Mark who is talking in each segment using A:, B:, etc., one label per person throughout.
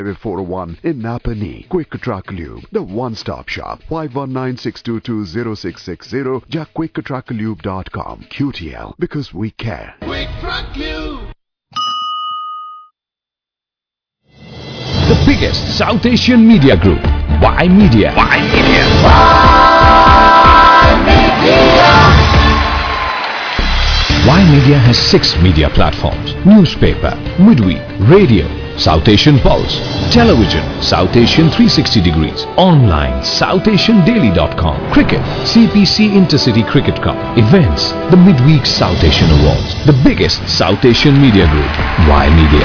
A: 401 in Napanee. Quick Truck Lube, the one-stop shop. 519-622-0660. या quicktrucklube.com. QTL, because we care.
B: Quick Truck Lube.
C: The biggest South Asian media group, Y Media. Y Media has 6 media platforms: newspaper, midweek, radio, South Asian Pulse, television, South Asian 360 degrees, online, SouthAsianDaily.com, cricket, CPC Intercity Cricket Cup, events, the midweek South Asian Awards, the biggest South Asian media group, Y Media.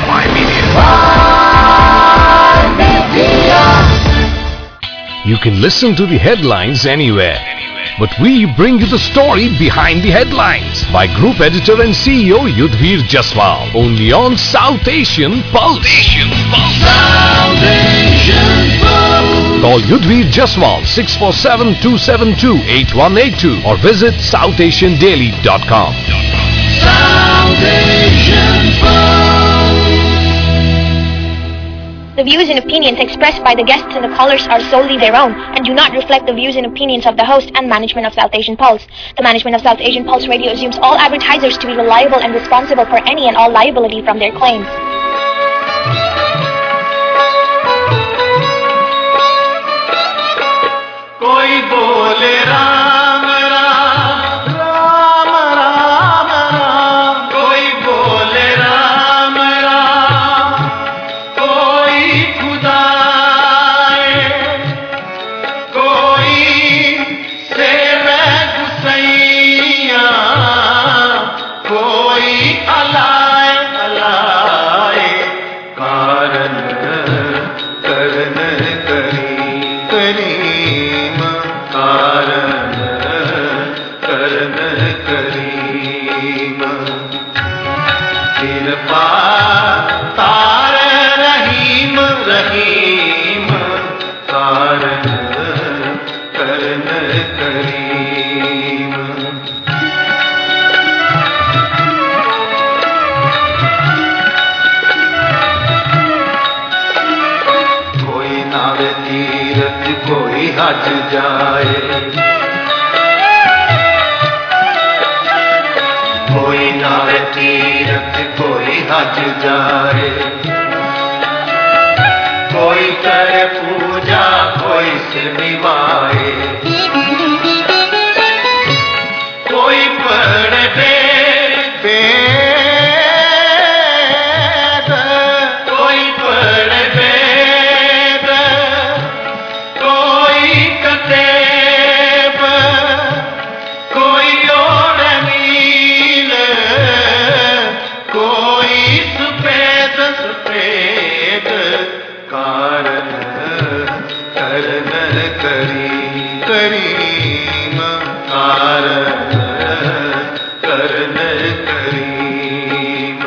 C: You can listen to the headlines anywhere, but we bring you the story behind the headlines by Group Editor and CEO Yudhvir Jaswal, only on South Asian Pulse.
B: South Asian Pulse.
C: Call Yudhvir Jaswal 647-272-8182 or visit SouthAsianDaily.com.
B: South Asian Pulse.
D: The views and opinions expressed by the guests and the callers are solely their own and do not reflect the views and opinions of the host and management of South Asian Pulse. The management of South Asian Pulse Radio assumes all advertisers to be reliable and responsible for any and all liability from their claims.
B: कोई बोले राम राम राम राम राम, कोई बोले राम राम, कोई खुदा कोई सेवे गुसैया, कोई अलाए अलाए कारण करन करी करीम, कारण करन करीम, कृपा तार रहीम रहीम, कारण करन करीम। कोई नावे तीरथ कोई हज जाए, कोई नावे तीरथ कोई हज जाए, कोई करे पूजा कोई सिर निभाए, कोई पढ़े वेद, कोई पढ़े वेद, कोई कतेब, कोई और नील, कोई सफेद सफेद, कारण करन करी करीम, कारण करन करीम,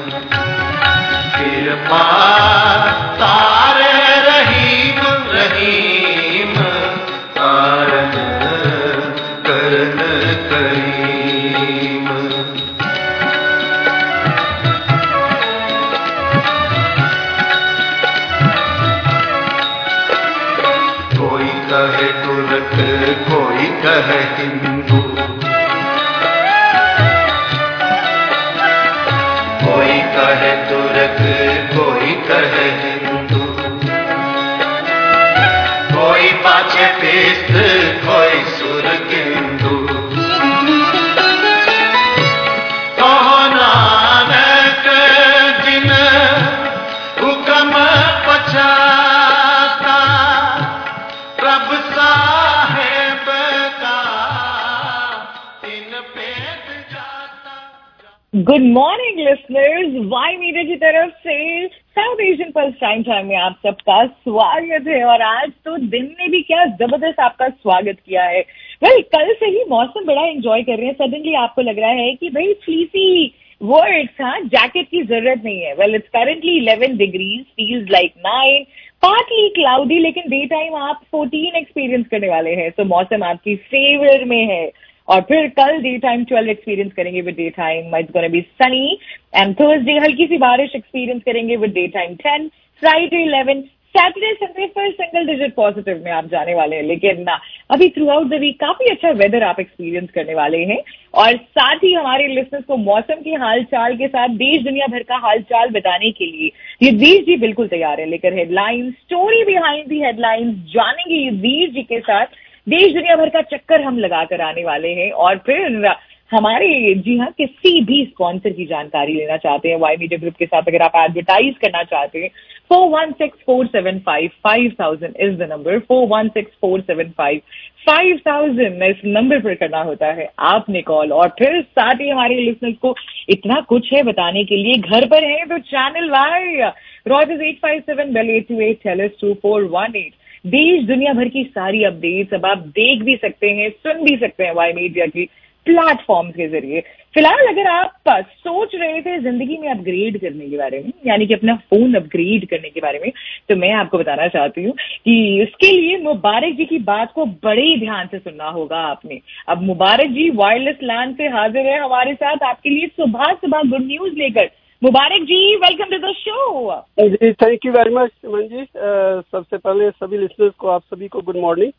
B: कृपा तार रहीम रहीम, कारण करन करीम। कोई कहे तुर्क कोई कहे हिंदू, कोई कहे तुर्क कोई कहे हिंदू, कोई पाछे पेस्त कोई सुर किंदू, कहो नानक जिन हुक्म पछाता, प्रभ साहेब का इन पेट जाता।
E: Good morning listeners, Y media की तरफ से South Asian Pulse time time में आप सबका स्वागत है। और आज तो दिन ने भी क्या जबरदस्त आपका स्वागत किया है। कल से ही मौसम बड़ा एंजॉय कर रहे हैं। सडनली आपको लग रहा है कि भाई फ्लीसी वर्ड्स, हाँ, जैकेट की जरूरत नहीं है। It's currently 11 degrees, feels like 9, partly cloudy, लेकिन डे टाइम आप 14 एक्सपीरियंस करने वाले हैं। तो मौसम आपकी फेवर में है। और फिर कल डे टाइम 12 एक्सपीरियंस करेंगे with day time it's gonna be sunny, and Thursday हल्की सी बारिश एक्सपीरियंस करेंगे with day time 10, Friday 11, Saturday Sunday पर सिंगल डिजिट पॉजिटिव में आप जाने वाले हैं। लेकिन अभी थ्रू आउट द वीक काफी अच्छा वेदर आप एक्सपीरियंस करने वाले हैं, और साथ ही हमारे लिसनर्स को मौसम की हालचाल के साथ देश दुनिया भर का हालचाल बताने के लिए युद्धवीर जी बिल्कुल तैयार है लेकर headlines, story behind the headlines जानेंगे युद्धवीर जी के साथ। देश दुनिया भर का चक्कर हम लगाकर आने वाले हैं, और फिर हमारे जी हाँ किसी भी स्पॉन्सर की जानकारी लेना चाहते हैं वाई मीडिया ग्रुप के साथ, अगर आप एडवर्टाइज करना चाहते हैं 4164755000 इज द नंबर। 4164755000 इस नंबर पर करना होता है आपने कॉल। और फिर साथ ही हमारे लिसनर्स को इतना कुछ है बताने के लिए, घर पर है तो channel Y Rogers 857 Bell 828 Telus 2418। देश दुनिया भर की सारी अपडेट्स अब आप देख भी सकते हैं, सुन भी सकते हैं वाई मीडिया की प्लेटफॉर्म्स के जरिए। फिलहाल अगर आप सोच रहे थे जिंदगी में अपग्रेड करने के बारे में, यानी कि अपना फोन अपग्रेड करने के बारे में, तो मैं आपको बताना चाहती हूँ कि इसके लिए मुबारक जी की बात को बड़े ही ध्यान से सुनना होगा आपने। अब मुबारक जी वायरलेस लैंड से हाजिर है हमारे साथ आपके लिए सुबह सुबह गुड न्यूज लेकर। Mubarak ji, welcome to the show.
F: जी thank you very much Suman ji. सबसे पहले सभी लिसनर्स को, आप सभी को गुड मॉर्निंग।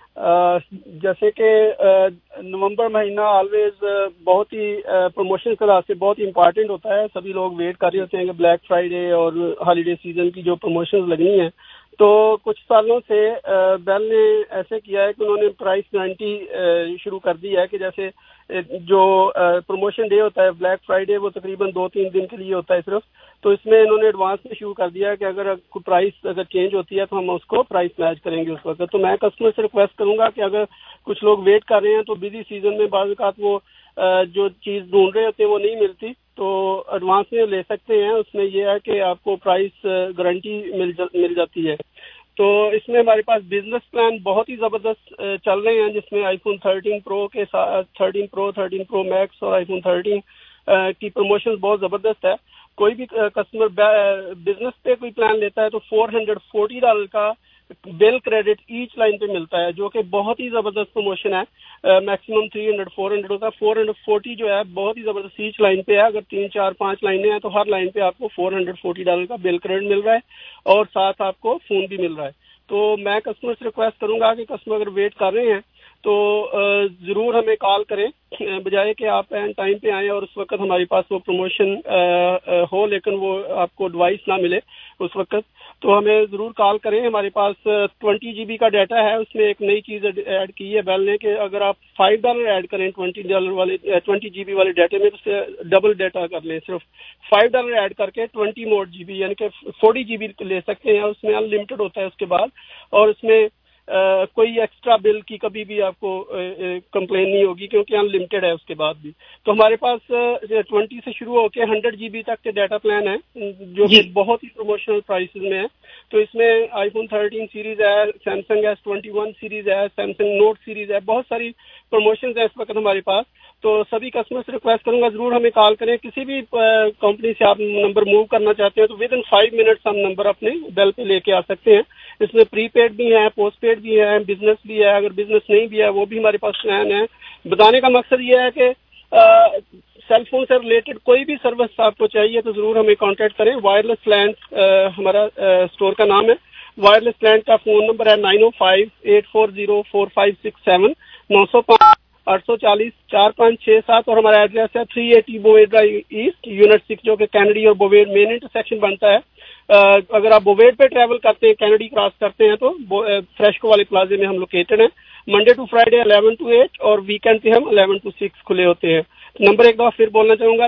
F: जैसे कि नवंबर महीना ऑलवेज बहुत ही प्रमोशन के लिहाज से बहुत ही इम्पोर्टेंट होता है। सभी लोग वेट कर रहे होते हैं कि ब्लैक फ्राइडे और हॉलीडे सीजन की जो प्रमोशंस लगनी है। तो कुछ सालों से बेल ने ऐसे किया है कि उन्होंने प्राइस गारंटी शुरू कर दी है कि जैसे जो प्रमोशन डे होता है ब्लैक फ्राइडे, वो तकरीबन 2-3 दिन के लिए होता है सिर्फ। तो इसमें इन्होंने एडवांस में शुरू कर दिया है कि अगर प्राइस अगर चेंज होती है तो हम उसको प्राइस मैच करेंगे उस वक्त। तो मैं कस्टमर से रिक्वेस्ट करूंगा कि अगर कुछ लोग वेट कर रहे हैं तो बिजी सीजन में बाज़ औक़ात वो जो चीज़ ढूंढ रहे होते हैं वो नहीं मिलती, तो एडवांस में ले सकते हैं। उसमें यह है कि आपको प्राइस गारंटी मिल जाती है। तो इसमें हमारे पास बिजनेस प्लान बहुत ही ज़बरदस्त चल रहे हैं, जिसमें आईफोन 13 प्रो के साथ 13 प्रो, 13 प्रो मैक्स और आईफोन 13 की प्रमोशन बहुत ज़बरदस्त है। कोई भी कस्टमर बिजनेस पे कोई प्लान लेता है तो $440 का बिल क्रेडिट ईच लाइन पे मिलता है, जो कि बहुत ही ज़बरदस्त प्रमोशन है। मैक्सिमम 300-400 होता है, 440 जो है बहुत ही ज़बरदस्त ईच लाइन पे है। अगर 3, 4, 5 लाइनें हैं तो हर लाइन पे आपको $440 का बिल क्रेडिट मिल रहा है और साथ आपको फ़ोन भी मिल रहा है। तो मैं कस्टमर से रिक्वेस्ट करूंगा कि कस्टमर अगर वेट कर रहे हैं तो ज़रूर हमें कॉल करें, बजाय कि आप एंड टाइम पे आएँ और उस वक्त हमारे पास वो प्रमोशन हो लेकिन वो आपको डिवाइस ना मिले उस वक्त। तो हमें ज़रूर कॉल करें। हमारे पास 20 GB का डाटा है, उसमें एक नई चीज़ ऐड की है बेल ने कि अगर आप $5 ऐड करें $20 GB वाले डाटे में, तो डबल डाटा कर लें। सिर्फ $5 ऐड करके 20 मोर GB यानी कि 40 GB ले सकते हैं। उसमें अनलिमिटेड होता है उसके बाद, और उसमें कोई एक्स्ट्रा बिल की कभी भी आपको कंप्लेन नहीं होगी क्योंकि अनलिमिटेड है उसके बाद भी। तो हमारे पास 20 से शुरू होकर 100 GB तक के डाटा प्लान है जो कि बहुत ही प्रमोशनल प्राइसेस में है। तो इसमें आईफोन 13 सीरीज है, सैमसंग S21 सीरीज है, सैमसंग नोट सीरीज है, बहुत सारी प्रमोशंस है इस वक्त हमारे पास। तो सभी कस्टमर से रिक्वेस्ट करूंगा जरूर हमें कॉल करें। किसी भी कंपनी से आप नंबर मूव करना चाहते हैं तो विद इन 5 मिनट्स हम नंबर अपने बेल पे लेके आ सकते हैं। इसमें प्रीपेड भी है, पोस्टपेड भी है, बिजनेस भी है, अगर बिजनेस नहीं भी है वो भी हमारे पास प्लान है। बताने का मकसद ये है कि सेल फोन से रिलेटेड कोई भी सर्विस आपको चाहिए तो जरूर हमें कांटेक्ट करें। वायरलेस लैंड हमारा स्टोर का नाम है। वायरलेस लैंड का फोन नंबर है 905-840-4567 905-840-4567 और हमारा एड्रेस है 380 बोवेड ड्राइव ईस्ट यूनिट 6 जो कि कैनेडी और बोवेड मेन इंटरसेक्शन बनता है। अगर आप बोवेड पे ट्रैवल करते हैं, कैनेडी क्रॉस करते हैं तो फ्रेशको वाले प्लाजे में हम लोकेटेड हैं। मंडे टू फ्राइडे 11 to 8 और वीकेंड पे हम 11 to 6 खुले होते हैं। नंबर एक दफा फिर बोलना चाहूंगा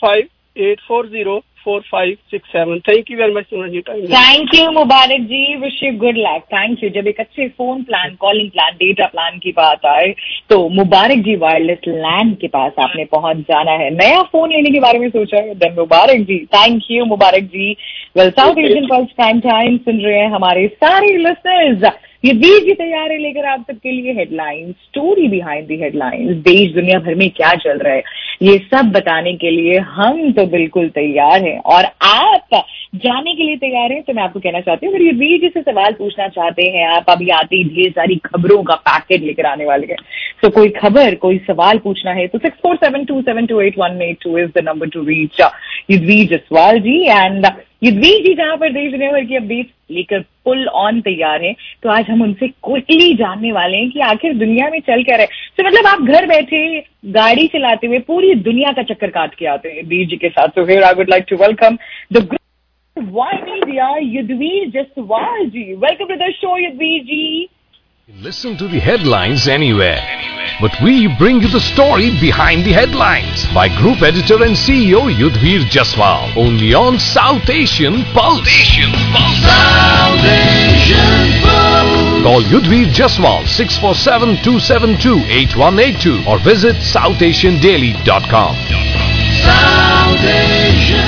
F: 905-840-4567। Thank you very much for your time.
E: Thank you Mubarak ji, wish you good luck. Thank you. जब एक अच्छे phone plan, calling plan, data plan की बात आए तो मुबारक जी वायरलेस लैंड के पास आपने पहुंच जाना है। नया फोन लेने के बारे में सोचा है then Mubarak ji. Thank you Mubarak ji. Well, South Asian pulse prime time सुन रहे हैं हमारे सारे लिसनर्स। ये बीच भी तैयार है लेकर आप सबके लिए headlines, story behind the headlines, देश दुनिया भर में क्या चल रहा है ये सब बताने के लिए हम तो बिल्कुल तैयार हैं और आप जाने के लिए तैयार हैं। तो मैं आपको कहना चाहती हूँ, अगर ये बीच से सवाल पूछना चाहते हैं आप, अभी आते ही ढेर सारी खबरों का पैकेट लेकर आने वाले हैं। तो कोई खबर, कोई सवाल पूछना है तो 6472728182 is the number to reach Yudhveer Jaswal ji. And Yudhvir ji जहां पर देश दुनिया भर की अपडेट लेकर फुल ऑन तैयार हैं, तो आज हम उनसे क्विकली जानने वाले हैं कि आखिर दुनिया में चल क्या रहा है। तो मतलब आप घर बैठे गाड़ी चलाते हुए पूरी दुनिया का चक्कर काट के आते हैं वीर जी के साथ। तो here I would like to welcome the Y Media Yudhveer Jaswal ji. Welcome to the show Yudhveer ji.
C: Listen to the headlines anywhere, but we bring you the story behind the headlines by Group Editor and CEO Yudhvir Jaswal, only on South Asian Pulse. South Asian Pulse. Call Yudhvir Jaswal 647-272-8182 or visit southasiandaily.com. South Asian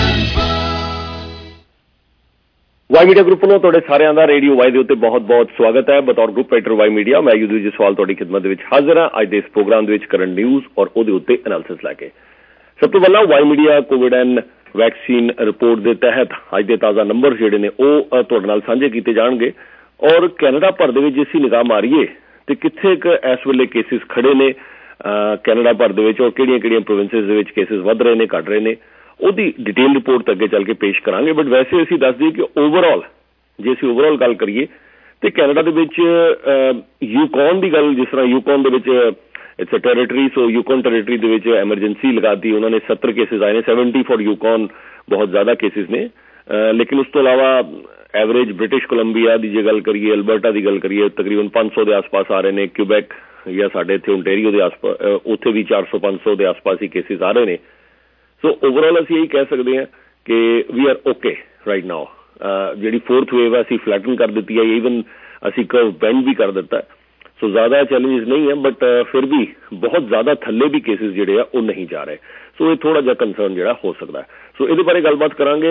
G: Y media group ਨੂੰ ਤੁਹਾਡੇ ਸਾਰਿਆਂ ਦਾ radio Y ਦੇ ਉੱਤੇ ਬਹੁਤ-ਬਹੁਤ ਸਵਾਗਤ ਹੈ। ਬਤੌਰ group editor Y media ਮੈਂ ਯੁਧਵੀਰ ਜਸਵਾਲ ਤੁਹਾਡੀ ਖਿਦਮਤ ਦੇ ਵਿੱਚ ਹਾਜ਼ਰ ਹਾਂ ਅੱਜ ਦੇ ਇਸ ਪ੍ਰੋਗਰਾਮ ਦੇ ਵਿੱਚ ਕਰੰਟ ਨਿਊਜ਼ ਔਰ ਉਹਦੇ ਉੱਤੇ ਐਨਾਲਿਸਿਸ ਲੈ ਕੇ। ਸਭ ਤੋਂ ਪਹਿਲਾਂ ਵਾਈ ਮੀਡੀਆ ਕੋਵਿਡ-19 ਵੈਕਸੀਨ ਰਿਪੋਰਟ ਦੇ ਤਹਿਤ ਅੱਜ ਦੇ ਤਾਜ਼ਾ ਨੰਬਰ ਜਿਹੜੇ ਨੇ ਉਹ ਤੁਹਾਡੇ ਨਾਲ ਸਾਂਝੇ ਕੀਤੇ ਜਾਣਗੇ ਔਰ ਕੈਨੇਡਾ ਭਰ ਦੇ ਵਿੱਚ ਜੇ ਅਸੀਂ ਨਿਗਾਹ ਮਾਰੀਏ ਤੇ ਕਿੱਥੇ ਕੁ ਇਸ ਵੇਲੇ ਕੇਸਿਸ ਖੜੇ ਨੇ ਕੈਨੇਡਾ ਭਰ ਦੇ ਵਿੱਚ ਔਰ ਕਿਹੜੀਆਂ-ਕਿਹੜੀਆਂ ਪ੍ਰੋਵਿੰਸਿਸ ਦੇ ਵਿੱਚ ਕੇਸਿਸ ਵੱਧ ਰਹੇ ਨੇ ਘਟ ਰਹੇ ਨੇ ਉਹਦੀ ਡਿਟੇਲ ਰਿਪੋਰਟ ਅੱਗੇ ਚੱਲ ਕੇ ਪੇਸ਼ ਕਰਾਂਗੇ। ਬਟ ਵੈਸੇ ਅਸੀਂ ਦੱਸ ਦਈਏ ਕਿ ਓਵਰਆਲ ਜੇ ਅਸੀਂ ਓਵਰਆਲ ਗੱਲ ਕਰੀਏ ਤੇ ਕੈਨੇਡਾ ਦੇ ਵਿੱਚ ਯੂਕੌਨ ਦੀ ਗੱਲ ਜਿਸ ਤਰ੍ਹਾਂ ਯੂਕੌਨ ਦੇ ਵਿੱਚ it's a territory so Yukon territory ਦੇ ਵਿੱਚ ਐਮਰਜੈਂਸੀ ਲਗਾਤੀ ਉਹਨਾਂ ਨੇ 70 ਕੇਸਿਸ ਆਏ ਨੇ 70 ਫॉर ਯੂਕੌਨ ਬਹੁਤ ਜ਼ਿਆਦਾ ਕੇਸਿਸ ਨੇ ਲੇਕਿਨ ਉਸ ਤੋਂ ਇਲਾਵਾ ਐਵਰੇਜ ਬ੍ਰਿਟਿਸ਼ ਕੋਲੰਬੀਆ ਦੀ ਜੇ ਗੱਲ ਕਰੀਏ ਅਲਬਰਟਾ ਦੀ ਗੱਲ ਕਰੀਏ ਤਕਰੀਬਨ 500 ਦੇ ਆਸ-ਪਾਸ ਆ ਰਹੇ ਨੇ ਕਿਊਬੈਕ ਜਾਂ ਸਾਡੇ ਇੱਥੇ ਓਨਟਾਰੀਓ ਦੇ ਆਸ-ਪਾਸ ਉੱਥੇ ਵੀ 400-500 ਦੇ ਆਸ-ਪਾਸ ਹੀ ਕੇਸਿਸ ਆ ਰਹੇ ਨੇ। ਸੋ ਓਵਰਆਲ ਅਸੀਂ ਇਹੀ ਕਹਿ ਸਕਦੇ ਹਾਂ ਕਿ we are okay right now. ਜਿਹੜੀ ਫੋਰਥ ਵੇਵ ਹੈ ਅਸੀਂ ਫਲੈਟਨ ਕਰ ਦਿੱਤੀ ਹੈ ਈਵਨ ਅਸੀਂ ਕਰਵ ਬੈਂਡ ਵੀ ਕਰ ਦਿੱਤਾ। ਸੋ ਜ਼ਿਆਦਾ ਚੈਲੰਜਸ ਨਹੀਂ ਹੈ ਬਟ ਫਿਰ ਵੀ ਬਹੁਤ ਜ਼ਿਆਦਾ ਥੱਲੇ ਵੀ ਕੇਸਿਸ ਜਿਹੜੇ ਆ ਉਹ ਨਹੀਂ ਜਾ ਰਹੇ। ਸੋ ਇਹ ਥੋੜ੍ਹਾ ਜਿਹਾ ਕੰਸਰਨ ਜਿਹੜਾ ਹੋ ਸਕਦਾ ਹੈ। ਸੋ ਇਹਦੇ ਬਾਰੇ ਗੱਲਬਾਤ ਕਰਾਂਗੇ।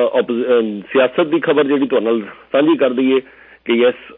G: ਸਿਆਸਤ ਦੀ ਖਬਰ ਜਿਹੜੀ ਤੁਹਾਡੇ ਨਾਲ ਸਾਂਝੀ ਕਰ ਦਈਏ ਕਿ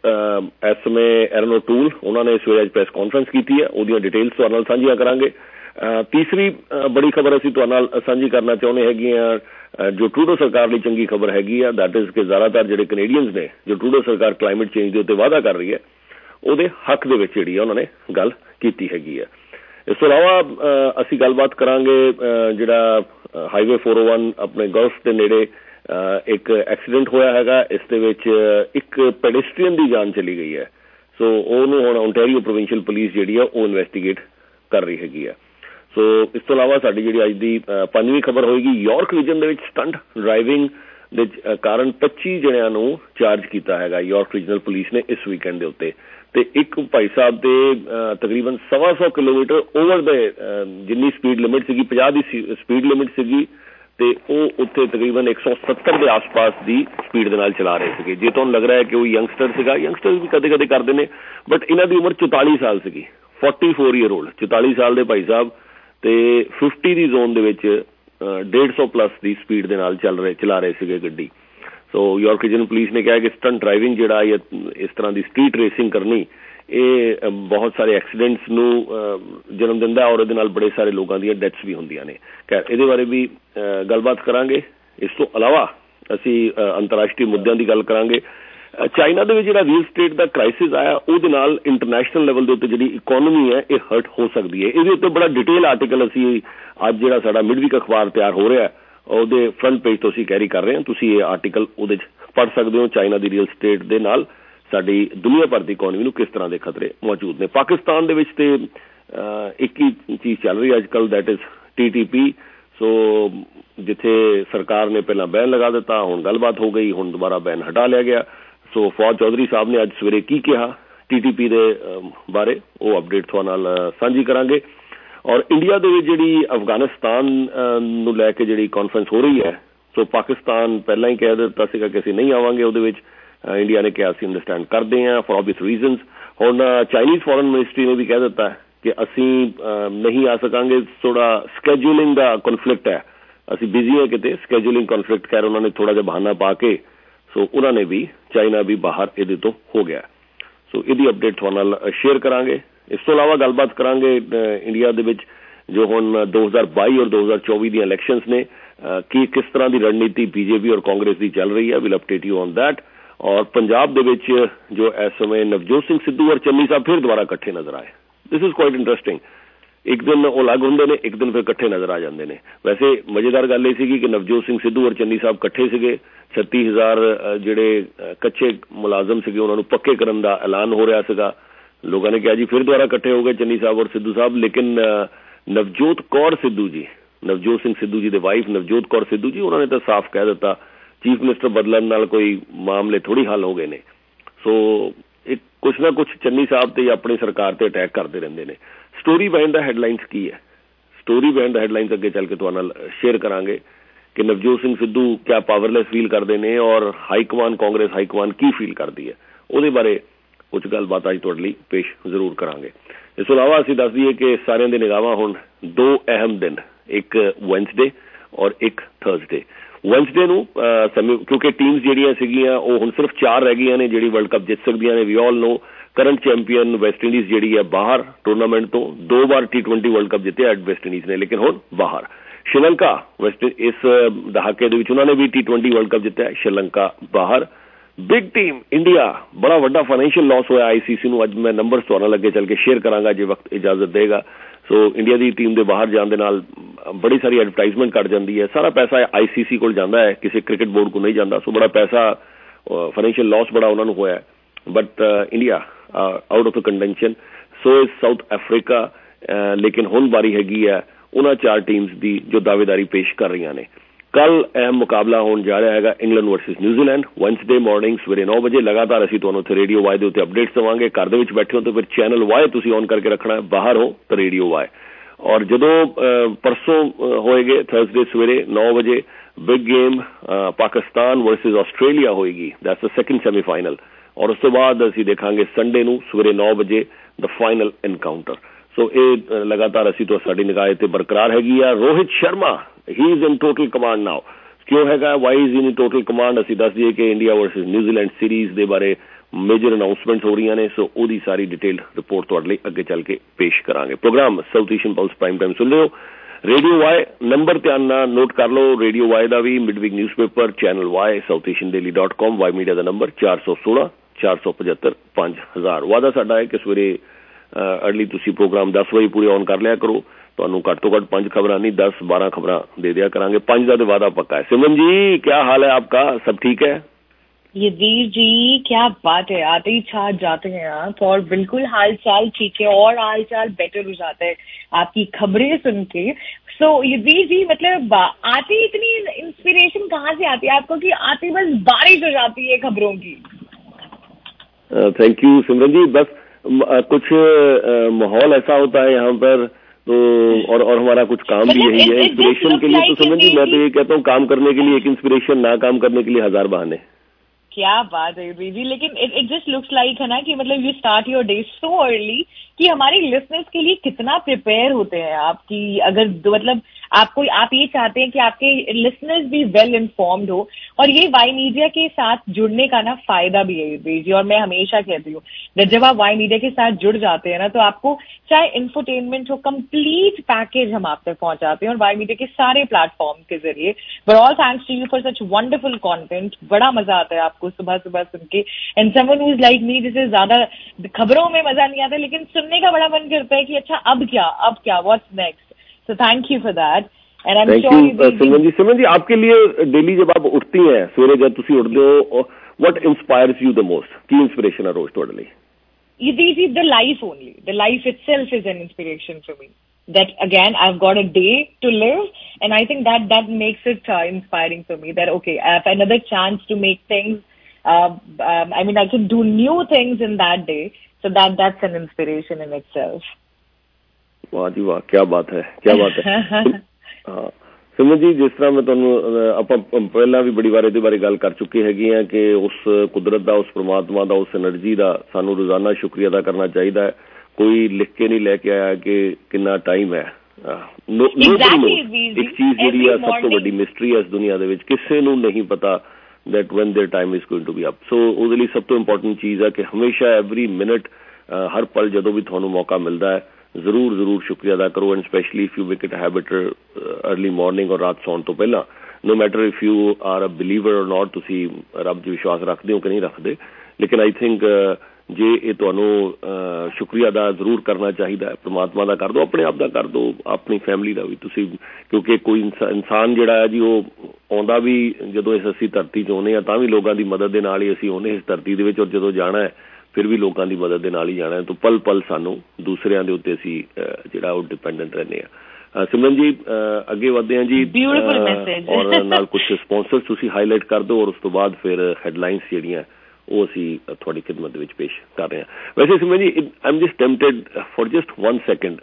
G: ਇਸ ਸਮੇਂ ਐਰਨ ਓਟੂਲ ਉਹਨਾਂ ਨੇ ਇਸ ਵੇਲੇ ਅੱਜ ਪ੍ਰੈਸ ਕਾਨਫਰੰਸ ਕੀਤੀ ਹੈ ਉਹਦੀਆਂ ਡਿਟੇਲਸ ਤੁਹਾਡੇ ਨਾਲ ਸਾਂਝੀਆਂ ਕਰਾਂਗੇ। ਤੀਸਰੀ ਬੜੀ ਖਬਰ ਅਸੀਂ ਤੁਹਾਡੇ ਨਾਲ ਸਾਂਝੀ ਕਰਨਾ ਚਾਹੁੰਦੇ ਹੈਗੀਆਂ ਜੋ ਟਰੂਡੋ ਸਰਕਾਰ ਲਈ ਚੰਗੀ ਖਬਰ ਹੈਗੀ ਆ ਦੈਟ ਇਜ਼ ਕਿ ਜ਼ਿਆਦਾਤਰ ਜਿਹੜੇ ਕੈਨੇਡੀਅਨਸ ਨੇ ਜੋ ਟਰੂਡੋ ਸਰਕਾਰ ਕਲਾਈਮੇਟ ਚੇਂਜ ਦੇ ਉੱਤੇ ਵਾਅਦਾ ਕਰ ਰਹੀ ਹੈ ਉਹਦੇ ਹੱਕ ਦੇ ਵਿੱਚ ਜਿਹੜੀ ਆ ਉਹਨਾਂ ਨੇ ਗੱਲ ਕੀਤੀ ਹੈਗੀ ਆ। ਇਸ ਤੋਂ ਇਲਾਵਾ ਅਸੀਂ ਗੱਲਬਾਤ ਕਰਾਂਗੇ ਜਿਹੜਾ ਹਾਈਵੇ 401 ਆਪਣੇ ਗਲਫ ਦੇ ਨੇੜੇ ਇੱਕ ਐਕਸੀਡੈਂਟ ਹੋਇਆ ਹੈਗਾ। ਇਸ ਦੇ ਵਿੱਚ ਇੱਕ ਪੈਡੈਸਟਰੀਅਨ ਦੀ ਜਾਨ ਚਲੀ ਗਈ ਹੈ। ਸੋ ਉਹਨੂੰ ਹੁਣ ਓਨਟਾਰੀਓ ਪ੍ਰੋਵਿੰਸ਼ੀਅਲ ਪੁਲਿਸ ਜਿਹੜੀ ਆ ਉਹ ਇਨਵੈਸਟੀਗੇਟ ਕਰ ਰਹੀ ਹੈਗੀ ਆ। ਸੋ ਇਸ ਤੋਂ ਇਲਾਵਾ ਸਾਡੀ ਜਿਹੜੀ ਅੱਜ ਦੀ ਪੰਜਵੀਂ ਖਬਰ ਹੋਏਗੀ ਯਾਰਕ ਰੀਜਨ ਦੇ ਵਿੱਚ ਸਟੰਟ ਡਰਾਈਵਿੰਗ ਦੇ ਕਾਰਨ 25 ਜਣਿਆਂ ਨੂੰ ਚਾਰਜ ਕੀਤਾ ਹੈਗਾ ਯਾਰਕ ਰੀਜਨਲ ਪੁਲਿਸ ਨੇ ਇਸ ਵੀਕਐਂਡ ਦੇ ਉੱਤੇ ਤੇ ਇੱਕ ਭਾਈ ਸਾਹਿਬ ਦੇ ਤਕਰੀਬਨ 125 ਕਿਲੋਮੀਟਰ ਓਵਰ ਦੇ ਜਿੰਨੀ ਸਪੀਡ ਲਿਮਿਟ ਸੀਗੀ 50 ਦੀ ਸਪੀਡ ਲਿਮਿਟ ਸੀਗੀ ਤੇ ਉਹ ਉੱਥੇ ਤਕਰੀਬਨ 170 ਦੇ ਆਸ-ਪਾਸ ਦੀ ਸਪੀਡ ਦੇ ਨਾਲ ਚਲਾ ਰਹੇ ਸੀਗੇ। ਜੇ ਤੁਹਾਨੂੰ ਲੱਗ ਰਿਹਾ ਹੈ ਕਿ ਉਹ ਯੰਗਸਟਰ ਸੀਗਾ ਯੰਗਸਟਰ ਵੀ ਕਦੇ-ਕਦੇ ਕਰਦੇ ਨੇ ਬਟ ਇਹਨਾਂ ਦੀ ਉਮਰ 44 ਸਾਲ ਸੀਗੀ 44 ਈਅਰ ਓਲਡ 44 ਸਾਲ ਦੇ ਭਾਈ ਸਾਹਿਬ ਤੇ 50 ਦੀ ਜ਼ੋਨ ਦੇ ਵਿੱਚ 150 ਪਲੱਸ ਦੀ ਸਪੀਡ ਦੇ ਨਾਲ ਚਲਾ ਰਹੇ ਸੀਗੇ ਗੱਡੀ। ਸੋ ਯਾਰਕ ਰੀਜਨ ਪੁਲਿਸ ਨੇ ਕਿਹਾ ਕਿ ਸਟੰਟ ਡਰਾਈਵਿੰਗ ਜਿਹੜਾ ਇਸ ਤਰ੍ਹਾਂ ਦੀ ਸਟਰੀਟ ਰੇਸਿੰਗ ਕਰਨੀ ਇਹ ਬਹੁਤ ਸਾਰੇ ਐਕਸੀਡੈਂਟਸ ਨੂੰ ਜਨਮ ਦਿੰਦਾ ਔਰ ਇਹਦੇ ਨਾਲ ਬੜੇ ਸਾਰੇ ਲੋਕਾਂ ਦੀਆਂ ਡੈਥਸ ਵੀ ਹੁੰਦੀਆਂ ਨੇ। ਖੈਰ ਇਹਦੇ ਬਾਰੇ ਵੀ ਗੱਲਬਾਤ ਕਰਾਂਗੇ। ਇਸ ਤੋਂ ਇਲਾਵਾ ਅਸੀਂ ਅੰਤਰਰਾਸ਼ਟਰੀ ਮੁੱਦਿਆਂ ਦੀ ਗੱਲ ਕਰਾਂਗੇ। ਚਾਈਨਾ ਦੇ ਵਿੱਚ ਜਿਹੜਾ ਰੀਅਲ ਸਟੇਟ ਦਾ ਕ੍ਰਾਈਸਿਸ ਆਇਆ ਉਹਦੇ ਨਾਲ ਇੰਟਰਨੈਸ਼ਨਲ ਲੈਵਲ ਦੇ ਉੱਤੇ ਜਿਹੜੀ ਇਕੋਨਮੀ ਹੈ ਇਹ ਹਰਟ ਹੋ ਸਕਦੀ ਹੈ। ਇਹਦੇ ਉੱਤੇ ਬੜਾ ਡਿਟੇਲ ਆਰਟੀਕਲ ਅਸੀਂ ਅੱਜ ਜਿਹੜਾ ਸਾਡਾ ਮਿਡਵੀਕ ਅਖਬਾਰ ਤਿਆਰ ਹੋ ਰਿਹਾ ਉਹਦੇ ਫਰੰਟ ਪੇਜ ਤੋਂ ਅਸੀਂ ਕੈਰੀ ਕਰ ਰਹੇ ਹਾਂ। ਤੁਸੀਂ ਇਹ ਆਰਟੀਕਲ ਉਹਦੇ 'ਚ ਪੜ੍ਹ ਸਕਦੇ ਹੋ। ਚਾਈਨਾ ਦੀ ਰੀਅਲ ਸਟੇਟ ਦੇ ਨਾਲ ਸਾਡੀ ਦੁਨੀਆ ਭਰ ਦੀ ਇਕੋਨਮੀ ਨੂੰ ਕਿਸ ਤਰ੍ਹਾਂ ਦੇ ਖਤਰੇ ਮੌਜੂਦ ਨੇ। ਪਾਕਿਸਤਾਨ ਦੇ ਵਿੱਚ ਤੇ ਇੱਕ ਹੀ ਚੀਜ਼ ਚੱਲ ਰਹੀ ਅੱਜ ਕੱਲ੍ਹ ਦੈਟ ਇਜ਼ TTP। ਸੋ ਜਿੱਥੇ ਸਰਕਾਰ ਨੇ ਪਹਿਲਾਂ ਬੈਨ ਲਗਾ ਦਿੱਤਾ ਹੁਣ ਗੱਲਬਾਤ ਹੋ ਗਈ ਹੁਣ ਦੁਬਾਰਾ ਬੈਨ ਹਟਾ ਲਿਆ ਗਿਆ। ਸੋ ਫੌਜ ਚੌਧਰੀ ਸਾਹਿਬ ਨੇ ਅੱਜ ਸਵੇਰੇ ਕੀ ਕਿਹਾ TTP ਦੇ ਬਾਰੇ ਉਹ ਅਪਡੇਟ ਤੁਹਾਡੇ ਨਾਲ ਸਾਂਝੀ ਕਰਾਂਗੇ। ਔਰ ਇੰਡੀਆ ਦੇ ਵਿੱਚ ਜਿਹੜੀ ਅਫਗਾਨਿਸਤਾਨ ਨੂੰ ਲੈ ਕੇ ਜਿਹੜੀ ਕਾਨਫਰੰਸ ਹੋ ਰਹੀ ਹੈ ਸੋ ਪਾਕਿਸਤਾਨ ਪਹਿਲਾਂ ਹੀ ਕਹਿ ਦਿੱਤਾ ਸੀਗਾ ਕਿ ਅਸੀਂ ਨਹੀਂ ਆਵਾਂਗੇ ਉਹਦੇ ਵਿੱਚ ਇੰਡੀਆ ਨੇ ਕਿਹਾ ਅਸੀਂ ਅੰਡਰਸਟੈਂਡ ਕਰਦੇ ਹਾਂ ਫॉर ऑब्वियस ਰੀਜ਼ਨਸ। ਹੁਣ ਚਾਈਨੀਜ਼ ਫੋਰਨ ਮਿਨਿਸਟਰੀ ਨੇ ਵੀ ਕਹਿ ਦਿੱਤਾ ਕਿ ਅਸੀਂ ਨਹੀਂ ਆ ਸਕਾਂਗੇ ਥੋੜਾ ਸਕੈਜੂਲਿੰਗ ਦਾ ਕਨਫਲਿਕਟ ਹੈ ਅਸੀਂ ਬਿਜ਼ੀ ਹਾਂ ਕਿਤੇ ਸਕੈਜੂਲਿੰਗ ਕਨਫਲਿਕਟ ਕਹਿ ਉਹਨਾਂ ਨੇ ਥੋੜਾ ਜਿਹਾ ਬਹਾਨਾ ਪਾ ਕੇ ਸੋ ਉਹਨਾਂ ਨੇ ਵੀ ਚਾਈਨਾ ਵੀ ਬਾਹਰ ਇਹਦੇ ਤੋਂ ਹੋ ਗਿਆ। ਸੋ ਇਹਦੀ ਅਪਡੇਟ ਤੁਹਾਡੇ ਨਾਲ ਸ਼ੇਅਰ ਕਰਾਂਗੇ। ਇਸ ਤੋਂ ਇਲਾਵਾ ਗੱਲਬਾਤ ਕਰਾਂਗੇ ਇੰਡੀਆ ਦੇ ਵਿੱਚ ਜੋ ਹੁਣ 2022 ਔਰ 2024 ਦੀਆਂ ਇਲੈਕਸ਼ਨਸ ਨੇ ਕਿ ਕਿਸ ਤਰ੍ਹਾਂ ਦੀ ਰਣਨੀਤੀ BJP ਔਰ ਕਾਂਗਰਸ ਦੀ ਚੱਲ ਰਹੀ ਹੈ। Will update you on that. ਔਰ ਪੰਜਾਬ ਦੇ ਵਿੱਚ ਜੋ ਇਸ ਸਮੇਂ ਨਵਜੋਤ ਸਿੰਘ ਸਿੱਧੂ ਔਰ ਚੰਨੀ ਸਾਹਿਬ ਫਿਰ ਦੁਬਾਰਾ ਇਕੱਠੇ ਨਜ਼ਰ ਆਏ। ਦਿਸ ਇਜ਼ ਕੁਆਇਟ ਇੰਟਰਸਟਿੰਗ ਇੱਕ ਦਿਨ ਉਹ ਅਲੱਗ ਹੁੰਦੇ ਨੇ, ਇੱਕ ਦਿਨ ਫਿਰ ਇਕੱਠੇ ਨਜ਼ਰ ਆ ਜਾਂਦੇ ਨੇ। ਵੈਸੇ ਮਜ਼ੇਦਾਰ ਗੱਲ ਇਹ ਸੀਗੀ ਕਿ ਨਵਜੋਤ ਸਿੰਘ ਸਿੱਧੂ ਔਰ ਚੰਨੀ ਸਾਹਿਬ ਇਕੱਠੇ ਸੀਗੇ। 36,000 ਜਿਹੜੇ ਕੱਚੇ ਮੁਲਾਜ਼ਮ ਸੀਗੇ ਉਹਨਾਂ ਨੂੰ ਪੱਕੇ ਕਰਨ ਦਾ ਐਲਾਨ ਹੋ ਰਿਹਾ ਸੀਗਾ। ਲੋਕਾਂ ਨੇ ਕਿਹਾ ਜੀ ਫਿਰ ਦੁਬਾਰਾ ਇਕੱਠੇ ਹੋ ਗਏ ਚੰਨੀ ਸਾਹਿਬ ਔਰ ਸਿੱਧੂ ਸਾਹਿਬ, ਲੇਕਿਨ ਨਵਜੋਤ ਕੌਰ ਸਿੱਧੂ ਜੀ, ਨਵਜੋਤ ਸਿੰਘ ਸਿੱਧੂ ਜੀ ਦੇ ਵਾਈਫ ਨਵਜੋਤ ਕੌਰ ਸਿੱਧੂ ਜੀ, ਉਹਨਾਂ ਨੇ ਤਾਂ ਸਾਫ਼ ਕਹਿ ਦਿੱਤਾ ਚੀਫ ਮਿਨਿਸਟਰ ਬਦਲਣ ਨਾਲ ਕੋਈ ਮਾਮਲੇ ਥੋੜ੍ਹੀ ਹੱਲ ਹੋ ਗਏ ਨੇ। ਸੋ ਇੱਕ ਕੁਛ ਨਾ ਕੁਛ ਚੰਨੀ ਸਾਹਿਬ ਤੇ ਆਪਣੀ ਸਰਕਾਰ ਤੇ ਅਟੈਕ ਕਰਦੇ ਰਹਿੰਦੇ ਨੇ। ਸਟੋਰੀ ਬਿਹਾਈਂਡ ਦਾ ਹੈਡਲਾਈਨਸ ਕੀ ਹੈ? ਸਟੋਰੀ ਬਿਹਾਈਂਡ ਦਾ ਹੈਡਲਾਈਨਸ ਅੱਗੇ ਚੱਲ ਕੇ ਤੁਹਾਡੇ ਨਾਲ ਸ਼ੇਅਰ ਕਰਾਂਗੇ ਕਿ ਨਵਜੋਤ ਸਿੰਘ ਸਿੱਧੂ ਕਿਆ ਪਾਵਰਲੈਸ ਫੀਲ ਕਰਦੇ ਨੇ ਔਰ ਹਾਈਕਮਾਨ ਕਾਂਗਰਸ ਹਾਈਕਮਾਨ ਕੀ ਫੀਲ ਕਰਦੀ ਹੈ, ਉਹਦੇ ਬਾਰੇ ਕੁਝ ਗੱਲਬਾਤ ਅੱਜ ਤੁਹਾਡੇ ਲਈ ਪੇਸ਼ ਜ਼ਰੂਰ ਕਰਾਂਗੇ। ਇਸ ਤੋਂ ਇਲਾਵਾ ਅਸੀਂ ਦੱਸ ਦਈਏ ਕਿ ਸਾਰਿਆਂ ਦੀ ਨਿਗਾਹਾਂ ਹੁਣ ਦੋ ਅਹਿਮ ਦਿਨ, ਇੱਕ ਵੈਨਸਡੇ ਔਰ ਇੱਕ ਥਰਸਡੇ। ਵੈਨਸਡੇ ਨੂੰ ਕਿਉਂਕਿ ਟੀਮਸ ਜਿਹੜੀਆਂ ਸੀਗੀਆਂ ਉਹ ਹੁਣ ਸਿਰਫ 4 ਰਹਿ ਗਈਆਂ ਨੇ ਜਿਹੜੀ ਵਰਲਡ ਕੱਪ ਜਿੱਤ ਸਕਦੀਆਂ ਨੇ। We all know current champion West Indies ਜਿਹੜੀ ਹੈ ਬਾਹਰ ਟੂਰਨਾਮੈਂਟ ਤੋਂ, 2 ਵਾਰ T20 ਵਰਲਡ ਕੱਪ ਜਿੱਤਿਆ ਵੈਸਟ ਇੰਡੀਜ਼ ਨੇ, ਲੇਕਿਨ ਹੁਣ ਬਾਹਰ। ਸ਼੍ਰੀਲੰਕਾ ਇਸ ਦਹਾਕੇ ਦੇ ਵਿੱਚ ਉਹਨਾਂ ਨੇ ਵੀ T20 ਵਰਲਡ ਕੱਪ ਜਿੱਤਿਆ, ਸ਼੍ਰੀਲੰਕਾ ਬਾਹਰ। ਬਿਗ ਟੀਮ ਇੰਡੀਆ, ਬੜਾ ਵੱਡਾ ਫਾਈਨੈਂਸ਼ੀਅਲ ਲਾਸ ਹੋਇਆ ICC ਨੂੰ। ਅੱਜ ਮੈਂ ਨੰਬਰਸ ਤੁਹਾਨੂੰ ਲੱਗੇ ਚੱਲ ਕੇ ਸ਼ੇਅਰ ਕਰਾਂਗਾ ਜੇ ਵਕਤ ਇਜਾਜ਼ਤ ਦੇਗਾ। ਸੋ ਇੰਡੀਆ ਦੀ ਟੀਮ ਦੇ ਬਾਹਰ ਜਾਣ ਦੇ ਨਾਲ ਬੜੀ ਸਾਰੀ ਐਡਵਰਟਾਈਜ਼ਮੈਂਟ ਕੱਟ ਜਾਂਦੀ ਹੈ। ਸਾਰਾ ਪੈਸਾ ICC ਕੋਲ ਜਾਂਦਾ ਹੈ, ਕਿਸੇ ਕ੍ਰਿਕਟ ਬੋਰਡ ਕੋਲ ਨਹੀਂ ਜਾਂਦਾ। ਸੋ ਬੜਾ ਪੈਸਾ, ਫਾਈਨੈਂਸ਼ੀਅਲ ਲਾਸ ਬੜਾ ਉਹਨਾਂ ਨੂੰ ਹੋਇਆ। But India out of the contention, so ਇਸ ਸਾਊਥ ਅਫਰੀਕਾ। ਲੇਕਿਨ ਹੁਣ ਵਾਰੀ ਹੈਗੀ ਹੈ ਉਹਨਾਂ 4 ਟੀਮਸ ਦੀ ਜੋ ਦਾਅਵੇਦਾਰੀ ਪੇਸ਼ ਕਰ ਰਹੀਆਂ ਨੇ। ਕੱਲ ਅਹਿਮ ਮੁਕਾਬਲਾ ਹੋਣ ਜਾ ਰਿਹਾ ਹੈਗਾ England versus New Zealand, Wednesday morning ਸਵੇਰੇ 9 ਵਜੇ। ਲਗਾਤਾਰ ਅਸੀਂ ਤੁਹਾਨੂੰ ਉੱਥੇ ਰੇਡੀਓ ਵਾਈ ਦੇ ਉੱਤੇ ਅਪਡੇਟਸ ਦੇਵਾਂਗੇ। ਘਰ ਦੇ ਵਿੱਚ ਬੈਠੇ ਹੋ ਤਾਂ ਫਿਰ ਚੈਨਲ ਵਾਈ ਤੁਸੀਂ ਔਨ ਕਰਕੇ ਰੱਖਣਾ ਹੈ, ਬਾਹਰ ਹੋ ਤਾਂ ਰੇਡੀਓ ਵਾਈ। ਔਰ ਜਦੋਂ ਪਰਸੋਂ ਹੋਏਗੇ ਥਰਸਡੇ ਸਵੇਰੇ 9 ਵਜੇ big game Pakistan versus Australia ਹੋਏਗੀ, ਦੈਟਸ ਦ ਸੈਕੰਡ ਸੈਮੀਫਾਈਨਲ। ਔਰ ਉਸ ਤੋਂ ਬਾਅਦ ਅਸੀਂ ਦੇਖਾਂਗੇ ਸੰਡੇ ਨੂੰ ਸਵੇਰੇ 9 ਵਜੇ ਦ ਫਾਈਨਲ ਐਨਕਾਊਂਟਰ। ਸੋ ਇਹ ਲਗਾਤਾਰ ਅਸੀਂ ਤੋਂ ਸਾਡੀ ਨਿਗਾਹ ਤੇ ਬਰਕਰਾਰ ਹੈਗੀ ਆ। Rohit Sharma he is in total command now. ਕਿਉਂ ਹੈਗਾ, why is in total command? ਅਸੀਂ ਦੱਸ ਦਈਏ ਕਿ ਇੰਡੀਆ ਵਰਸਸ ਨਿਊਜ਼ੀਲੈਂਡ ਸੀਰੀਜ਼ ਦੇ ਬਾਰੇ ਮੇਜਰ ਅਨਾਉਂਸਮੈਂਟਸ ਹੋ ਰਹੀਆਂ ਨੇ। ਸੋ ਉਹਦੀ ਸਾਰੀ ਡਿਟੇਲ ਰਿਪੋਰਟ ਤੁਹਾਡੇ ਲਈ ਅੱਗੇ ਚੱਲ ਕੇ ਪੇਸ਼ ਕਰਾਂਗੇ। Program South Asian plus prime time ਸੁਣ ਰਹੇ ਹੋ। ਰੇਡੀਓ ਵਾਈ ਨੰਬਰ ਧਿਆਨ ਨਾਲ ਨੋਟ ਕਰ ਲਓ। ਰੇਡੀਓ ਵਾਈ ਦਾ ਵੀ midweek newspaper, channel Y, southasiandaily.com, Y Media ਦਾ ਨੰਬਰ 416 475 5000। ਵਾਅਦਾ ਸਾਡਾ ਹੈ ਕਿ ਸਵੇਰੇ ਅਰਲੀ ਤੁਸੀਂ ਪ੍ਰੋਗਰਾਮ 10 ਵਜੇ ਪੂਰੇ ਔਨ ਕਰ ਲਿਆ ਕਰੋ। ਤੁਹਾਨੂੰ ਘੱਟ ਤੋਂ ਘੱਟ 5 ਖਬਰਾਂ ਨਹੀਂ 10-12 ਖਬਰਾਂ ਦੇ ਦਿਆ ਕਰਾਂਗੇ। 5 ਦਾ तो वादा पक्का है। सिमरन जी क्या हाल है आपका, सब ठीक है?
E: यदीर जी क्या बात है, आते ही छा जाते हैं आप और बिल्कुल हाल चाल ठीक है और हाल चाल बेटर हो जाता है आपकी खबरें सुन के। सो यदीर जी मतलब आती इतनी इंस्पिरेशन कहाँ से आती है आपको कि आती बस बारिश हो जाती है खबरों की?
G: Thank you Simran ji. बस कुछ माहौल ऐसा होता है यहाँ पर तो और हमारा कुछ काम भी यही है इंस्पिरेशन के लिए। तो सिमरन जी मैं तो ये कहता हूँ काम करने के लिए एक इंस्पिरेशन, ना काम करने के लिए 1000 बहाने।
E: क्या बात है जी, लेकिन इट जस्ट लुक्स लाइक है ना कि मतलब you start your day so early कि हमारे लिसनर्स के लिए कितना प्रिपेयर होते हैं आप कि अगर मतलब आप ये चाहते हैं कि आपके लिसनर्स भी वेल इन्फॉर्म्ड हो। और ये वाई मीडिया के साथ जुड़ने का ना फायदा भी है जी। और मैं हमेशा कहती हूँ जब आप वाई मीडिया के साथ जुड़ जाते हैं ना तो आपको चाहे इंफोटेनमेंट हो, कंप्लीट पैकेज हम आप तक पहुंचाते हैं और वाई मीडिया के सारे प्लेटफॉर्म के जरिए। But all thanks to you for such wonderful content. बड़ा मजा आता है आपको सुबह सुबह सुन के। And someone who is like me, जिसे ज्यादा खबरों में मजा नहीं आता लेकिन सुनने का बड़ा मन करता है कि अच्छा अब क्या what's next. So thank you for that, and I'm sure
G: Simran ji आपके लिए डेली जब आप उठती हैं सवेरे जब तुसी उठते हो, what inspires you the most? की इंस्पिरेशन है रोज ਤੁਹਾਡੇ ਲਈ?
E: The life only. The life itself is an inspiration for me. That again I've got a day to live, and I think that makes it inspiring for me. That okay, I have another chance to make things. I mean I can do new things in that day. So that's an inspiration in itself.
G: ਵਾਹ ਜੀ ਵਾਹ, ਕੀ ਬਾਤ ਹੈ, ਕੀ ਬਾਤ ਹੈ। ਹਾਂ ਸਿਮਰਨ ਜੀ, ਜਿਸ ਤਰ੍ਹਾਂ ਮੈਂ ਤੁਹਾਨੂੰ ਆਪਾਂ ਪਹਿਲਾਂ ਵੀ ਬੜੀ ਵਾਰ ਇਹਦੇ ਬਾਰੇ ਗੱਲ ਕਰ ਚੁੱਕੇ ਹੈਗੇ ਆ ਕਿ ਉਸ ਕੁਦਰਤ ਦਾ, ਉਸ ਪ੍ਰਮਾਤਮਾ ਦਾ, ਉਸ એનર્ਜੀ ਦਾ ਸਾਨੂੰ ਰੋਜ਼ਾਨਾ ਸ਼ੁਕਰੀਆ ਅਦਾ ਕਰਨਾ ਚਾਹੀਦਾ ਹੈ। ਕੋਈ ਲਿਖ ਕੇ ਨਹੀਂ ਲੈ ਕੇ ਆਇਆ ਕਿ ਕਿੰਨਾ ਟਾਈਮ ਹੈ। ਇੱਕ ਚੀਜ਼ ਜਿਹੜੀ ਆ ਸਭ ਤੋਂ ਵੱਡੀ ਮਿਸਟਰੀ ਹੈ ਇਸ ਦੁਨੀਆ ਦੇ ਵਿੱਚ, ਕਿਸੇ ਨੂੰ ਨਹੀਂ ਪਤਾ that when their time is going to be up। ਸੋ ਉਹਦੇ ਲਈ ਸਭ ਤੋਂ ਇੰਪੋਰਟੈਂਟ ਚੀਜ਼ ਹੈ ਕਿ ਹਮੇਸ਼ਾ ਐਵਰੀ ਮਿਨਟ, ਹਰ ਪਲ ਜਦੋਂ ਵੀ ਤੁਹਾਨੂੰ ਮੌਕਾ ਮਿਲਦਾ ਹੈ ਜ਼ਰੂਰ ਸ਼ੁਕਰੀਆ ਅਦਾ ਕਰੋ। And specially if you make it habit early morning ਔਰ ਰਾਤ ਸੌਣ ਤੋਂ ਪਹਿਲਾਂ, no matter if you are a believer or not, ਤੁਸੀਂ ਰੱਬ 'ਚ ਵਿਸ਼ਵਾਸ ਰੱਖਦੇ ਹੋ ਕਿ ਨਹੀਂ ਰੱਖਦੇ, ਲੇਕਿਨ ਆਈ ਥਿੰਕ जे ये तुहानूं शुक्रिया दा जरूर करना चाहिए, परमात्मा दा कर दो, अपने आप दा कर दो, अपनी फैमिली दा भी तुसीं, क्योंकि कोई इंसान जिहड़ा है जी वो आउंदा भी जदों इस असीं धरती 'च आउंदे तां भी लोकां दी मदद दे नाल ही असीं आउंदे इस धरती दे विच, और जदों जाना है फिर भी लोकां दी मदद दे नाल ही जाना है। तो पल पल सानूं दूसरिਆਂ ਦੇ ਉੱਤੇ ਅਸੀਂ ਜਿਹੜਾ ਉਹ डिपेंडेंट रहने ਆ। सिमरन जी ਅੱਗੇ ਵਧਦੇ ਹਾਂ ਜੀ,
E: ਬਿਊਟੀਫੁਲ ਮੈਸੇਜ,
G: ਔਰ ਨਾਲ ਕੁਝ ਸਪਾਂਸਰਸ ਤੁਸੀਂ ਹਾਈਲਾਈਟ ਕਰ ਦਿਓ, ਔਰ ਉਸ ਤੋਂ ਬਾਅਦ ਫਿਰ ਹੈਡਲਾਈਨਸ ਜਿਹੜੀਆਂ ਉਹ ਅਸੀਂ ਤੁਹਾਡੀ ਖਿਦਮਤ ਵਿੱਚ ਪੇਸ਼ ਕਰ ਰਹੇ ਹਾਂ। ਵੈਸੇ Simran ji, I am just tempted for just 1 second,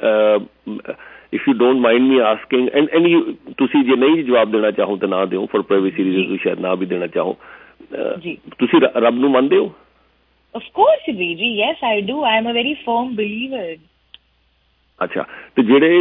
G: if you don't mind me asking, and you ਤੁਸੀਂ ਜੇ ਨਹੀਂ ਜਵਾਬ ਦੇਣਾ ਚਾਹੋ ਤਾਂ ਨਾ ਦਿਓ, ਫॉर प्राइवेसी रीजन ਤੁਸੀਂ ਸ਼ਾਇਦ ਨਾ ਵੀ ਦੇਣਾ ਚਾਹੋ, ਤੁਸੀਂ ਰੱਬ ਨੂੰ ਮੰਨਦੇ ਹੋ?
E: Of course, Viji. Yes, I do. I am a very firm believer.
G: अच्छा, तो जेड़े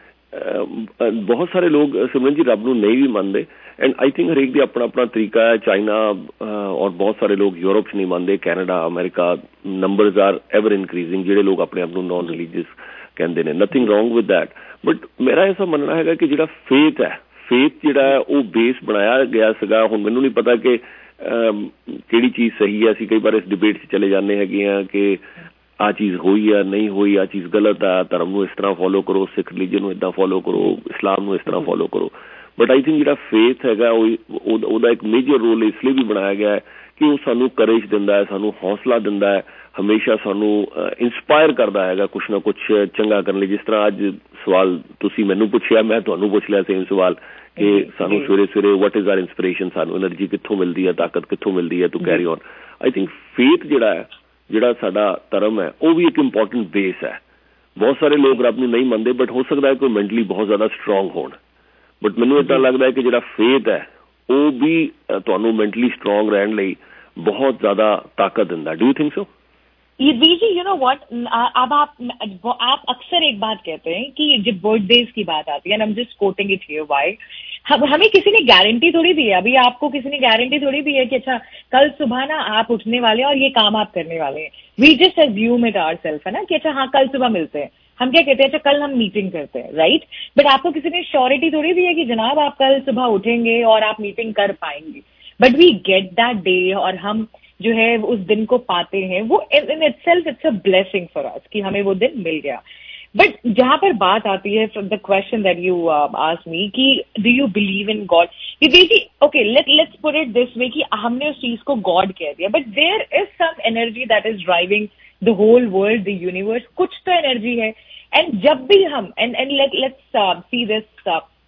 G: बहुत सारे लोग सिमरन जी रब नूं नहीं भी मानते, एंड आई थिंक हरेक दी अपना अपना तरीका है। चाइना और बहुत सारे लोग यूरोप च नहीं मानते, Canada, America, numbers are ever increasing जेड़े लोग अपने आप नूं नॉन रिलीजियस कहते हैं। Nothing wrong with that, but मेरा ऐसा मनना है कि जिहड़ा फेथ है, फेथ जिहड़ा है वो बेस बनाया गया सीगा। हुण मैनूं नहीं पता कि किहड़ी चीज़ सही है, असीं कई बार इस डिबेट से चले जाते हैं कि आ चीज़ हुई है नहीं हुई, आ चीज़ गलत है, धर्म नूं इस तरह फॉलो करो, सिख रिलीजन नूं इदां फॉलो करो, इस्लाम नूं इस तरह फॉलो करो। बट आई थिंक जिहड़ा फेथ हैगा ਉਹਦਾ एक मेजर रोल इसलिए भी बनाया गया है कि वो सानू करेज दिंदा है, सानू हौसला दिंदा है, हमेशा सानू इंस्पायर करदा हैगा कुछ ना कुछ चंगा करने लई। जिस तरह अज सवाल तुसीं मैनूं पुछिया, मैं तुहानूं पुछ लिया सेम सवाल कि सानू सवेरे सवेरे व्हाट इज आवर इंस्पिरेशन, सानू एनर्जी कित्थों मिलदी है, ताकत कित्थों मिलदी है to carry on. I think faith जिहड़ा साडा धर्म है वो भी एक इंपॉर्टेंट बेस है। बहुत सारे लोग रब नूं नहीं मनदे, बट हो सकता है कोई मेंटली बहुत ज्यादा स्ट्रोंग होण, बट मैनूं इदां लगदा है कि जिहड़ा फेथ है वो भी तुहानूं मेंटली स्ट्रोंग रहण लई बहुत ज्यादा ताकत दिंदा। Do you think so?
E: ये बीजी, यू नो व्हाट, अब आप अक्सर एक बात कहते हैं कि जब बर्थडेज की बात आती है, and I am just quoting it here, why हमें किसी ने गारंटी थोड़ी दी है, अभी आपको किसी ने गारंटी थोड़ी दी है कि अच्छा कल सुबह ना आप उठने वाले हैं और ये काम आप करने वाले हैं। We just assume it ourself, है ना, कि अच्छा हाँ कल सुबह मिलते हैं। हम क्या कहते हैं, अच्छा कल हम मीटिंग करते हैं, राइट? बट आपको किसी ने श्योरिटी थोड़ी दी है कि जनाब आप कल सुबह उठेंगे और आप मीटिंग कर पाएंगे। But we get that day, और हम जो है उस दिन को पाते हैं, वो in itself it's a blessing for us कि हमें वो दिन मिल गया। बट जहां पर बात आती है, the question that you asked me कि do you believe in God, ये देखिए, okay let's put it this way कि हमने उस चीज को गॉड कह दिया, but there is some energy that is driving the whole world, the universe, कुछ तो एनर्जी है। एंड जब भी हम एंड लेट्स सी दिस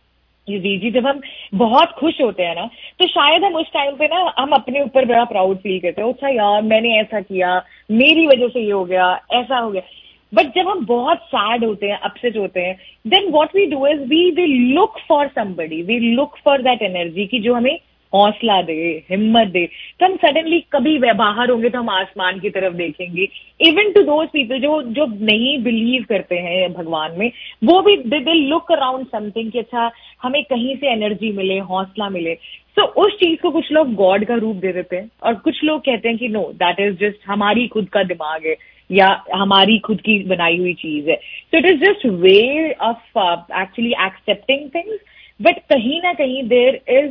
E: जी, जब हम बहुत खुश होते हैं ना, तो शायद हम उस टाइम पे ना हम अपने ऊपर बड़ा प्राउड फील करते हैं, अच्छा यार मैंने ऐसा किया, मेरी वजह से ये हो गया, ऐसा हो गया। बट जब हम बहुत सैड होते हैं, अपसेट होते हैं, then what we do is we will look for somebody, we look for that energy की जो हमें हौसला दे, हिम्मत दे। तो हम सडनली कभी बाहर होंगे तो हम आसमान की तरफ देखेंगे। इवन टू दोज पीपल जो नहीं बिलीव करते हैं भगवान में, वो भी दे लुक अराउंड समथिंग कि अच्छा हमें कहीं से एनर्जी मिले, हौसला मिले। तो उस चीज को कुछ लोग गॉड का रूप दे देते हैं, और कुछ लोग कहते हैं कि नो, दैट इज जस्ट हमारी खुद का दिमाग है या हमारी खुद की बनाई हुई चीज है। So it is just way of actually accepting things. But कहीं ना कहीं देयर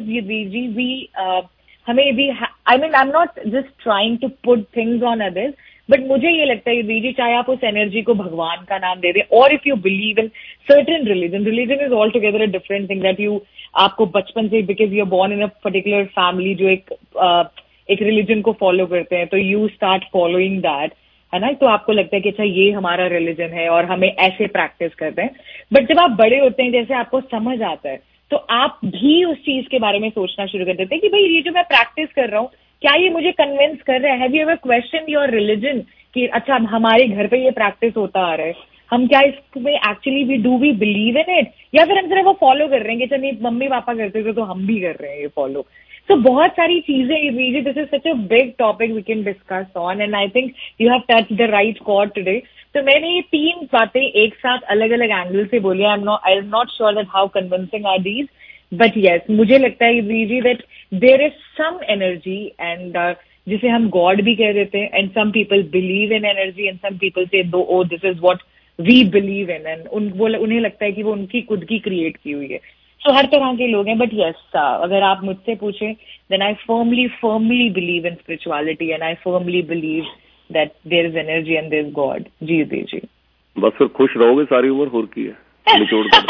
E: इज हमें भी, I mean I am not just trying to put things on others, but मुझे ये लगता है जी, चाहे आप उस एनर्जी को भगवान का नाम दे दें, और if you believe in certain religion is all together a different thing, that you आपको बचपन से, because you are born in a particular family जो एक रिलीजन को फॉलो करते हैं, तो यू स्टार्ट फॉलोइंग दैट, है ना। तो आपको लगता है कि अच्छा ये हमारा रिलीजन है और हमें ऐसे प्रैक्टिस करते हैं। बट जब आप बड़े होते हैं, जैसे आपको समझ आता है, तो आप भी उस चीज के बारे में सोचना शुरू कर देते हैं कि भाई ये जो मैं प्रैक्टिस कर रहा हूँ, क्या ये मुझे कन्विंस कर रहा है? Have you ever question your religion कि अच्छा हमारे घर पे ये प्रैक्टिस होता आ रहा है, हम क्या इसमें actually we believe in it, या फिर हम सिर्फ वो फॉलो कर रहे हैं कि चलिए मम्मी पापा करते थे तो हम भी कर रहे हैं ये फॉलो। So बहुत सारी चीजें, this is such a big topic we can discuss on, and I think you have touched the right chord today. तो मैंने ये 3 बातें एक साथ अलग अलग एंगल से बोली। I'm not sure that how convincing are these, but yes, मुझे लगता है बीजी that there is some energy and जिसे हम God भी कह देते हैं, and some people believe in energy and some people say oh this is what we believe in, and उन्हें लगता है कि वो उनकी खुद की क्रिएट की हुई है। तो हर तरह के लोग हैं, बट यस, अगर आप मुझसे पूछें, then I firmly believe in spirituality, and I firmly believe that there is energy and there is God. जी युद्धेश जी,
G: बस फिर खुश रहोगे सारी उम्र, होर की है, निचोड़ कर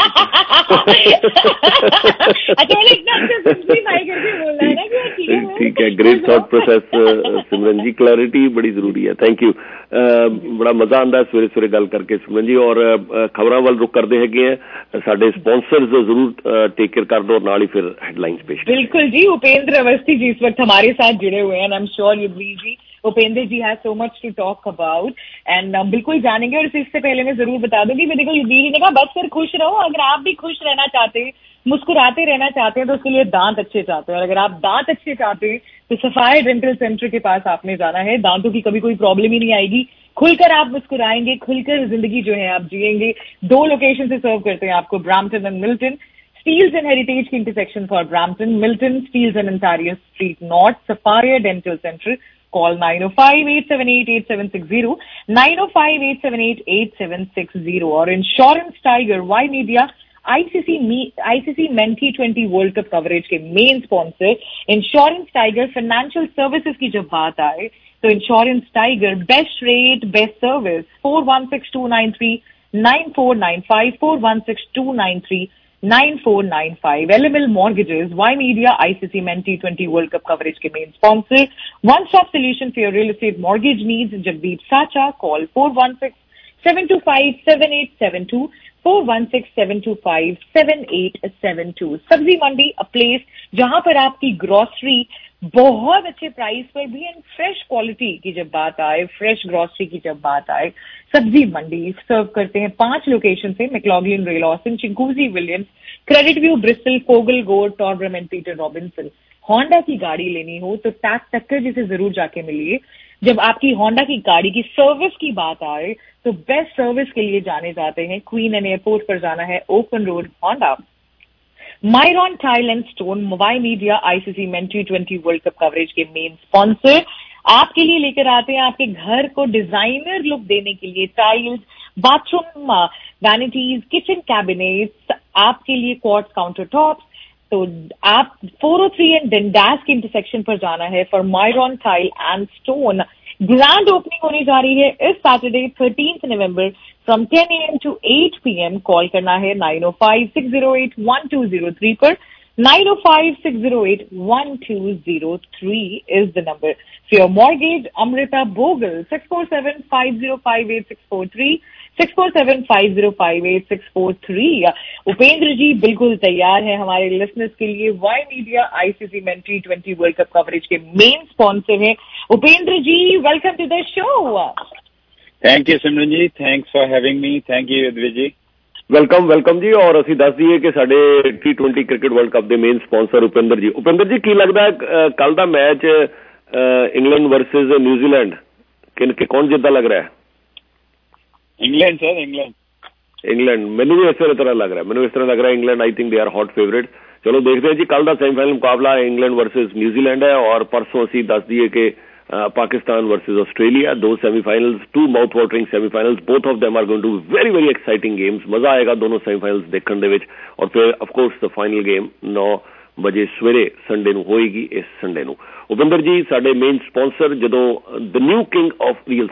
E: अच्छा मैंने इतना अच्छा सिंपलीफाई करके बोलना है ना कि
G: ठीक है। Great thought process Simran ji, clarity बड़ी जरूरी है। Thank you. बड़ा मजा आंदा सवेरे सवेरे गल करके सिमरन जी। और खबरां ਵੱਲ रुख करते हैं, साडे स्पॉन्सर्स जरूर टेक केयर कर दो और नाल ही फिर हेडलाइंस पेश।
E: बिल्कुल जी, उपेंद्र अवस्थी जी इस वक्त हमारे साथ जुड़े हुए हैं। I am sure Yudhvir ji, Upendra ji has so much to talk about and बिल्कुल जानेंगे। और इससे पहले मैं जरूर बता दूंगी, मैं देखो युद्धवीर जी ने कहा बस फिर खुश रहो। अगर आप भी खुश रहना चाहते हैं, मुस्कुराते रहना चाहते हैं, तो उसके लिए दांत अच्छे चाहते हैं। और अगर आप दांत अच्छे चाहते हैं तो सफाया डेंटल सेंटर के पास आपने जाना है। दांतों की कभी कोई प्रॉब्लम ही नहीं आएगी, खुलकर आप मुस्कुराएंगे, खुलकर जिंदगी जो है आप जिएंगे। 2 लोकेशन से सर्व करते हैं आपको, Brampton and Milton. Steeles and Heritage की intersection for Brampton, Milton, Steeles and Ontario Street North, Sapphire Dental Center. Call 905-878-8760, 905-878-8760. और Insurance Tiger, Y Media, ICC Men T20 World Cup coverage के main sponsor insurance tiger. Financial services की जब बात आए तो insurance tiger, best rate best service. 4162939495, 4162939495। LML Mortgages, Y Media, ICC Men T20 World Cup coverage के main sponsor. One Stop Solution for your real estate mortgage needs, Jagdeep Sacha. Call 416-725-7872, 416-725-7872। सब्जी मंडी, a place जहां पर आपकी grocery बहुत अच्छे price पर भी and fresh quality की जब बात आए, फ्रेश ग्रोसरी की जब बात आए, सब्जी मंडी सर्व करते हैं 5 लोकेशन से, McLaughlin, Ray Lawson, Chinguacousy, Williams, Creditview, Bristol, कोगल, गोड, Torbram and Peter Robinson. Honda की गाड़ी लेनी हो तो टैग टक्कर जी से जरूर जाके मिलिए। जब आपकी होंडा की गाड़ी की सर्विस की बात आए तो बेस्ट सर्विस के लिए जाने जाते हैं क्वीन एंड एयरपोर्ट पर जाना है, open road Honda. Myron tile and stone, Y media, ICC Men T20 world cup coverage के मेन स्पॉन्सर, आपके लिए लेकर आते हैं आपके घर को डिजाइनर लुक देने के लिए tiles, bathroom vanities, kitchen cabinets, आपके लिए क्वार्ट्ज काउंटर टॉप्स। तो आप 403 एंड डंडास के इंटरसेक्शन पर जाना है for Myron tile and stone. Grand opening होने जा रही है इस Saturday 13 November from 10 AM to 8 PM। Call करना है 905-608-1203 पर, 905-608-1203 is the number. For your mortgage, Amrita Bogle, 647-5058-643, 647-5058-643। Upendra जी बिल्कुल तैयार है हमारे लिसनर्स के लिए। Y media, ICC Men T20 world cup coverage के मेन स्पॉन्सर हैं। Upendra ji, welcome to the show.
H: Thank you Simran ji, thanks for having me. Thank you Yudhveer ji.
G: Welcome ji. और ਅਸੀਂ ਦੱਸ ਦਈਏ ਕਿ ਸਾਡੇ T20 क्रिकेट वर्ल्ड कप ਦੇ ਮੇਨ ਸਪਾਂਸਰ ਉਪਿੰਦਰ ਜੀ। ਉਪਿੰਦਰ ਜੀ, ਕੀ ਲੱਗਦਾ ਕੱਲ ਦਾ ਮੈਚ इंग्लैंड वर्सेस न्यूजीलैंड कौन जितना लग रहा है?
H: England sir, England.
G: मैनू भी इस तरह लग रहा है, England I think they are hot favourite. चलो देखते हैं जी, कल का सेमीफाइनल मुकाबला इंग्लैंड वर्सेस न्यूजीलैंड है। और परसों असी दस दिए कि Pakistan versus Australia, 2 semifinals, 2 mouth watering semifinals. Both of them are going to very very exciting games. मजा आएगा दोनों सेमीफाइनल्स देखने दे विच। और फिर ऑफकोर्स द फाइनल गेम 9 बजे सवेरे संडे नूं होएगी, इस संडे नूं। उपिंदर जी, साडे मेन स्पॉन्सर जदों the new king of real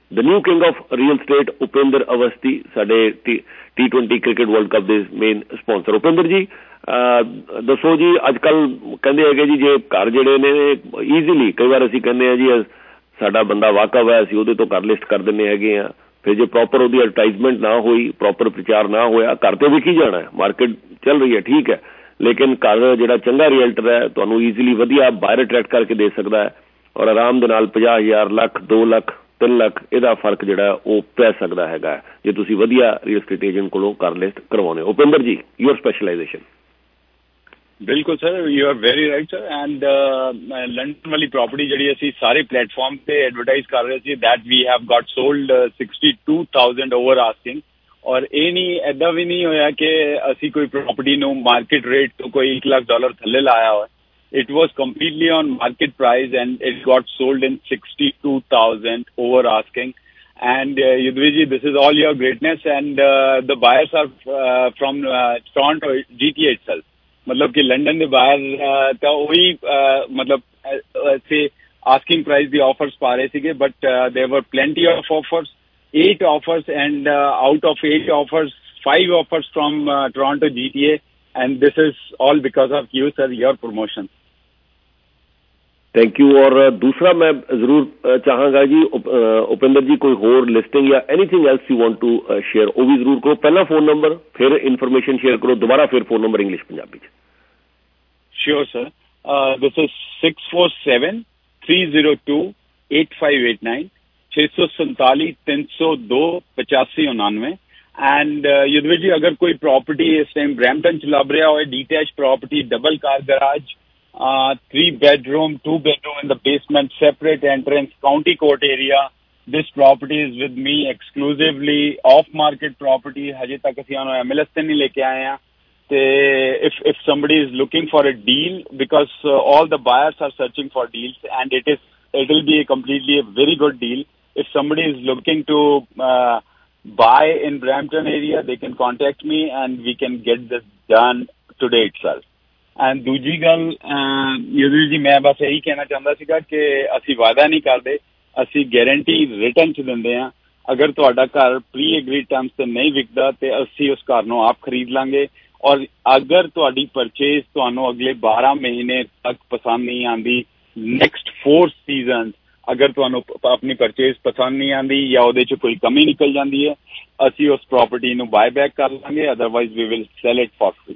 G: estate Upinder Awasthi साडे T20 क्रिकेट वर्ल्ड कप दे मेन स्पॉन्सर। उपिंदर जी दसो जी, अजकल कहंदे है जी जे घर जिहड़े ने ईजीली, कई बार असीं कहंदे आ जी साडा बंदा वाकफ है, असीं उहदे तों घर लिस्ट कर दिंदे हैगे आ, फिर जो प्रॉपर उहदी एडवर्टाइजमेंट ना हुई, प्रॉपर प्रचार ना होया, घर तो विकी जाना है, मार्केट चल रही है, ठीक है, लेकिन घर जिहड़ा चंगा रियल्टर है तुहानूं ईजीली वधिया बायर अट्रैक्ट करके दे सकदा है और आराम दे नाल 50,000 ਲੱਖ 2 ਲੱਖ 3 ਲੱਖ ਇਹਦਾ फर्क जिहड़ा ਉਹ पै सकदा हैगा जे तुसीं वधिया रियल एस्टेट एजेंट कोलों घर लिस्ट करवाउने। उपिंदर जी, योर स्पैशलाइजेशन।
H: बिल्कुल sir, you are very right sir. And London वाली प्रॉपर्टी जिहड़ी असीं सारे प्लेटफॉर्म ते एडवर्टाइज कर रहे सी, that we have got sold 62,000 over asking. और ये नहीं ऐदा भी नहीं होया कि असी कोई प्रॉपर्टी नूं मार्केट रेट तो कोई $1 लाख थल्ले लाया हो। It was completely on market price and it got sold in 62,000 over asking. And Yudhvir ji, this is all your greatness and the buyers are from Toronto GTA itself. मतलब कि London के बाहर तो वही मतलब से asking price the offers ਪਾ ਰਹੇ ਸੀਗੇ, but there were plenty of offers, 8 offers, and out of 8 offers, 5 offers from Toronto GTA, and this is all because of you, sir, your promotion.
G: Thank you. और दूसरा मैं जरूर चाहांगा जी उपिंदर जी कोई होर listing या anything else you want to share वो भी जरूर करो। पहला फोन नंबर फिर इन्फॉर्मेशन शेयर करो, दोबारा फिर फोन नंबर इंग्लिश पंजाबी च।
H: Sure sir, this is 647-302-8589 647-302-8599। And Yudhvir ji अगर कोई प्रॉपर्टी इस टाइम ब्रैम्पटन च लभ रहा हो, detach property, double car garage, 3 bedroom, 2 bedroom in the basement, separate entrance, county court area. This property is with me exclusively, off market property. Haje tak assi anu MLS te nahi leke aaye hain. Te if somebody is looking for a deal, because all the buyers are searching for deals, and it will be completely a very good deal. If somebody is looking to buy in Brampton area, they can contact me and we can get this done today itself. And ਦੂਜੀ ਗੱਲ ਯੁਧਵੀਰ ਜੀ ਮੈਂ ਬਸ ਇਹੀ ਕਹਿਣਾ ਚਾਹੁੰਦਾ ਸੀਗਾ ਕਿ ਅਸੀਂ ਵਾਅਦਾ ਨਹੀਂ ਕਰਦੇ, ਅਸੀਂ ਗਾਰੰਟੀ ਰਿਟਨ ਚ ਦਿੰਦੇ ਹਾਂ। ਅਗਰ ਤੁਹਾਡਾ ਘਰ ਪ੍ਰੀ ਐਗਰੀਡ ਟਰਮਸ ਤੇ ਨਹੀਂ ਵਿਕਦਾ ਤੇ ਅਸੀਂ ਉਸ ਘਰ ਨੂੰ ਆਪ ਖਰੀਦ ਲਾਂਗੇ। ਔਰ ਅਗਰ ਤੁਹਾਡੀ ਪਰਚੇਜ਼ ਤੁਹਾਨੂੰ ਅਗਲੇ 12 ਮਹੀਨੇ ਤੱਕ ਪਸੰਦ ਨਹੀਂ ਆਉਂਦੀ, ਨੈਕਸਟ 4 ਸੀਜ਼ਨਸ ਅਗਰ ਤੁਹਾਨੂੰ ਆਪਣੀ ਪਰਚੇਜ਼ ਪਸੰਦ ਨਹੀਂ ਆਉਂਦੀ ਜਾਂ ਉਹਦੇ ਚ ਕੋਈ ਕਮੀ ਨਿਕਲ ਜਾਂਦੀ ਹੈ, ਅਸੀਂ ਉਸ ਪ੍ਰੋਪਰਟੀ ਨੂੰ ਬਾਏ ਬੈਕ ਕਰ ਲਾਂਗੇ, otherwise we will sell it for free.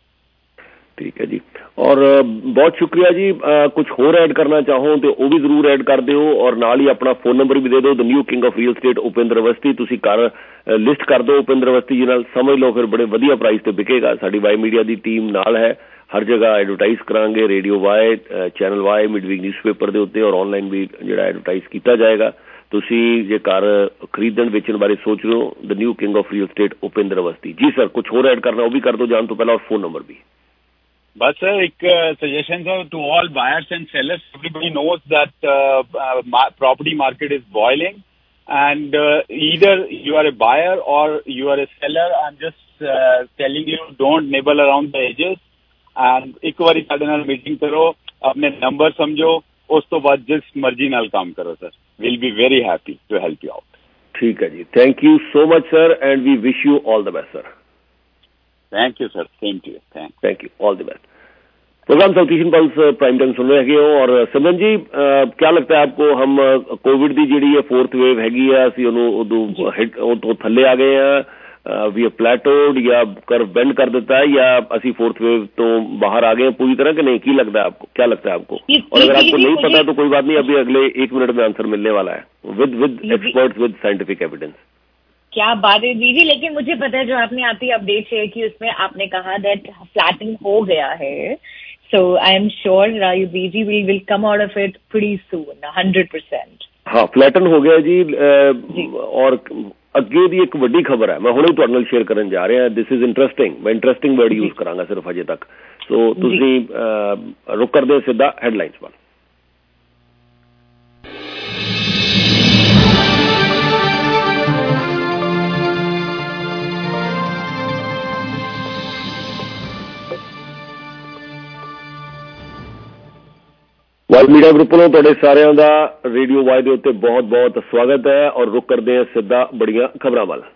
G: ठीक है जी, और बहुत शुक्रिया जी। कुछ होर ऐड करना चाहो तो वह भी जरूर ऐड कर दो, और नाल ही अपना फोन नंबर भी दे दो। The new king of real estate Upinder Awasthi तुसी कर लिस्ट कर दो उपिंदर अवस्थी जी नाल, समझ लो फिर बड़े वधिया प्राइस ते बिकेगा। साडी वाई मीडिया की टीम नाल है, हर जगह एडवरटाइज करांगे, radio Y, channel Y, midweek newspaper के उत्ते और ऑनलाइन भी जिहड़ा एडवरटाइज किया जाएगा। तुसी जे घर खरीदण वेचण बारे सोच रहे हो, the new king of real estate Upinder Awasthi ji. Sir कुछ होर ऐड करना वो भी कर दो जान तो पहला, और फोन नंबर भी।
H: But sir, एक suggestion to all buyers and sellers. Everybody knows that property market is boiling, and either you are a buyer or you are a seller. I'm just telling you, don't nibble around the edges. And एक बारी साडे नाल meeting करो, अपने number समझो, उस तो बाद जिस मर्जी नाल काम करो sir. We'll be very happy to help you out.
G: ठीक है जी, thank you so much sir, and we wish you all the best sir.
H: Thank you sir, same to you,
G: thank you, all the best. Programme South Asian pulse prime time सुन रहे हो। और सिमरन जी क्या लगता है आपको, हम कोविड की जी 4th वेव हैगी है, असी उदों हिट तो थले आ गए हैं, वी हैव प्लेटोड या कर्व बेंड कर देता है, या असी 4th वेव तो बाहर आ गए हैं पूरी तरह के नहीं? की लगता है आपको, क्या लगता है आपको? और अगर आपको नहीं पता तो कोई बात नहीं, अभी अगले 1 मिनट में आंसर मिलने वाला है with experts, with scientific evidence.
E: क्या बात है दीदी, लेकिन मुझे पता है जो आपने आती अपडेट शेयर की उसमें आपने कहा दैट फ्लैटन हो गया है, सो आई एम श्योर दीदी will come out of it pretty soon 100%।
G: हाँ, फ्लैटन हो गया जी। और अगे दी एक वड्डी खबर है, मैं हुणे तुहाडे नाल शेयर करन जा रहा। दिस इज इंटरस्टिंग, मैं इंटरस्टिंग वर्ड यूज करांगा सिर्फ अजे तक। सो तुसीं रुक करदे सीधा हैडलाइंस वाल। वाई मीडिया ग्रुप वालों तुहाडे सारिਆਂ ਦਾ रेडियो वाई ਦੇ ਉੱਤੇ बहुत बहुत स्वागत है, और रुक करते हैं सीधा बड़ियां खबरां वाल।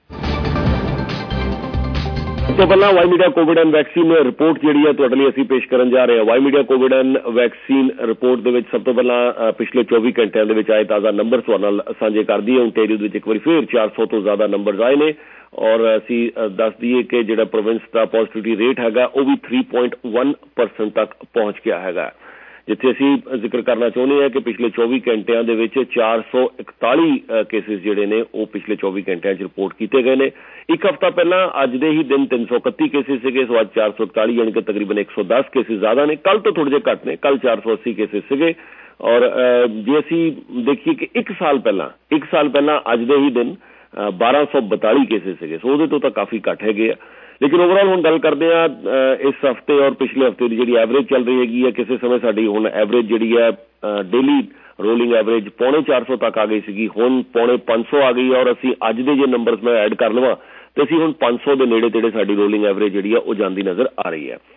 G: तो पहला Y media COVID and vaccine report जी है तुहाडे लई असीं पेश करन जा रहे हैं। Y media COVID and vaccine report दे विच सब तो पहला पिछले 24 घंटिਆਂ ਦੇ ਵਿੱਚ ਆਏ ਤਾਜ਼ਾ नंबर तुहाडे नाल ਸਾਂਝੇ कर दईए। ओंटारियो ਦੇ ਵਿੱਚ ਇੱਕ ਵਾਰੀ ਫਿਰ 400 ਤੋਂ ਜ਼ਿਆਦਾ ਨੰਬਰਸ ਆਏ ਨੇ, और ਅਸੀਂ ਦੱਸ ਦਈਏ ਕਿ ਜਿਹੜਾ ਪ੍ਰੋਵਿੰਸ ਦਾ ਪੋਜ਼ਿਟਿਵਿਟੀ ਰੇਟ ਹੈਗਾ ਉਹ ਵੀ 3.1% ਤੱਕ ਪਹੁੰਚ ਗਿਆ ਹੈਗਾ। जिथे असी जिक्र करना चाहते हैं कि पिछले 24 घंटिया 441 केसिस जिहड़े ने वो पिछले 24 घंटिया रिपोर्ट किए गए हैं। एक हफ्ता पहला अज दे ही दिन 331 केसिस सीगे, सो अज 441 यानी कि तकरीबन 110 केसिस ज्यादा ने। कल तो थोड़े जे घट ने, कल 480 केसिस सीगे। और जे असी देखिए कि एक साल पहला अज दे ही दिन 1242 केसिस सीगे, सो उहदे तो काफी घट हैगे। लेकिन ओवरऑल हम गल करते हैं इस हफ्ते और पिछले हफ्ते की जी एवरेज चल रही हैगी है। किसी समय साड़ी हुण एवरेज जी है डेली रोलिंग एवरेज 450 तक आ गई सी, हुण 550 आ गई है। और असी अज दे जे नंबरस मैं ऐड कर लवां तो असी हुण 500 के नेड़े तेड़े साड़ी रोलिंग एवरेज जी है वो जाती नजर आ रही है।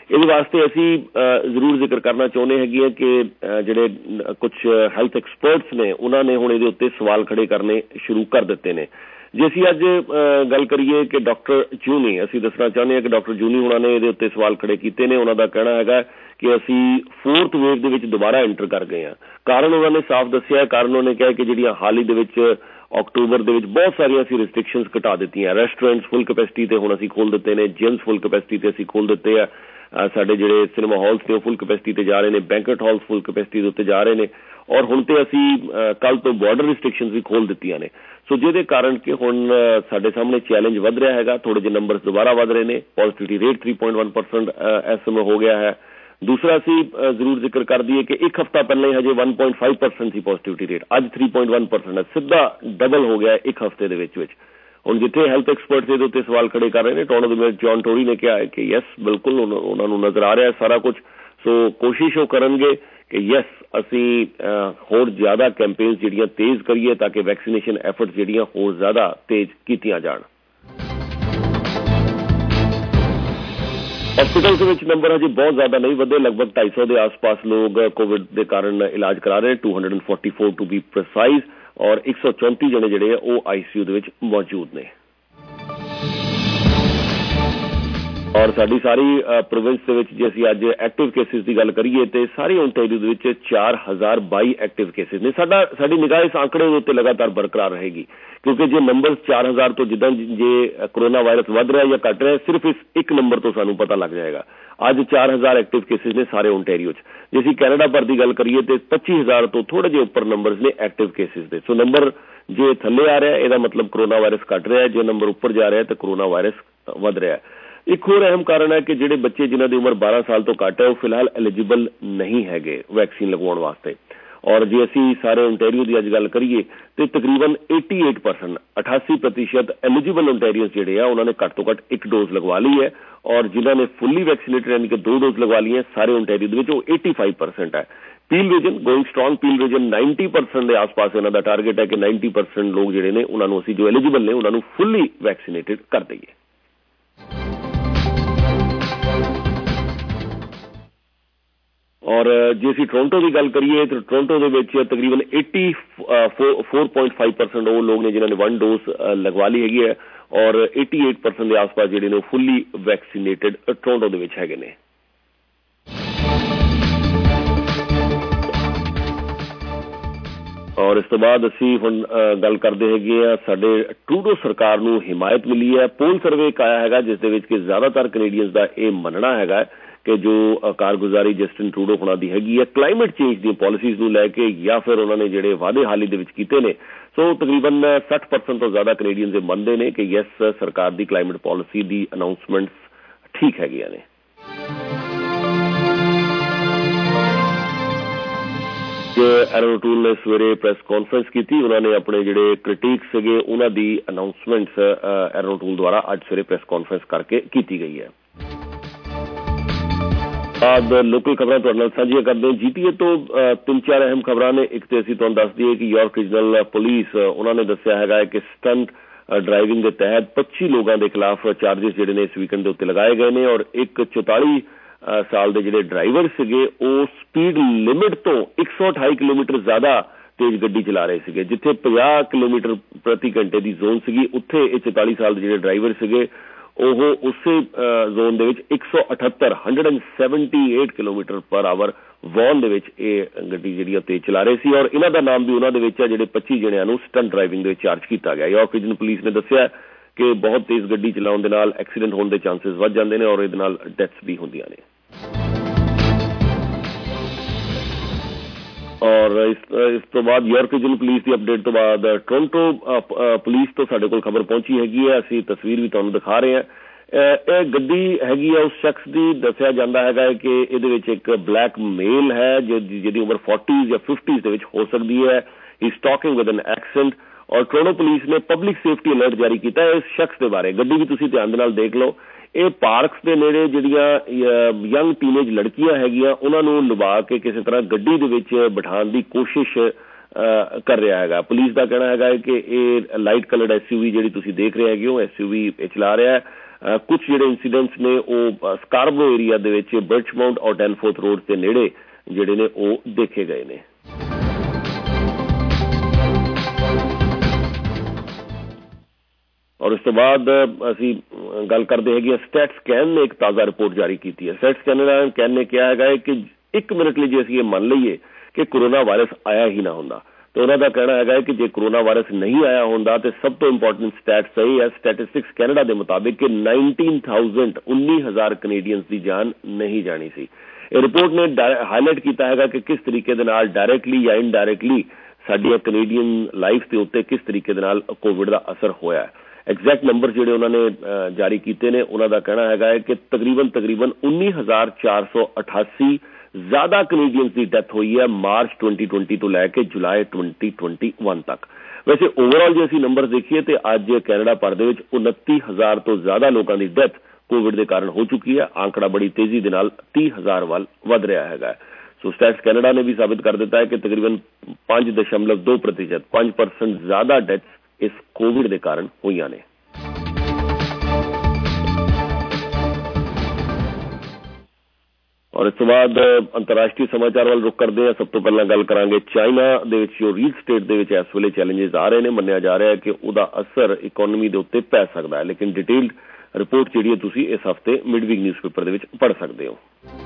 G: ਇਹਦੇ ਵਾਸਤੇ ਅਸੀਂ ਜ਼ਰੂਰ ਜ਼ਿਕਰ ਕਰਨਾ ਚਾਹੁੰਦੇ ਹੈਗੇ ਕਿ ਜਿਹੜੇ ਕੁਝ ਹੈਲਥ ਐਕਸਪਰਟਸ ਨੇ ਉਹਨਾਂ ਨੇ ਹੁਣ ਇਹਦੇ ਉੱਤੇ ਸਵਾਲ ਖੜੇ ਕਰਨੇ ਸ਼ੁਰੂ ਕਰ ਦਿੱਤੇ ਨੇ। ਜੇ ਅਸੀਂ ਅੱਜ ਗੱਲ ਕਰੀਏ ਕਿ ਡਾਕਟਰ ਜੂਨੀ, ਅਸੀਂ ਦੱਸਣਾ ਚਾਹੁੰਦੇ ਹਾਂ ਕਿ ਡਾਕਟਰ ਜੂਨੀ ਉਹਨਾਂ ਨੇ ਇਹਦੇ ਉੱਤੇ ਸਵਾਲ ਖੜੇ ਕੀਤੇ ਨੇ। ਉਹਨਾਂ ਦਾ ਕਹਿਣਾ ਹੈਗਾ ਕਿ ਅਸੀਂ 4th ਵੇਵ ਦੇ ਵਿੱਚ ਦੁਬਾਰਾ ਐਂਟਰ ਕਰ ਗਏ ਹਾਂ। ਕਾਰਨ ਉਹਨਾਂ ਨੇ ਸਾਫ਼ ਦੱਸਿਆ, ਕਾਰਨ ਉਹਨੇ ਕਿਹਾ ਕਿ ਜਿਹੜੀਆਂ ਹਾਲ ਹੀ ਦੇ ਵਿੱਚ ਅਕਤੂਬਰ ਦੇ ਵਿੱਚ ਬਹੁਤ ਸਾਰੀਆਂ ਅਸੀਂ ਰਿਸਟ੍ਰਿਕਸ਼ਨਸ ਘਟਾ ਦਿੱਤੀਆਂ। ਰੈਸਟੋਰੈਂਟਸ ਫੁੱਲ ਕੈਪੈਸਿਟੀ ਤੇ ਹੁਣ ਅਸੀਂ ਖੋਲ੍ਹ ਦਿੱਤੇ ਨੇ, ਜਿਮਸ ਫੁੱਲ ਕੈਪੈਸਿਟੀ ਤੇ ਅਸੀਂ ਖੋਲ੍ਹ ਦਿੱਤੇ ਆ, ਸਾਡੇ ਜਿਹੜੇ ਸਿਨੇਮਾ ਹਾਲਸ ਨੇ ਉਹ ਫੁੱਲ ਕੈਪੈਸਿਟੀ ਤੇ ਜਾ ਰਹੇ ਨੇ, ਬੈਂਕਟ ਹਾਲਸ ਫੁੱਲ ਕੈਪੈਸਿਟੀ ਦੇ ਉੱਤੇ ਜਾ ਰਹੇ ਨੇ, ਔਰ ਹੁਣ ਤੇ ਅਸੀਂ ਕੱਲ੍ਹ ਤੋਂ ਬਾਰਡਰ ਰਿਸਟ੍ਰਿਕਸ਼ਨਸ ਵੀ ਖੋਲ੍ਹ ਦਿੱਤੀਆਂ ਨੇ। ਸੋ ਜਿਹਦੇ ਕਾਰਨ ਕਿ ਹੁਣ ਸਾਡੇ ਸਾਹਮਣੇ ਚੈਲੰਜ ਵੱਧ ਰਿਹਾ ਹੈਗਾ, ਥੋੜ੍ਹੇ ਜਿਹੇ ਨੰਬਰਸ ਦੁਬਾਰਾ ਵੱਧ ਰਹੇ ਨੇ। ਪੋਜ਼ਿਟਿਵਿਟੀ ਰੇਟ 3.1% ਇਸ ਸਮੇਂ ਹੋ ਗਿਆ ਹੈ। ਦੂਸਰਾ ਅਸੀਂ ਜ਼ਰੂਰ ਜ਼ਿਕਰ ਕਰ ਦਈਏ ਕਿ ਇੱਕ ਹਫ਼ਤਾ ਪਹਿਲਾਂ ਹੀ ਹਜੇ 1.5% ਸੀ ਪੋਜ਼ਿਟਿਵਿਟੀ ਰੇਟ, ਅੱਜ 3.1% ਹੈ, ਸਿੱਧਾ ਡਬਲ ਹੋ ਗਿਆ ਇੱਕ ਹਫ਼ਤੇ ਦੇ ਵਿੱਚ। ਹੁਣ ਜਿੱਥੇ ਹੈਲਥ ਐਕਸਪਰਟਸ ਇਹਦੇ ਉੱਤੇ ਸਵਾਲ ਖੜੇ ਕਰ ਰਹੇ ਨੇ, ਟੋਰੰਟੋ ਦੇ ਮੇਅਰ ਜੌਨ ਟੋਰੀ ਨੇ ਕਿਹਾ ਹੈ ਕਿ ਯੈਸ ਬਿਲਕੁਲ ਉਹਨਾਂ ਨੂੰ ਨਜ਼ਰ ਆ ਰਿਹਾ ਸਾਰਾ ਕੁਝ। ਸੋ ਕੋਸ਼ਿਸ਼ ਉਹ ਕਰਨਗੇ ਕਿ ਯੈਸ ਅਸੀਂ ਹੋਰ ਜ਼ਿਆਦਾ ਕੈਂਪੇਨਸ ਜਿਹੜੀਆਂ ਤੇਜ਼ ਕਰੀਏ ਤਾਂ ਕਿ ਵੈਕਸੀਨੇਸ਼ਨ ਐਫਰਟਸ ਜਿਹੜੀਆਂ ਹੋਰ ਜ਼ਿਆਦਾ ਤੇਜ਼ ਕੀਤੀਆਂ ਜਾਣ। ਹਸਪੀਟਲ ਦੇ ਵਿੱਚ ਨੰਬਰ ਹਜੇ ਬਹੁਤ ਜ਼ਿਆਦਾ ਨਹੀਂ ਵਧੇ, ਲਗਭਗ 250 ਦੇ ਆਸ-ਪਾਸ ਲੋਕ ਕੋਵਿਡ ਦੇ ਕਾਰਨ ਇਲਾਜ ਕਰਾ ਰਹੇ, 244 ਟੂ ਬੀ ਪ੍ਰੀਸਾਈਜ਼, ਔਰ 134 ਜਣੇ ਜਿਹੜੇ ਆ ਉਹ ICU ਦੇ ਵਿੱਚ ਮੌਜੂਦ ਨੇ। ਔਰ ਸਾਡੀ ਸਾਰੀ ਪ੍ਰੋਵਿੰਸ ਦੇ ਵਿੱਚ ਜੇ ਅਸੀਂ ਅੱਜ ਐਕਟਿਵ ਕੇਸਿਸ ਦੀ ਗੱਲ ਕਰੀਏ ਤੇ ਸਾਰੀ ਓਨਟਾਰੀਓ ਦੇ ਵਿੱਚ 4022 ਐਕਟਿਵ ਕੇਸਿਸ ਨੇ। ਸਾਡੀ ਨਿਗਾਹ ਇਸ ਆંકੜੇ ਦੇ ਉੱਤੇ ਲਗਾਤਾਰ ਬਰਕਰਾਰ ਰਹੇਗੀ, ਕਿਉਂਕਿ ਜੇ ਨੰਬਰ 4000 ਤੋਂ ਜਿੱਦਾਂ ਜੇ ਕਰੋਨਾ ਵਾਇਰਸ ਵੱਧ ਰਿਹਾ ਜਾਂ ਘਟ ਰਿਹਾ, ਸਿਰਫ ਇਸ ਇੱਕ ਨੰਬਰ ਤੋਂ ਸਾਨੂੰ ਪਤਾ ਲੱਗ ਜਾਏਗਾ। ਅੱਜ 4000 ਐਕਟਿਵ ਕੇਸਿਸ ਨੇ ਸਾਰੇ ਓਨਟਾਰੀਓ 'ਚ। ਜੇ ਅਸੀਂ ਕੈਨੇਡਾ ਭਰ ਦੀ ਗੱਲ ਕਰੀਏ ਤੇ 25000 ਤੋਂ ਥੋੜੇ ਜਿਹੇ ਉੱਪਰ ਨੰਬਰਸ ਨੇ ਐਕਟਿਵ ਕੇਸਿਸ ਦੇ। ਸੋ ਨੰਬਰ ਜੇ ਥੱਲੇ ਆ ਰਿਹਾ ਇਹਦਾ ਮਤਲਬ ਕਰੋਨਾ ਵਾਇਰਸ ਘਟ ਰਿਹਾ, ਜੇ ਨੰਬਰ ਉੱਪਰ ਜਾ ਰਿਹਾ ਤੇ ਕਰੋਨਾ ਵਾਇਰਸ ਵੱਧ ਰਿਹਾ। ਇੱਕ ਹੋਰ ਅਹਿਮ ਕਾਰਨ ਹੈ ਕਿ ਜਿਹੜੇ ਬੱਚੇ ਜਿਨ੍ਹਾਂ ਦੀ ਉਮਰ 12 ਸਾਲ ਤੋਂ ਘੱਟ ਹੈ ਉਹ ਫਿਲਹਾਲ ਐਲੀਜੀਬਲ ਨਹੀਂ ਹੈਗੇ ਵੈਕਸੀਨ ਲਗਵਾਉਣ ਵਾਸਤੇ। ਔਰ ਜੇ ਅਸੀਂ ਸਾਰੇ ਓਨਟਾਰੀਓ ਦੀ ਅੱਜ ਗੱਲ ਕਰੀਏ ਤੇ ਤਕਰੀਬਨ 88% ਐਲੀਜੀਬਲ ਓਨਟਾਰੀਅਨਸ ਜਿਹੜੇ ਆ ਉਹਨਾਂ ਨੇ ਘੱਟ ਤੋਂ ਘੱਟ ਇੱਕ ਡੋਜ਼ ਲਗਵਾ ਲਈ ਹੈ, ਔਰ ਜਿਨ੍ਹਾਂ ਨੇ ਫੁੱਲੀ ਵੈਕਸੀਨੇਟਡ ਯਾਨੀ ਕਿ 2 ਡੋਜ਼ ਲਗਵਾ ਲਈਆਂ ਸਾਰੇ ਓਨਟਾਰੀਓ ਦੇ ਵਿੱਚ ਉਹ 85% ਹੈ। Peel region going strong, Peel region 90% ਦੇ ਆਸ-ਪਾਸ ਇਹਨਾਂ ਦਾ ਟਾਰਗੇਟ ਹੈ ਕਿ 90% ਲੋਕ ਜਿਹੜੇ ਨੇ ਉਹਨਾਂ ਨੂੰ ਅਸੀਂ ਜੋ ਐਲੀਜੀਬਲ ਨੇ ਉਹਨਾਂ ਨੂੰ ਫੁੱਲੀ ਵੈਕਸੀਨੇਟਡ ਕਰ ਦਈਏ। ਔਰ ਜੇ ਅਸੀਂ ਟੋਰੰਟੋ ਦੀ ਗੱਲ ਕਰੀਏ ਤਾਂ ਟੋਰੰਟੋ ਦੇ ਵਿੱਚ ਤਕਰੀਬਨ 84.5% ਉਹ ਲੋਕ ਨੇ ਜਿਨ੍ਹਾਂ ਨੇ 1 ਡੋਜ਼ ਲਗਵਾ ਲਈ ਹੈਗੀ ਹੈ, ਔਰ 88% ਦੇ ਆਸ-ਪਾਸ ਜਿਹੜੇ ਨੇ ਉਹ ਫੁੱਲੀ ਵੈਕਸੀਨੇਟਡ ਟੋਰੰਟੋ ਦੇ ਵਿੱਚ ਹੈਗੇ ਨੇ। ਔਰ ਇਸ ਤੋਂ ਬਾਅਦ ਅਸੀਂ ਹੁਣ ਗੱਲ ਕਰਦੇ ਹੈਗੇ ਆ ਸਾਡੇ ਟਰੂਡੋ ਸਰਕਾਰ ਨੂੰ ਹਿਮਾਇਤ ਮਿਲੀ ਹੈ। ਪੋਲ ਸਰਵੇ ਇੱਕ ਆਇਆ ਹੈਗਾ ਜਿਸ ਦੇ ਵਿੱਚ ਕਿ ਜ਼ਿਆਦਾਤਰ ਕੈਨੇਡੀਅਨਸ ਦਾ ਇਹ ਮੰਨਣਾ ਹੈਗਾ ਕਿ ਜੋ ਕਾਰਗੁਜ਼ਾਰੀ ਜਸਟਿਨ ਟਰੂਡੋ ਹੋਣਾ ਦੀ ਹੈਗੀ ਹੈ ਕਲਾਈਮੇਟ ਚੇਂਜ ਦੀਆਂ ਪਾਲਿਸੀਜ਼ ਨੂੰ ਲੈ ਕੇ ਜਾਂ ਫਿਰ ਉਹਨਾਂ ਨੇ ਜਿਹੜੇ ਵਾਅਦੇ ਹਾਲ ਹੀ ਦੇ ਵਿੱਚ ਕੀਤੇ ਨੇ, ਸੋ ਤਕਰੀਬਨ 60% ਤੋਂ ਜ਼ਿਆਦਾ ਕੈਨੇਡੀਅਨਸ ਇਹ ਮੰਨਦੇ ਨੇ ਕਿ ਯੈਸ ਸਰਕਾਰ ਦੀ ਕਲਾਈਮੇਟ ਪਾਲਿਸੀ ਦੀ ਅਨਾਊਂਸਮੈਂਟਸ ਠੀਕ ਹੈਗੀਆਂ ਨੇ। ਐਰਨ ਓਟੂਲ ਨੇ ਸਵੇਰੇ ਪ੍ਰੈਸ ਕਾਨਫਰੰਸ ਕੀਤੀ, ਉਹਨਾਂ ਨੇ ਆਪਣੇ ਜਿਹੜੇ ਕ੍ਰਿਟਿਕ ਸੀਗੇ ਉਹਨਾਂ ਦੀ ਅਨਾਊਂਸਮੈਂਟਸ ਐਰਨ ਓਟੂਲ ਦੁਆਰਾ ਅੱਜ ਸਵੇਰੇ ਪ੍ਰੈਸ ਕਾਨਫਰੰਸ ਕਰਕੇ ਕੀਤੀ ਗਈ ਹੈ। ਬਾਅਦ ਲੋਕਲ ਖਬਰਾਂ ਤੁਹਾਡੇ ਨਾਲ ਸਾਂਝੀਆਂ ਕਰਦੇ ਹਾਂ। GTA ਤੋਂ 3-4 ਅਹਿਮ ਖਬਰਾਂ ਨੇ। ਇੱਕ ਤੇ ਅਸੀਂ ਤੁਹਾਨੂੰ ਦੱਸ ਦਈਏ ਕਿ ਯਾਰਕ ਰੀਜਨਲ ਪੁਲਿਸ ਉਹਨਾਂ ਨੇ ਦੱਸਿਆ ਹੈਗਾ ਕਿ ਸਟੰਟ ਡਰਾਈਵਿੰਗ ਦੇ ਤਹਿਤ 25 ਲੋਕਾਂ ਦੇ ਖਿਲਾਫ ਚਾਰਜਿਸ ਜਿਹੜੇ ਨੇ ਇਸ ਵੀਕਐਂਡ ਦੇ ਉੱਤੇ ਲਗਾਏ ਗਏ ਨੇ, ਔਰ ਇੱਕ 44 ਸਾਲ ਦੇ ਜਿਹੜੇ ਡਰਾਈਵਰ ਸੀਗੇ ਉਹ ਸਪੀਡ ਲਿਮਿਟ ਤੋਂ 128 ਕਿਲੋਮੀਟਰ ਜ਼ਿਆਦਾ ਤੇਜ਼ ਗੱਡੀ ਚਲਾ ਰਹੇ ਸੀਗੇ। ਜਿੱਥੇ 50 ਕਿਲੋਮੀਟਰ ਪ੍ਰਤੀ ਘੰਟੇ ਦੀ ਜ਼ੋਨ ਸੀਗੀ ਉੱਥੇ ਇਹ 44 ਸਾਲ ਦੇ ਜਿਹੜੇ ਡਰਾਈਵਰ ਸੀਗੇ ਉਹ ਉਸੇ ਜ਼ੋਨ ਦੇ ਵਿੱਚ 178 ਕਿਲੋਮੀਟਰ ਪਰ ਆਵਰ ਵਾਹਨ ਦੇ ਵਿੱਚ ਇਹ ਗੱਡੀ ਜਿਹੜੀ ਉਹ ਤੇਜ਼ ਚਲਾ ਰਹੇ ਸੀ, ਔਰ ਇਹਨਾਂ ਦਾ ਨਾਮ ਵੀ ਉਹਨਾਂ ਦੇ ਵਿੱਚ ਹੈ ਜਿਹੜੇ 25 ਜਣਿਆਂ ਨੂੰ ਸਟੰਟ ਡਰਾਈਵਿੰਗ ਦੇ ਵਿੱਚ ਚਾਰਜ ਕੀਤਾ ਗਿਆ। ਯਾਰਕ ਰੀਜਨਲ ਪੁਲਿਸ ਨੇ ਦੱਸਿਆ ਕਿ ਬਹੁਤ ਤੇਜ਼ ਗੱਡੀ ਚਲਾਉਣ ਦੇ ਨਾਲ ਐਕਸੀਡੈਂਟ ਹੋਣ ਦੇ ਚਾਂਸਸ ਵੱਧ ਜਾਂਦੇ ਨੇ ਔਰ ਇਹਦੇ ਨਾਲ ਡੈਥਸ ਵੀ ਹੁੰਦੀਆਂ ਨੇ। ਔਰ ਇਸ ਤੋਂ ਬਾਅਦ ਯਾਰਕ ਰੀਜਨਲ ਪੁਲਿਸ ਦੀ ਅਪਡੇਟ ਤੋਂ ਬਾਅਦ ਟੋਰੰਟੋ ਪੁਲਿਸ ਤੋਂ ਸਾਡੇ ਕੋਲ ਖਬਰ ਪਹੁੰਚੀ ਹੈਗੀ ਹੈ, ਅਸੀਂ ਤਸਵੀਰ ਵੀ ਤੁਹਾਨੂੰ ਦਿਖਾ ਰਹੇ ਹਾਂ। ਇਹ ਗੱਡੀ ਹੈਗੀ ਹੈ ਉਸ ਸ਼ਖਸ ਦੀ, ਦੱਸਿਆ ਜਾਂਦਾ ਹੈਗਾ ਕਿ ਇਹਦੇ ਵਿੱਚ ਇੱਕ ਬਲੈਕ ਮੇਲ ਹੈ ਜਿਹਦੀ ਉਮਰ 40s ਜਾਂ 50s ਦੇ ਵਿੱਚ ਹੋ ਸਕਦੀ ਹੈ। He is talking with an accent, ਔਰ ਟੋਰੰਟੋ ਪੁਲਿਸ ਨੇ ਪਬਲਿਕ ਸੇਫਟੀ ਅਲਰਟ ਜਾਰੀ ਕੀਤਾ ਹੈ ਇਸ ਸ਼ਖਸ ਦੇ ਬਾਰੇ। ਗੱਡੀ ਵੀ ਤੁਸੀਂ ਧਿਆਨ ਦੇ ਨਾਲ ਦੇਖ ਲਓ। ਇਹ ਪਾਰਕਸ ਦੇ ਨੇੜੇ ਜਿਹੜੀਆਂ ਯੰਗ ਟੀਨੇਜ ਲੜਕੀਆਂ ਹੈਗੀਆਂ ਉਹਨਾਂ ਨੂੰ ਲੁਭਾ ਕੇ ਕਿਸੇ ਤਰ੍ਹਾਂ ਗੱਡੀ ਦੇ ਵਿੱਚ ਬਿਠਾਉਣ ਦੀ ਕੋਸ਼ਿਸ਼ ਕਰ ਰਿਹਾ ਹੈਗਾ। ਪੁਲਿਸ ਦਾ ਕਹਿਣਾ ਹੈਗਾ ਕਿ ਇਹ ਲਾਈਟ ਕਲਰਡ SUV ਜਿਹੜੀ ਤੁਸੀਂ ਦੇਖ ਰਹੇ ਹੈਗੇ ਹੋ SUV ਇਹ ਚਲਾ ਰਿਹਾ ਹੈ। ਕੁਝ ਜਿਹੜੇ ਇੰਸੀਡੈਂਟਸ ਨੇ ਉਹ ਸਕਾਰਬਰੋ ਏਰੀਆ ਦੇ ਵਿੱਚ ਬਰਚਮਾਊਂਟ ਔਰ ਡੈਨਫੋਰਥ ਰੋਡ ਦੇ ਨੇੜੇ ਜਿਹੜੇ ਨੇ ਉਹ ਦੇਖੇ ਗਏ ਨੇ। ਔਰ ਉਸ ਤੋਂ ਬਾਅਦ ਅਸੀਂ ਗੱਲ ਕਰਦੇ ਹੈਗੇ ਸਟੈਟ ਸਕੈਨ ਨੇ ਇੱਕ ਤਾਜ਼ਾ ਰਿਪੋਰਟ ਜਾਰੀ ਕੀਤੀ ਹੈ। ਸਟੈਟ ਸਕੈਨ ਨੇ ਕਿਹਾ ਹੈਗਾ ਕਿ 1 ਮਿੰਟ ਲਈ ਜੇ ਅਸੀਂ ਇਹ ਮੰਨ ਲਈਏ ਕਿ ਕਰੋਨਾ ਵਾਇਰਸ ਆਇਆ ਹੀ ਨਾ ਹੁੰਦਾ ਤਾਂ ਉਹਨਾਂ ਦਾ ਕਹਿਣਾ ਹੈਗਾ ਕਿ ਜੇ ਕਰੋਨਾ ਵਾਇਰਸ ਨਹੀਂ ਆਇਆ ਹੁੰਦਾ ਤੇ ਸਭ ਤੋਂ ਇੰਪੋਰਟੈਂਟ ਸਟੈਟਸ ਇਹ ਹੈ ਸਟੈਟਿਸਟਿਕਸ ਕੈਨੇਡਾ ਦੇ ਮੁਤਾਬਿਕ ਕਿ 19,000 ਕੈਨੇਡੀਅਨਸ ਦੀ ਜਾਨ ਨਹੀਂ ਜਾਣੀ ਸੀ। ਇਹ ਰਿਪੋਰਟ ਨੇ ਹਾਈਲਾਈਟ ਕੀਤਾ ਹੈਗਾ ਕਿ ਕਿਸ ਤਰੀਕੇ ਦੇ ਨਾਲ ਡਾਇਰੈਕਟਲੀ ਜਾਂ ਇਨਡਾਇਰੈਕਟਲੀ ਸਾਡੀਆਂ ਕੈਨੇਡੀਅਨ ਲਾਈਫ ਦੇ ਉੱਤੇ ਕਿਸ ਤਰੀਕੇ ਦੇ ਨਾਲ ਕੋਵਿਡ ਦਾ ਅਸਰ ਹੋਇਆ। ਐਗਜ਼ੈਕਟ ਨੰਬਰ ਜਿਹੜੇ ਉਹਨਾਂ ਨੇ ਜਾਰੀ ਕੀਤੇ ਨੇ ਉਹਨਾਂ ਦਾ ਕਹਿਣਾ ਹੈਗਾ ਕਿ ਤਕਰੀਬਨ 19,488 ਜ਼ਿਆਦਾ ਕੈਨੇਡੀਅਨਸ ਦੀ ਡੈਥ ਹੋਈ ਹੈ ਮਾਰਚ 2020 ਤੋਂ ਲੈ ਕੇ ਜੁਲਾਈ 2021 ਤੱਕ। ਵੈਸੇ ਓਵਰਆਲ ਜੇ ਅਸੀਂ ਨੰਬਰ ਦੇਖੀਏ ਤੇ ਅੱਜ ਕੈਨੇਡਾ ਭਰ ਦੇ ਵਿੱਚ 29,000 ਤੋਂ ਜ਼ਿਆਦਾ ਲੋਕਾਂ ਦੀ ਡੈਥ ਕੋਵਿਡ ਦੇ ਕਾਰਨ ਹੋ ਚੁੱਕੀ ਹੈ। ਆંકੜਾ ਬੜੀ ਤੇਜ਼ੀ ਦੇ ਨਾਲ 30,000 ਵੱਲ ਵਧ ਰਿਹਾ ਹੈਗਾ। ਸੋ ਸਟੈਟਸ ਕੈਨੇਡਾ ਨੇ ਵੀ ਸਾਬਿਤ ਕਰ ਦਿੱਤਾ ਹੈ ਕਿ ਤਕਰੀਬਨ 5.2% 5% ਜ਼ਿਆਦਾ ਡੈਥ ਇਸ ਕੋਵਿਡ ਦੇ ਕਾਰਨ ਹੋਈਆਂ ਨੇ। ਔਰ ਇਸ ਤੋਂ ਬਾਅਦ ਅੰਤਰਰਾਸ਼ਟਰੀ ਸਮਾਚਾਰ ਵੱਲ ਰੁਕ ਕਰਦੇ ਹਾਂ। ਸਭ ਤੋਂ ਪਹਿਲਾਂ ਗੱਲ ਕਰਾਂਗੇ ਚਾਈਨਾ ਦੇ ਵਿੱਚ ਜੋ ਰੀਅਲ ਸਟੇਟ ਦੇ ਵਿੱਚ ਇਸ ਵੇਲੇ ਚੈਲੰਜਸ ਆ ਰਹੇ ਨੇ। ਮੰਨਿਆ ਜਾ ਰਿਹਾ ਹੈ ਕਿ ਉਹਦਾ ਅਸਰ ਇਕੋਨਮੀ ਦੇ ਉੱਤੇ ਪੈ ਸਕਦਾ ਹੈ, ਲੇਕਿਨ ਡਿਟੇਲਡ ਰਿਪੋਰਟ ਜਿਹੜੀ ਹੈ ਤੁਸੀਂ ਇਸ ਹਫ਼ਤੇ ਮਿਡਵੀਕ ਨਿਊਜ਼ਪੇਪਰ ਦੇ ਵਿੱਚ ਪੜ੍ਹ ਸਕਦੇ ਹੋ।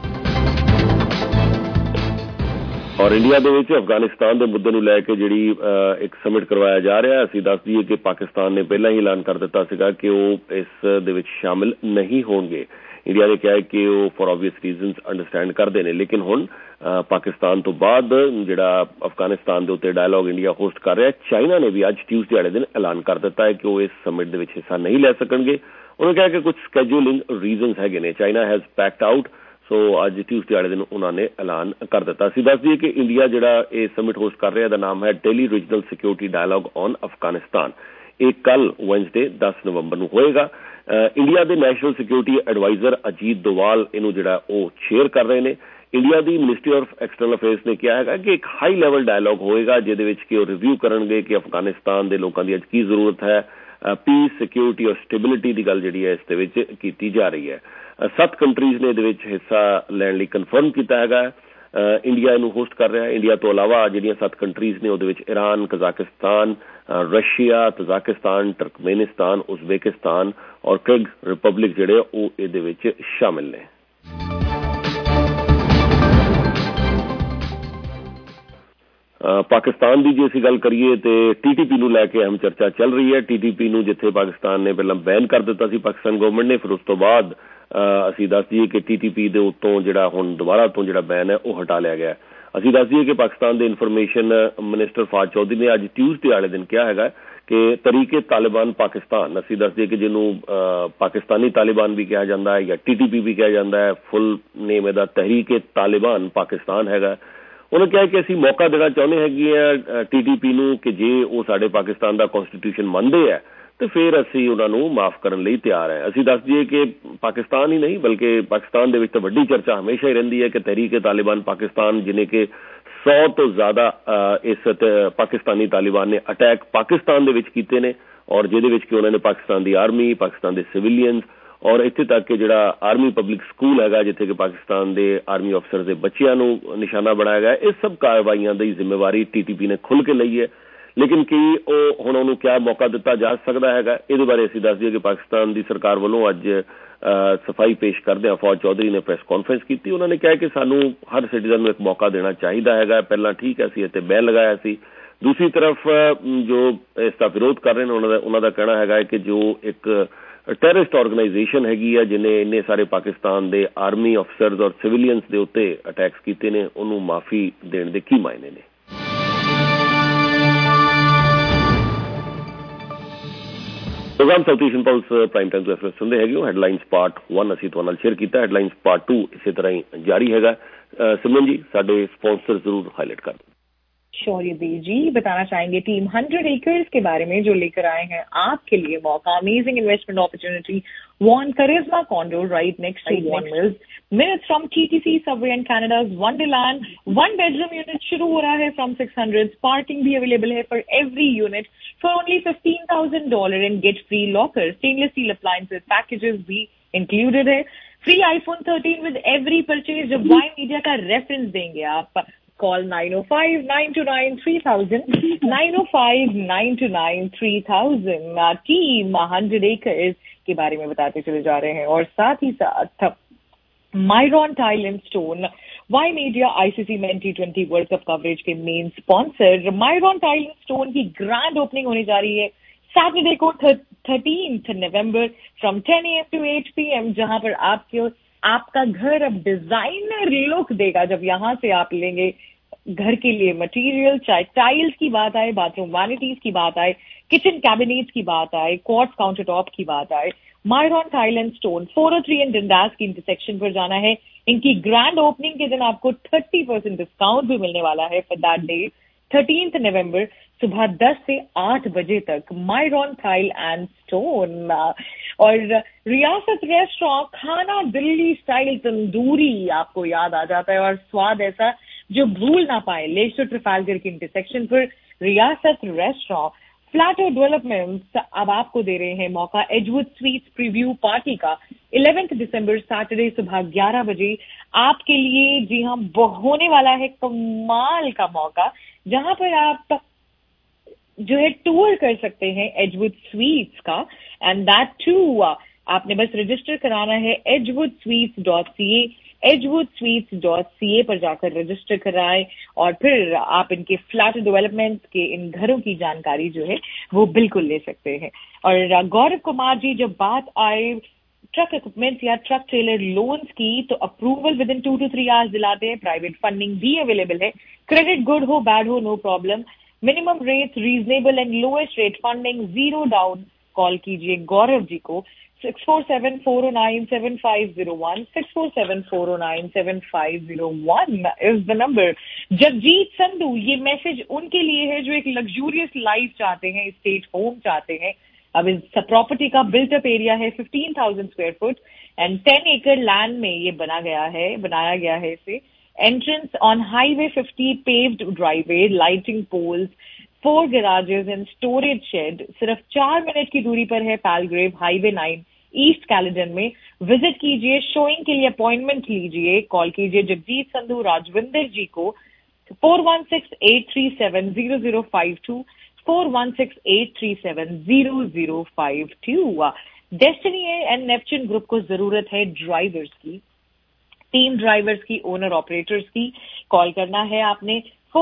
G: ਔਰ ਇੰਡੀਆ ਦੇ ਵਿੱਚ ਅਫਗਾਨਿਸਤਾਨ ਦੇ ਮੁੱਦੇ ਨੂੰ ਲੈ ਕੇ ਜਿਹੜੀ ਇੱਕ ਸਮਿਟ ਕਰਵਾਇਆ ਜਾ ਰਿਹਾ। ਅਸੀਂ ਦੱਸ ਦਈਏ ਕਿ ਪਾਕਿਸਤਾਨ ਨੇ ਪਹਿਲਾਂ ਹੀ ਐਲਾਨ ਕਰ ਦਿੱਤਾ ਸੀਗਾ ਕਿ ਉਹ ਇਸ ਦੇ ਵਿੱਚ ਸ਼ਾਮਿਲ ਨਹੀਂ ਹੋਣਗੇ। ਇੰਡੀਆ ਨੇ ਕਿਹਾ ਕਿ ਉਹ ਫॉर ਆਬਵੀਅਸ ਰੀਜ਼ਨਸ ਅੰਡਰਸਟੈਂਡ ਕਰਦੇ ਨੇ, ਲੇਕਿਨ ਹੁਣ ਪਾਕਿਸਤਾਨ ਤੋਂ ਬਾਅਦ ਜਿਹੜਾ ਅਫਗਾਨਿਸਤਾਨ ਦੇ ਉੱਤੇ ਡਾਇਲੌਗ ਇੰਡੀਆ ਹੋਸਟ ਕਰ ਰਿਹਾ, ਚਾਈਨਾ ਨੇ ਵੀ ਅੱਜ ਟਿਊਜ਼ਡੇ ਵਾਲੇ ਦਿਨ ਐਲਾਨ ਕਰ ਦਿੱਤਾ ਹੈ ਕਿ ਉਹ ਇਸ ਸਮਿਟ ਦੇ ਵਿੱਚ ਹਿੱਸਾ ਨਹੀਂ ਲੈ ਸਕਣਗੇ। ਉਹਨੇ ਕਿਹਾ ਕਿ ਕੁਝ ਸਕੈਜੂਲਿੰਗ ਰੀਜ਼ਨਸ ਹੈਗੇ ਨੇ। China has packed out. So ਅੱਜ ਟਿਊਜ਼ਡੇ ਵਾਲੇ ਦਿਨ ਉਹਨਾਂ ਨੇ ਐਲਾਨ ਕਰ ਦਿੱਤਾ। ਅਸੀਂ ਦੱਸ ਦਈਏ ਕਿ ਇੰਡੀਆ ਜਿਹੜਾ ਇਹ ਸਮਿਟ ਹੋਸਟ ਕਰ ਰਿਹਾ ਦਾ ਨਾਮ ਹੈ daily regional security dialogue on Afghanistan. ਇਹ ਕੱਲ ਵੈਨਸਡੇ 10 ਨਵੰਬਰ ਨੂੰ ਹੋਏਗਾ। ਇੰਡੀਆ ਦੇ national security adviser Ajit Doval ਇਹਨੂੰ ਜਿਹੜਾ ਉਹ ਚੇਅਰ ਕਰ ਰਹੇ ਨੇ। ਇੰਡੀਆ ਦੀ ਮਿਨਿਸਟਰੀ ਆਫ ਐਕਸਟਰਨਲ ਅਫੇਅਰਸ ਨੇ ਕਿਹਾ ਹੈਗਾ ਕਿ ਇੱਕ ਹਾਈ ਲੈਵਲ ਡਾਇਲੌਗ ਹੋਏਗਾ ਜਿਹਦੇ ਵਿੱਚ ਕਿ ਉਹ ਰਿਵਿਊ ਕਰਨਗੇ ਕਿ ਅਫਗਾਨਿਸਤਾਨ ਦੇ ਲੋਕਾਂ ਦੀ ਅੱਜ ਕੀ ਜ਼ਰੂਰਤ ਹੈ। ਪੀਸ, ਸਿਕਿਉਰਿਟੀ ਔਰ ਸਟੇਬਿਲਿਟੀ ਦੀ ਗੱਲ ਜਿਹੜੀ ਹੈ ਇਸ ਦੇ ਵਿੱਚ ਕੀਤੀ ਜਾ ਰਹੀ ਹੈ। 7 ਕੰਟਰੀਜ਼ ਨੇ ਇਹਦੇ ਵਿੱਚ ਹਿੱਸਾ ਲੈਣ ਲਈ ਕਨਫਰਮ ਕੀਤਾ ਹੈਗਾ। ਇੰਡੀਆ ਇਹਨੂੰ ਹੋਸਟ ਕਰ ਰਿਹਾ। ਇੰਡੀਆ ਤੋਂ ਇਲਾਵਾ ਜਿਹੜੀਆਂ 7 ਕੰਟਰੀਜ਼ ਨੇ ਉਹਦੇ ਵਿੱਚ Iran, Kazakhstan, Russia, Tajikistan, Turkmenistan, Uzbekistan ਔਰ ਕਿਰਗਿਜ਼ ਰਿਪਬਲਿਕ ਜਿਹੜੇ ਉਹ ਇਹਦੇ ਵਿੱਚ ਸ਼ਾਮਿਲ ਨੇ। ਪਾਕਿਸਤਾਨ ਦੀ ਜੇ ਅਸੀਂ ਗੱਲ ਕਰੀਏ ਤੇ TTP ਨੂੰ ਲੈ ਕੇ ਅਹਿਮ ਚਰਚਾ ਚੱਲ ਰਹੀ ਹੈ। TTP ਨੂੰ ਜਿੱਥੇ ਪਾਕਿਸਤਾਨ ਨੇ ਪਹਿਲਾਂ ਬੈਨ ਕਰ ਦਿੱਤਾ ਸੀ ਪਾਕਿਸਤਾਨ ਗਵਰਨਮੈਂਟ ਨੇ, ਫਿਰ ਉਸ ਤੋਂ ਬਾਅਦ ਅਸੀਂ ਦੱਸ ਦਈਏ ਕਿ TTP ਦੇ ਉੱਤੋਂ ਜਿਹੜਾ ਹੁਣ ਦੁਬਾਰਾ ਤੋਂ ਜਿਹੜਾ ਬੈਨ ਹੈ ਉਹ ਹਟਾ ਲਿਆ ਗਿਆ। ਅਸੀਂ ਦੱਸ ਦਈਏ ਕਿ ਪਾਕਿਸਤਾਨ ਦੇ ਇਨਫੋਰਮੇਸ਼ਨ ਮਿਨਿਸਟਰ ਫਾਦ ਚੌਧਰੀ ਨੇ ਅੱਜ ਟਿਊਜ਼ਡੇ ਵਾਲੇ ਦਿਨ ਕਿਹਾ ਹੈਗਾ ਕਿ ਤਰੀਕੇ ਤਾਲਿਬਾਨ ਪਾਕਿਸਤਾਨ, ਅਸੀਂ ਦੱਸ ਦਈਏ ਕਿ ਜਿਹਨੂੰ ਪਾਕਿਸਤਾਨੀ ਤਾਲਿਬਾਨ ਵੀ ਕਿਹਾ ਜਾਂਦਾ ਹੈ ਜਾਂ TTP ਵੀ ਕਿਹਾ ਜਾਂਦਾ ਹੈ, ਫੁੱਲ ਨੇਮ ਇਹਦਾ ਤਹਿਰੀਕੇ ਤਾਲਿਬਾਨ ਪਾਕਿਸਤਾਨ ਹੈਗਾ। ਉਹਨੇ ਕਿਹਾ ਕਿ ਅਸੀਂ ਮੌਕਾ ਦੇਣਾ ਚਾਹੁੰਦੇ ਹੈਗੇ ਆ TTP ਨੂੰ ਕਿ ਜੇ ਉਹ ਸਾਡੇ ਪਾਕਿਸਤਾਨ ਦਾ ਕਨਸਟੀਟਿਊਸ਼ਨ ਮੰਨਦੇ ਹੈ ਤੇ ਫਿਰ ਅਸੀਂ ਉਹਨਾਂ ਨੂੰ ਮਾਫ ਕਰਨ ਲਈ ਤਿਆਰ ਹੈ। ਅਸੀਂ ਦੱਸ ਦਈਏ ਕਿ ਪਾਕਿਸਤਾਨ ਹੀ ਨਹੀਂ ਬਲਕਿ ਪਾਕਿਸਤਾਨ ਦੇ ਵਿੱਚ ਤਾਂ ਵੱਡੀ ਚਰਚਾ ਹਮੇਸ਼ਾ ਹੀ ਰਹਿੰਦੀ ਹੈ ਕਿ ਤਹਿਰੀਕੇ ਤਾਲਿਬਾਨ ਪਾਕਿਸਤਾਨ, ਜਿਹਨੇ ਕਿ 100 ਤੋਂ ਜ਼ਿਆਦਾ ਇਸ ਪਾਕਿਸਤਾਨੀ ਤਾਲਿਬਾਨ ਨੇ ਅਟੈਕ ਪਾਕਿਸਤਾਨ ਦੇ ਵਿੱਚ ਕੀਤੇ ਨੇ ਔਰ ਜਿਹਦੇ ਵਿੱਚ ਕਿ ਉਹਨਾਂ ਨੇ ਪਾਕਿਸਤਾਨ ਦੀ ਆਰਮੀ, ਪਾਕਿਸਤਾਨ ਦੇ ਸਿਵਿਲੀਅਨਸ ਔਰ ਇੱਥੇ ਤੱਕ ਕਿ ਜਿਹੜਾ ਆਰਮੀ ਪਬਲਿਕ ਸਕੂਲ ਹੈਗਾ ਜਿੱਥੇ ਕਿ ਪਾਕਿਸਤਾਨ ਦੇ ਆਰਮੀ ਅਫਸਰ ਦੇ ਬੱਚਿਆਂ ਨੂੰ ਨਿਸ਼ਾਨਾ ਬਣਾਇਆ ਗਿਆ, ਇਹ ਸਭ ਕਾਰਵਾਈਆਂ ਦੀ ਜ਼ਿੰਮੇਵਾਰੀ TTP ਨੇ ਖੁੱਲ੍ਹ ਕੇ ਲਈ ਹੈ। ਲੇਕਿਨ ਕੀ ਉਹ ਹੁਣ ਉਹਨੂੰ ਕਿਆ ਮੌਕਾ ਦਿੱਤਾ ਜਾ ਸਕਦਾ ਹੈਗਾ, ਇਹਦੇ ਬਾਰੇ ਅਸੀਂ ਦੱਸ ਦਈਏ ਕਿ ਪਾਕਿਸਤਾਨ ਦੀ ਸਰਕਾਰ ਵੱਲੋਂ ਅੱਜ ਸਫਾਈ ਪੇਸ਼ ਕਰਦਿਆਂ ਫੌਜ ਚੌਧਰੀ ਨੇ ਪ੍ਰੈਸ ਕਾਨਫਰੰਸ ਕੀਤੀ। ਉਹਨਾਂ ਨੇ ਕਿਹਾ ਕਿ ਸਾਨੂੰ ਹਰ ਸਿਟੀਜ਼ਨ ਨੂੰ ਇੱਕ ਮੌਕਾ ਦੇਣਾ ਚਾਹੀਦਾ ਹੈਗਾ। ਪਹਿਲਾਂ ਠੀਕ ਹੈ ਅਸੀਂ ਇੱਥੇ ਬੈਨ ਲਗਾਇਆ ਸੀ, ਦੂਸਰੀ ਤਰਫ ਜੋ ਇਸ ਦਾ ਵਿਰੋਧ ਕਰ ਰਹੇ ਨੇ ਉਹਨਾਂ ਦਾ ਕਹਿਣਾ ਹੈਗਾ ਕਿ ਜੋ ਇੱਕ ਟੈਰਰਿਸਟ ਆਰਗੇਨਾਈਜੇਸ਼ਨ ਹੈਗੀ ਹੈ ਜਿਹਨੇ ਇੰਨੇ ਸਾਰੇ ਪਾਕਿਸਤਾਨ ਦੇ ਆਰਮੀ ਅਫਸਰਸ ਔਰ ਸਿਵਿਲੀਅਨਸ ਦੇ ਉੱਤੇ ਅਟੈਕਸ ਕੀਤੇ ਨੇ, ਉਹਨੂੰ ਮਾਫੀ ਦੇਣ ਦੇ ਕੀ ਮਾਇਨੇ ਨੇ। Programme South Asian plus prime time ਤੋਂ ਇਸ ਵੇਲੇ ਸੁਣਦੇ ਹੈਗੇ ਹੋ। ਹੈਡਲਾਈਨਸ ਪਾਰਟ 1 ਅਸੀਂ ਤੁਹਾਡੇ ਨਾਲ ਸ਼ੇਅਰ ਕੀਤਾ, ਹੈਡਲਾਈਨਸ ਪਾਰਟ 2 ਇਸੇ ਤਰ੍ਹਾਂ ਹੀ ਜਾਰੀ ਹੈਗਾ। ਸਿਮਰਨ ਜੀ ਸਾਡੇ ਸਪਾਂਸਰ ਜ਼ਰੂਰ ਹਾਈਲਾਈਟ ਕਰ ਦਿਓ।
E: श्योर युद्धवीर जी, बताना चाहेंगे टीम 100 एकर्स के बारे में जो लेकर आए हैं आपके लिए मौका, amazing investment opportunity, one Karisma condo right next to one miles, minutes from TTC subway and Canada's Wonderland, 1 bedroom unit शुरू हो रहा है फ्रॉम 600, पार्किंग भी अवेलेबल है for every unit for only $15,000 and get free locker, stainless steel appliances packages भी included है, free iPhone 13 with every purchase, जब Y media का रेफरेंस देंगे आप कॉल 905-929-3000, 905-929-3000। टीम 100 एकर्स के बारे में बताते चले जा रहे हैं और साथ ही साथ Myron tile and stone, Y media ICC Men T20 world cup coverage के main sponsor, Myron tile and stone की ग्रैंड ओपनिंग होने जा रही है सैटरडे को 13th November from 10 AM to 8 PM, जहां पर आपका घर अब डिजाइनर लुक देगा जब यहां से आप लेंगे घर के लिए मटेरियल, चाहे टाइल्स की बात आए, बाथरूम वैनिटीज की बात आए, किचन कैबिनेट्स की बात आए, क्वार्ट्ज काउंटर टॉप की बात आए, Myron tile and stone 403 and Dundas की इंटरसेक्शन पर जाना है। इनकी ग्रैंड ओपनिंग के दिन आपको 30% डिस्काउंट भी मिलने वाला है for that day 13th November सुबह 10 से 8 बजे तक, मायरॉन टाइल एंड स्टोन। और रियासत रेस्टोरेंट, खाना दिल्ली स्टाइल तंदूरी आपको याद आ जाता है और स्वाद ऐसा जो भूल ना पाए, लेस्टर ट्रफाल्गर की इंटरसेक्शन पर रियासत रेस्टोरेंट। फ्लैटर डेवलपमेंट्स अब आपको दे रहे हैं मौका एजवुड स्वीट्स प्रीव्यू पार्टी का 11th December सैटरडे सुबह 11 बजे आपके लिए। जी हाँ, होने वाला है कमाल का मौका जहां पर आप जो है टूर कर सकते हैं एजवुड स्वीट्स का, एंड दैट टू आपने बस रजिस्टर कराना है edgewoodsweets.ca, edgewoodsweets.ca पर जाकर रजिस्टर कराएं और फिर आप इनके फ्लैट डेवलपमेंट के इन घरों की जानकारी जो है वो बिल्कुल ले सकते हैं। और गौरव कुमार जी, जब बात आए ट्रक इक्विपमेंट या ट्रक ट्रेलर लोन्स की तो approval within 2 to 3 hours दिलाते हैं, प्राइवेट फंडिंग भी अवेलेबल है, क्रेडिट गुड हो बैड हो no problem, minimum rate reasonable and lowest rate funding, zero down. Call कीजिए गौरव जी को 647-409-7501, 647-409-7501 is the number. Jagjit Sandhu, ये मैसेज उनके लिए है जो एक लग्जूरियस लाइफ चाहते हैं, स्टेट होम चाहते हैं। अब इस प्रॉपर्टी का बिल्टअप एरिया है 15,000 स्क्वायर फुट एंड 10 एकड़ लैंड में ये बनाया गया है इसे। Entrance on highway 50, paved driveway, lighting poles, 4 garages and storage shed, सिर्फ 4 मिनट की दूरी पर है पालग्रेव हाईवे 9 ईस्ट कैलेडन में। विजिट कीजिए, शोइंग के लिए अपॉइंटमेंट लीजिए, कॉल कीजिए जगजीत संधू राजविंदर जी को 416-837-0052, 416-837-0052। डेस्टिनी एंड नेपच्यून ग्रुप को जरूरत है ड्राइवर्स की, टीम ड्राइवर्स की, ओनर ऑपरेटर्स की। कॉल करना है आपने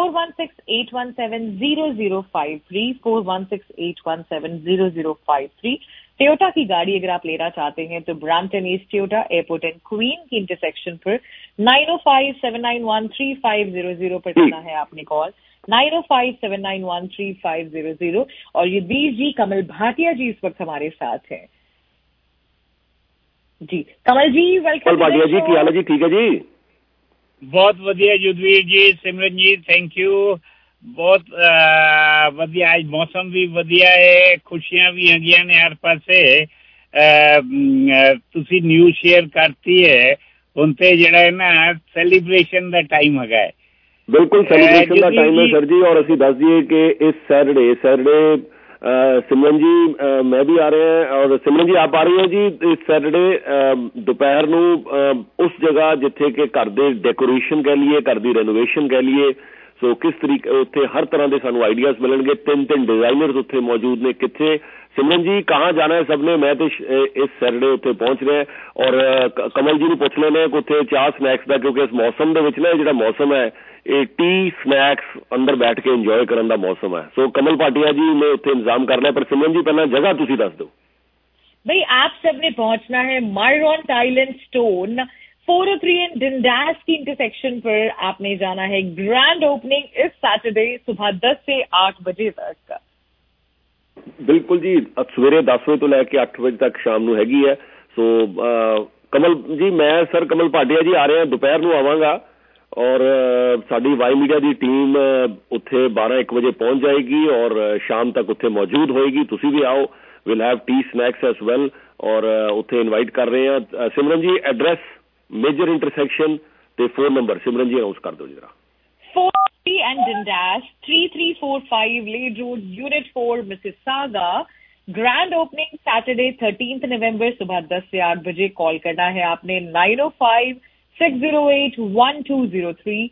E: 416-817-0053, 416-817-0053। टोयोटा की गाड़ी अगर आप लेना चाहते हैं तो Brampton east Toyota, airport and Queen की इंटरसेक्शन पर 905-791-3500 पर करना है आपने कॉल, 905-791-3500। और युद्धवीर जी, कमल भाटिया जी इस वक्त हमारे साथ हैं। जी कमल जी, वेलकम।
G: कमल भाटिया जी, की हाल है जी? ठीक है जी,
I: बहुत ਵਧੀਆ युद्धवीर जी, सिमरन जी, थैंक यू। बहुत ਵਧੀਆ, ਅੱਜ ਮੌਸਮ ਵੀ ਵਧੀਆ ਹੈ, ਖੁਸ਼ੀਆਂ ਵੀ ਹੈਗੀਆਂ ਨੇ ਹਰ ਪਾਸੇ। ਤੁਸੀਂ ਨਿਊਜ਼ ਸ਼ੇਅਰ ਕਰਤੀ ਹੈ, ਹੁਣ ਤੇ ਜਿਹੜਾ ਹੈ ਨਾ ਸੈਲੀਬ੍ਰੇਸ਼ਨ ਦਾ ਟਾਈਮ ਹੈਗਾ।
G: बिल्कुल सेलिब्रेशन का टाइम है सर जी। और असं दस दिए कि इस सैटरडे सिमरन जी मैं भी आ रहे हैं और सिमरन जी आप आ रही हैं जी इस सैटरडे दोपहर ਨੂੰ उस जगह जिथे कि घर ਦੇ डेकोरेशन कह लीए, घर ਦੀ रेनोवेशन कह लीए, सो किस तरीके उत्थे हर तरह के सानू आइडियाज मिलणगे। 3 डिजाइनर्स उत्थे मौजूद ने। किथे सिमरन जी कहाँ जाना है सबने? मैं तो इस सैटरडे उत्थे पहुंच रहे हैं और कमल जी ने पूछ लेने उत्थे चाह स्नैक्स का, क्योंकि इस मौसम दे विच ना जिहड़ा मौसम है ये टी स्नैक्स अंदर बैठ के इंजॉय करने का मौसम है। सो कमल भाटिया जी ने उत्थे इंतजाम करना है, पर सिमरन जी पहला जगह तुसीं दस दो।
E: भाई आप सबने पहुंचना है Myron tile and stone, 403 and Dundas की इंटरसेक्शन पर आपने जाना है। ग्रैंड ओपनिंग इस सैटरडे सुबह 10 से 8 बजे तक।
G: बिल्कुल जी, सवेरे 10 बजे तो लैके 8 बजे तक शाम ਨੂੰ हैगी है। सो कमल जी, मैं सर कमल भाटिया जी आ रहे हैं, दोपहर ਨੂੰ ਆਵਾਂਗਾ ਔਰ ਸਾਡੀ ਵਾਈ ਮੀਡੀਆ ਦੀ ਟੀਮ ਉੱਥੇ 12-1 ਵਜੇ ਪਹੁੰਚ ਜਾਏਗੀ ਔਰ ਸ਼ਾਮ ਤੱਕ ਉੱਥੇ ਮੌਜੂਦ ਹੋਏਗੀ। ਤੁਸੀਂ ਵੀ ਆਓ, will have tea snacks as well ਔਰ ਉੱਥੇ ਇਨਵਾਈਟ ਕਰ ਰਹੇ ਹਾਂ। Simran ji address, major intersection ਤੇ phone number Simran ji announce ਕਰ ਦਿਓ ਜਰਾ।
E: 4 and Dundas, 3345 Lade Road, Unit 4, Mississauga. Grand opening Saturday 13 नवंबर सुबह 10 से 8 बजे। कॉल करना है आपने 905-608-1203,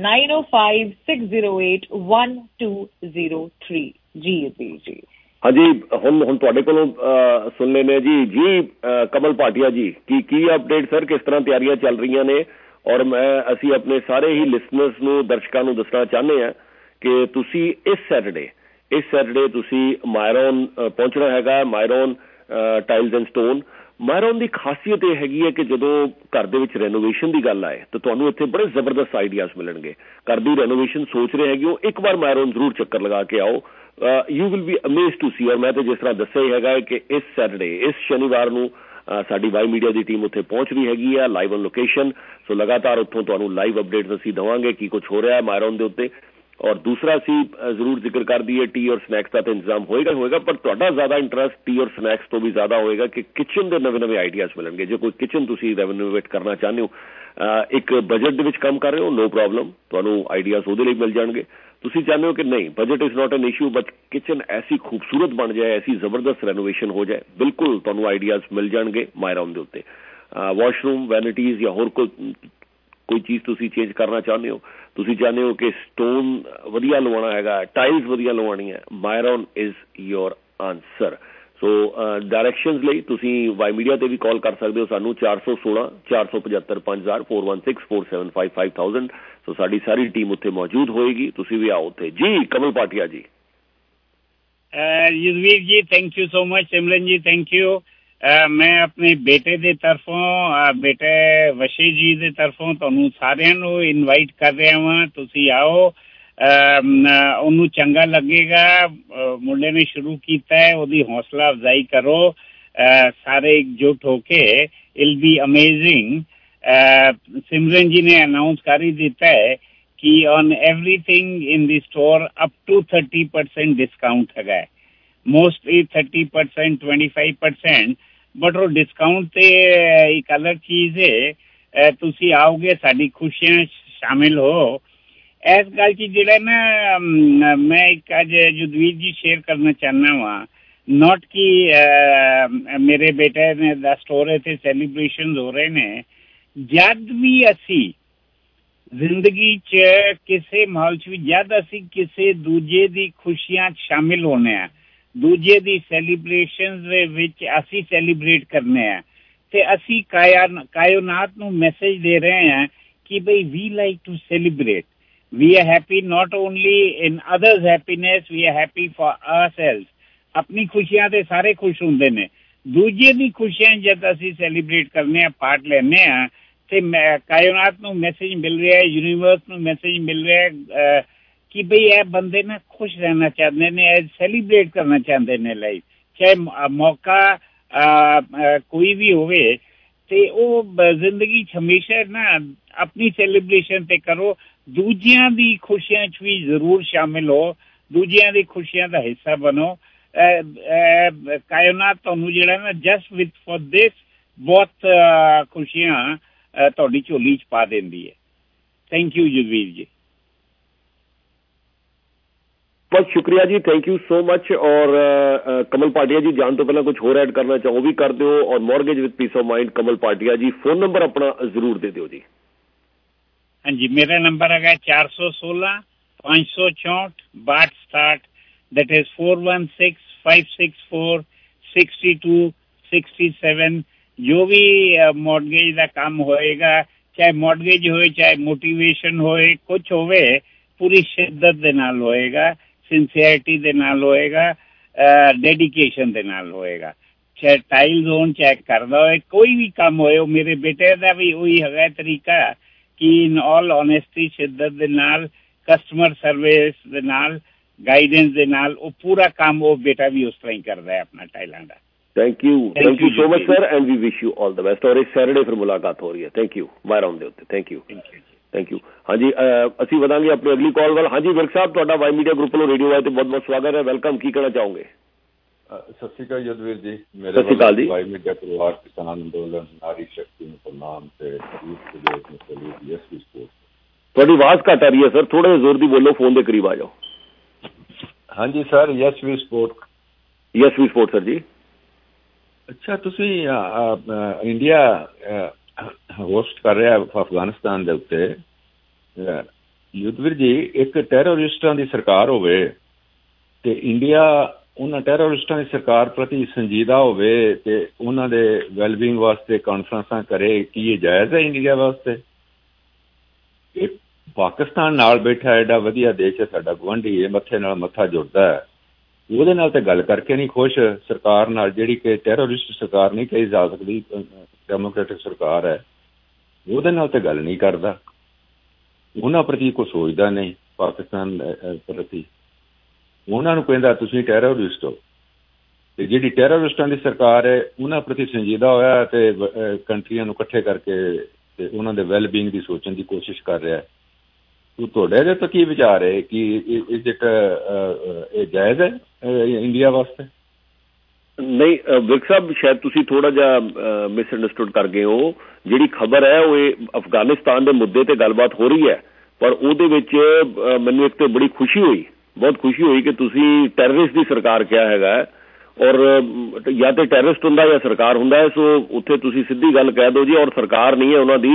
E: 905-608-1203। जी जी
G: हाँ जी, हम ਤੁਹਾਡੇ ਕੋਲੋਂ ਸੁਣ ਲੈਨੇ ਜੀ ਕਮਲ ਭਾਟੀਆ ਜੀ ਕੀ ਅਪਡੇਟ ਸਰ, ਕਿਸ ਤਰ੍ਹਾਂ ਤਿਆਰੀਆਂ ਚੱਲ ਰਹੀਆਂ ਨੇ? ਔਰ ਅਸੀਂ ਆਪਣੇ ਸਾਰੇ ਹੀ ਲਿਸਨਰਸ ਨੂੰ, ਦਰਸ਼ਕਾਂ ਨੂੰ ਦੱਸਣਾ ਚਾਹੁੰਦੇ ਹਾਂ ਕਿ ਤੁਸੀਂ ਇਸ ਸੈਟਰਡੇ ਤੁਸੀਂ ਮਾਇਰੋਨ ਪਹੁੰਚਣਾ ਹੈਗਾ। Myron tiles and stone. Myron ਦੀ ਖਾਸੀਅਤ ਇਹ ਹੈਗੀ ਹੈ ਕਿ ਜਦੋਂ ਘਰ ਦੇ ਵਿੱਚ ਰੈਨੋਵੇਸ਼ਨ ਦੀ ਗੱਲ ਆਏ ਤਾਂ ਤੁਹਾਨੂੰ ਇੱਥੇ ਬੜੇ ਜ਼ਬਰਦਸਤ ਆਈਡੀਆਜ਼ ਮਿਲਣਗੇ। ਘਰ ਦੀ ਰੈਨੋਵੇਸ਼ਨ ਸੋਚ ਰਹੇ ਹੈਗੇ ਹੋ, ਇੱਕ ਵਾਰ ਮਾਇਰੋਨ ਜ਼ਰੂਰ ਚੱਕਰ ਲਗਾ ਕੇ ਆਓ। You will be amazed to see. ਔਰ ਮੈਂ ਤਾਂ ਜਿਸ ਤਰ੍ਹਾਂ ਦੱਸਿਆ ਹੀ ਹੈਗਾ ਕਿ ਇਸ ਸੈਟਰਡੇ, ਇਸ ਸ਼ਨੀਵਾਰ ਨੂੰ ਸਾਡੀ ਵਾਈ ਮੀਡੀਆ ਦੀ ਟੀਮ ਉੱਥੇ ਪਹੁੰਚ ਰਹੀ ਹੈਗੀ ਆ, ਲਾਈਵ ਔਨ ਲੋਕੇਸ਼ਨ। ਸੋ ਲਗਾਤਾਰ ਉੱਥੋਂ ਤੁਹਾਨੂੰ ਲਾਈਵ ਅਪਡੇਟਸ ਅਸੀਂ ਦੇਵਾਂਗੇ ਕੀ ਕੁਝ ਹੋ ਰਿਹਾ ਮਾਇਰੋਨ ਦੇ ਉੱਤੇ। ਔਰ ਦੂਸਰਾ ਅਸੀਂ ਜ਼ਰੂਰ ਜ਼ਿਕਰ ਕਰ ਦਈਏ, ਟੀ ਔਰ ਸਨੈਕਸ ਦਾ ਤਾਂ ਇੰਤਜ਼ਾਮ ਹੋਏਗਾ, ਪਰ ਤੁਹਾਡਾ ਜ਼ਿਆਦਾ ਇੰਟਰਸਟ ਟੀ ਔਰ ਸਨੈਕਸ ਤੋਂ ਵੀ ਜ਼ਿਆਦਾ ਹੋਏਗਾ ਕਿ ਕਿਚਨ ਦੇ ਨਵੇਂ ਆਈਡੀਆਜ਼ ਮਿਲਣਗੇ। ਜੇ ਕੋਈ ਕਿਚਨ ਤੁਸੀਂ ਰੈਨੋਵੇਟ ਕਰਨਾ ਚਾਹੁੰਦੇ ਹੋ, ਇੱਕ ਬਜਟ ਦੇ ਵਿੱਚ ਕੰਮ ਕਰ ਰਹੇ ਹੋ, ਨੋ ਪ੍ਰੋਬਲਮ, ਤੁਹਾਨੂੰ ਆਈਡੀਆਜ਼ ਉਹਦੇ ਲਈ ਮਿਲ ਜਾਣਗੇ। ਤੁਸੀਂ ਚਾਹੁੰਦੇ ਹੋ ਕਿ ਨਹੀਂ, budget is not an issue, but kitchen ਐਸੀ ਖੂਬਸੂਰਤ ਬਣ ਜਾਏ, ਐਸੀ ਜ਼ਬਰਦਸਤ ਰੈਨੋਵੇਸ਼ਨ ਹੋ ਜਾਏ, ਬਿਲਕੁਲ ਤੁਹਾਨੂੰ ਆਈਡੀਆਜ਼ ਮਿਲ ਜਾਣਗੇ ਮਾਇਰੋਨ ਦੇ ਉੱਤੇ। ਵਾਸ਼ਰੂਮ, ਵੈਨਿਟੀਜ਼ ਜਾਂ ਹੋਰ ਕੋਈ ਚੀਜ਼ ਤੁਸੀਂ ਚੇਂਜ ਕਰਨਾ ਚਾਹੁੰਦੇ ਹੋ, ਤੁਸੀਂ ਚਾਹੁੰਦੇ ਹੋ ਕਿ ਸਟੋਨ ਵਧੀਆ ਲਵਾਉਣਾ ਹੈਗਾ, ਟਾਈਲਸ ਵਧੀਆ ਲਵਾਉਣੀ ਹੈ, Myron is your answer. So directions ਲਈ ਤੁਸੀਂ ਵਾਈ ਮੀਡੀਆ ਤੇ ਵੀ ਕਾਲ ਕਰ ਸਕਦੇ ਹੋ ਸਾਨੂੰ 416-475-5000, 416-475-5000। ਸੋ ਸਾਡੀ ਸਾਰੀ ਟੀਮ ਉੱਥੇ ਮੌਜੂਦ ਹੋਏਗੀ, ਤੁਸੀਂ ਵੀ ਆਓ ਉੱਥੇ। ਜੀ Kamal Bhatia ji.
I: Yudhveer ji thank you so much. Simran ji thank you. मैं अपने बेटे ਦੇ ਤਰਫੋਂ, ਬੇਟੇ ਵਸ਼ੀ ਜੀ ਦੇ ਤਰਫੋਂ ਤੁਹਾਨੂੰ ਸਾਰਿਆਂ ਨੂੰ ਇਨਵਾਈਟ ਕਰ ਰਿਹਾ ਹਾਂ। ਤੁਸੀਂ ਆਓ, ਉਹਨੂੰ ਚੰਗਾ ਲੱਗੇਗਾ। ਮੁੰਡੇ ਨੇ ਸ਼ੁਰੂ ਕੀਤਾ ਹੈ, ਉਹਦੀ ਹੌਸਲਾ ਅਫਜ਼ਾਈ ਕਰੋ, ਸਾਰੇ ਇਕਜੁੱਟ ਹੋ ਕੇ। ਇਲ ਬੀ ਅਮੇਜ਼ਿੰਗ। ਸਿਮਰਨ ਜੀ ਨੇ ਅਨਾਉਂਸ ਕਰ ਹੀ ਦਿੱਤਾ ਹੈ ਕਿ on everything in the store up to 30% discount ਹੈਗਾ ਹੈ। ਮੋਸਟਲੀ 30%, 25%, ਬਟ ਉਹ ਡਿਸਕਾਊਂਟ ਤੇ ਇੱਕ ਅਲੱਗ ਚੀਜ਼ ਹੈ। ਤੁਸੀਂ ਆਓਗੇ, ਸਾਡੀ ਖੁਸ਼ੀਆਂ ਸ਼ਾਮਿਲ ਹੋ। ਇਸ ਗੱਲ 'ਚ ਜਿਹੜਾ ਨਾ ਮੈਂ ਇੱਕ ਅੱਜ ਯੁੱਧਵੀਰ ਜੀ ਸ਼ੇਅਰ ਕਰਨਾ ਚਾਹੁੰਦਾ ਵਾਂ, ਨੋਟ ਕਿ ਮੇਰੇ ਬੇਟੇ ਨੇ ਦਾ ਸਟੋਰ ਇੱਥੇ ਸੈਲੀਬ੍ਰੇਸ਼ਨ ਹੋ ਰਹੇ ਨੇ। ਜਦ ਵੀ ਅਸੀਂ ਜ਼ਿੰਦਗੀ 'ਚ ਕਿਸੇ ਮਾਹੌਲ 'ਚ ਵੀ ਜਦ ਅਸੀਂ ਕਿਸੇ ਦੂਜੇ ਦੀ ਖੁਸ਼ੀਆਂ 'ਚ ਸ਼ਾਮਿਲ ਹੋਣੇ ਆ, ਦੂਜੇ ਦੀ ਸੈਲੀਬ੍ਰੇਸ਼ਨ ਦੇ ਵਿੱਚ ਅਸੀਂ ਸੈਲੀਬ੍ਰੇਟ ਕਰਨੇ ਆ, ਤੇ ਅਸੀਂ ਕਾਇਨਾਤ ਨੂੰ ਮੈਸੇਜ ਦੇ ਰਹੇ ਹਾਂ ਕਿ ਬਈ we like to celebrate. We are happy not only in others' happiness, we are happy for ourselves. ਆਪਣੀ ਖੁਸ਼ੀਆਂ ਤੇ ਸਾਰੇ ਖੁਸ਼ ਹੁੰਦੇ ਨੇ, ਦੂਜੇ ਦੀ ਖੁਸ਼ੀਆਂ ਜਦ ਅਸੀਂ ਸੈਲੀਬ੍ਰੇਟ ਕਰਨੇ ਆ, ਪਾਰਟ ਲੈਣੇ ਆ, ਤੇ ਕਾਇਨਾਤ ਨੂੰ ਮੈਸੇਜ ਮਿਲ ਰਿਹਾ ਹੈ, ਯੂਨੀਵਰਸ ਨੂੰ ਮੈਸੇਜ ਮਿਲ ਰਿਹਾ ਹੈ ਕਿ ਬਈ ਇਹ ਬੰਦੇ ਨਾ ਖੁਸ਼ ਰਹਿਣਾ ਚਾਹੁੰਦੇ ਨੇ, ਇਹ ਸੈਲੀਬ੍ਰੇਟ ਕਰਨਾ ਚਾਹੁੰਦੇ ਨੇ ਲਾਈਫ, ਚਾਹੇ ਮੌਕਾ ਕੋਈ ਵੀ ਹੋਵੇ। ਤੇ ਉਹ ਜ਼ਿੰਦਗੀ 'ਚ ਹਮੇਸ਼ਾ ਨਾ ਆਪਣੀ ਸੈਲੀਬ੍ਰੇਸ਼ਨ ਤੇ ਕਰੋ, ਦੂਜਿਆਂ ਦੀ ਖੁਸ਼ੀਆਂ 'ਚ ਵੀ ਜ਼ਰੂਰ ਸ਼ਾਮਿਲ ਹੋ, ਦੂਜਿਆਂ ਦੀ ਖੁਸ਼ੀਆਂ ਦਾ ਹਿੱਸਾ ਬਣੋ। ਕਾਇਨਾਤ ਤੁਹਾਨੂੰ ਜਿਹੜਾ ਨਾ ਜਸਟ ਵਿਦ ਫॉर ਦਿਸ ਬਹੁਤ ਖੁਸ਼ੀਆਂ ਤੁਹਾਡੀ ਝੋਲੀ 'ਚ ਪਾ ਦਿੰਦੀ ਹੈ। ਥੈਂਕ ਯੂ ਜਗਵੀਰ ਜੀ।
G: ਬਹੁਤ ਸ਼ੁਕਰੀਆ ਜੀ, ਥੈਂਕ ਯੂ ਸੋ ਮਚ। ਔਰ ਕਮਲ ਭਾਟੀਆ ਜੀ, ਜਾਣ ਤੋਂ ਪਹਿਲਾਂ ਕੁਝ ਹੋਰ ਐਡ ਕਰਨਾ ਚਾਹੋ ਵੀ ਕਰ ਦਿਓ। ਔਰ mortgage with peace of mind Kamal Bhatia ji, phone number ਆਪਣਾ ਜ਼ਰੂਰ ਦੇ ਦਿਓ ਜੀ।
I: ਹਾਂਜੀ, ਮੇਰਾ ਨੰਬਰ ਹੈਗਾ 416-564-6267, that is 416-564-6267। ਜੋ ਵੀ ਮੌਰਗੇਜ ਦਾ ਕੰਮ ਹੋਏਗਾ, ਚਾਹੇ ਮੌਰਗੇਜ ਹੋਏ, ਚਾਹੇ ਮੋਟੀਵੇਸ਼ਨ ਹੋਏ, ਕੁਝ ਹੋਵੇ, ਪੂਰੀ ਸ਼ਿੱਦਤ ਦੇ ਨਾਲ ਹੋਏਗਾ, ਸਿੰਸੀਅਰਿਟੀ ਦੇ ਨਾਲ ਹੋਏਗਾ, ਡੈਡੀਕੇਸ਼ਨ ਦੇ ਨਾਲ ਹੋਏਗਾ। ਚਾਹੇ ਟਾਈਲਸ ਹੋਣ, ਚਾਹੇ ਕਰਦਾ ਹੋਏ, ਕੋਈ ਵੀ ਕੰਮ ਹੋਏ। ਉਹ ਮੇਰੇ ਬੇਟੇ ਦਾ ਵੀ ਉਹੀ ਹੈਗਾ ਤਰੀਕਾ ਕਿ ਇਨ ਆਲ ਓਨੈਸਟੀ, ਸ਼ਿੱਦਤ ਦੇ ਨਾਲ, ਕਸਟਮਰ ਸਰਵਿਸ ਦੇ ਨਾਲ, ਗਾਈਡੈਂਸ ਦੇ ਨਾਲ ਉਹ ਪੂਰਾ ਕੰਮ ਉਹ ਬੇਟਾ ਵੀ ਉਸ ਤਰ੍ਹਾਂ ਹੀ ਕਰਦਾ ਹੈ ਆਪਣਾ ਟਾਈਲਾਂ ਦਾ।
G: Thank you so much sir, and we wish you all the best. ਔਰ ਇਸ ਸੈਟਰਡੇ ਫਿਰ ਮੁਲਾਕਾਤ ਹੋ ਰਹੀ ਹੈ। ਥੈਂਕ ਯੂ, ਮਾਇਰੋਨ ਦੇ ਉੱਤੇ। Thank you. Thank you. ਹਾਂਜੀ ਅਸੀਂ ਵਧਾਂਗੇ ਆਪਣੀ ਅਗਲੀ ਕਾਲ ਵੱਲ। ਹਾਂਜੀ ਵਿਰਕ ਸਾਹਿਬ, ਤੁਹਾਡਾ ਵਾਈ ਮੀਡੀਆ ਗਰੁੱਪ ਵੱਲੋਂ ਰੇਡੀਓ ਵਾਈ ਤੇ ਬਹੁਤ ਬਹੁਤ ਸਵਾਗਤ ਹੈ, ਵੈਲਕਮ। ਕੀ ਕਹਿਣਾ ਚਾਹੋਗੇ?
J: ਸਤਿ ਸ਼੍ਰੀ ਅਕਾਲ ਯੁੱਧਵੀਰ ਜੀ।
G: ਸਤਿ ਸ਼੍ਰੀ ਅਕਾਲ ਜੀ।
J: ਵਾਈ ਮੀਡੀਆ ਪਰਿਵਾਰ, ਕਿਸਾਨ ਅੰਦੋਲਨ, ਨਾਰੀ ਸ਼ਕਤੀ ਨੂੰ ਪ੍ਰਣਾਮ ਤੇ
G: ਤੁਹਾਡੀ ਆਵਾਜ਼ ਘੱਟ ਆ ਰਹੀ ਹੈ ਸਰ, ਥੋੜਾ ਜਿਹਾ ਜ਼ੋਰ ਦੀ ਬੋਲੋ, ਫੋਨ ਦੇ ਕਰੀਬ ਆ ਜਾਓ।
J: ਹਾਂਜੀ sir, yes we support.
G: Yes we support sir ji.
J: ਅੱਛਾ, ਤੁਸੀਂ ਇੰਡੀਆ ਹੋਸਟ ਕਰ ਰਿਹਾ ਅਫਗਾਨਿਸਤਾਨ ਦੇ ਉੱਤੇ। ਯੁੱਧਵੀਰ ਜੀ, ਇੱਕ ਟੈਰਰਿਸਟਾਂ ਦੀ ਸਰਕਾਰ ਹੋਵੇ ਤੇ ਇੰਡੀਆ ਉਹਨਾਂ ਟੈਰਰਿਸਟਾਂ ਦੀ ਸਰਕਾਰ ਪ੍ਰਤੀ ਸੰਜੀਦਾ ਹੋਵੇ ਤੇ ਉਹਨਾਂ ਦੇ ਵੈਲਬੀਂਗ ਵਾਸਤੇ ਕਾਨਫਰੰਸਾਂ ਕਰੇ, ਕੀ ਇਹ ਜਾਇਜ਼ ਹੈ ਇੰਡੀਆ ਵਾਸਤੇ? ਇਹ ਪਾਕਿਸਤਾਨ ਨਾਲ ਬੈਠਾ ਐਡਾ ਵਧੀਆ ਦੇਸ਼ ਹੈ ਸਾਡਾ ਗੁਆਂਢੀ, ਹੈ ਮੱਥੇ ਨਾਲ ਮੱਥਾ ਜੁੜਦਾ ਹੈ, ਉਹਦੇ ਨਾਲ ਤੇ ਗੱਲ ਕਰਕੇ ਨਹੀਂ ਖੁਸ਼ ਸਰਕਾਰ ਨਾਲ, ਜਿਹੜੀ ਕਿ ਟੈਰਰਿਸਟ ਸਰਕਾਰ ਨਹੀਂ ਕਹੀ ਜਾ ਸਕਦੀ, ਡੈਮੋਕ੍ਰੈਟਿਕ ਸਰਕਾਰ ਹੈ, ਉਹਦੇ ਨਾਲ ਤੇ ਗੱਲ ਨਹੀਂ ਕਰਦਾ, ਉਹਨਾਂ ਪ੍ਰਤੀ ਕੋਈ ਸੋਚਦਾ ਨਹੀਂ ਪਾਕਿਸਤਾਨ ਪ੍ਰਤੀ। ਉਹਨਾਂ ਨੂੰ ਕਹਿੰਦਾ ਤੁਸੀਂ ਟੈਰਰਿਸਟ ਹੋ, ਤੇ ਜਿਹੜੀ ਟੈਰਰਿਸਟਾਂ ਦੀ ਸਰਕਾਰ ਹੈ ਉਹਨਾਂ ਪ੍ਰਤੀ ਸੰਜੀਦਾ ਹੋਇਆ ਤੇ ਕੰਟਰੀਆਂ ਨੂੰ ਇਕੱਠੇ ਕਰਕੇ ਤੇ ਉਹਨਾਂ ਦੇ ਵੈਲਬੀਂਗ ਦੀ ਸੋਚਣ ਦੀ ਕੋਸ਼ਿਸ਼ ਕਰ ਰਿਹਾ। ਤੁਹਾਡੇ ਇਹਦੇ ਤੋਂ ਕੀ ਵਿਚਾਰ ਹੈ ਕਿ ਇਹ ਜਾਇਜ਼ ਹੈ ਇੰਡੀਆ ਵਾਸਤੇ?
G: ਨਹੀਂ ਵਿਰਕ ਸਾਹਿਬ, ਸ਼ਾਇਦ ਤੁਸੀਂ ਥੋੜਾ ਜਿਹਾ ਮਿਸਅੰਡਰਸਟੂਡ ਕਰ ਗਏ ਹੋ। ਜਿਹੜੀ ਖਬਰ ਹੈ ਉਹ ਅਫਗਾਨਿਸਤਾਨ ਦੇ ਮੁੱਦੇ ਤੇ ਗੱਲਬਾਤ ਹੋ ਰਹੀ ਹੈ, ਪਰ ਉਹਦੇ ਵਿੱਚ ਮੈਨੂੰ ਇੱਕ ਤੇ ਬੜੀ ਖੁਸ਼ੀ ਹੋਈ, ਬਹੁਤ ਖੁਸ਼ੀ ਹੋਈ ਕਿ ਤੁਸੀਂ ਟੈਰਰਿਸਟ ਦੀ ਸਰਕਾਰ ਕਿਹਾ ਹੈਗਾ, ਔਰ ਜਾਂ ਤੇ ਟੈਰਰਿਸਟ ਹੁੰਦਾ ਜਾਂ ਸਰਕਾਰ ਹੁੰਦਾ ਹੈ। ਸੋ ਉੱਥੇ ਤੁਸੀਂ ਸਿੱਧੀ ਗੱਲ ਕਹਿ ਦਿਓ ਜੀ, ਔਰ ਸਰਕਾਰ ਨਹੀਂ ਹੈ ਉਹਨਾਂ ਦੀ,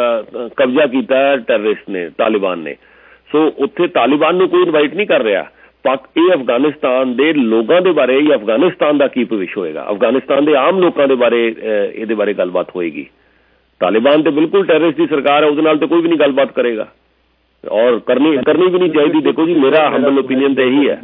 G: ਕਬਜ਼ਾ ਕੀਤਾ ਹੈ ਟੈਰਰਿਸਟ ਨੇ, ਤਾਲਿਬਾਨ ਨੇ। ਸੋ ਉੱਥੇ ਤਾਲਿਬਾਨ ਨੂੰ ਕੋਈ ਇਨਵਾਈਟ ਨਹੀਂ ਕਰ ਰਿਹਾ। ਇਹ ਅਫਗਾਨਿਸਤਾਨ ਦੇ ਲੋਕਾਂ ਦੇ ਬਾਰੇ ਜਾਂ ਅਫਗਾਨਿਸਤਾਨ ਦਾ ਕੀ ਭਵਿੱਖ ਹੋਏਗਾ, ਅਫਗਾਨਿਸਤਾਨ ਦੇ ਆਮ ਲੋਕਾਂ ਦੇ ਬਾਰੇ ਇਹਦੇ ਬਾਰੇ ਗੱਲਬਾਤ ਹੋਏਗੀ। ਤਾਲਿਬਾਨ ਤੇ ਬਿਲਕੁਲ ਟੈਰਰਿਸਟ ਦੀ ਸਰਕਾਰ ਹੈ, ਉਹਦੇ ਨਾਲ ਤੇ ਕੋਈ ਵੀ ਨਹੀਂ ਗੱਲਬਾਤ ਕਰੇਗਾ, ਔਰ ਕਰਨੀ ਵੀ ਨਹੀਂ ਚਾਹੀਦੀ। ਦੇਖੋ ਜੀ, ਮੇਰਾ ਹੰਬਲ ਓਪੀਨੀਅਨ ਤਾਂ ਇਹੀ ਹੈ,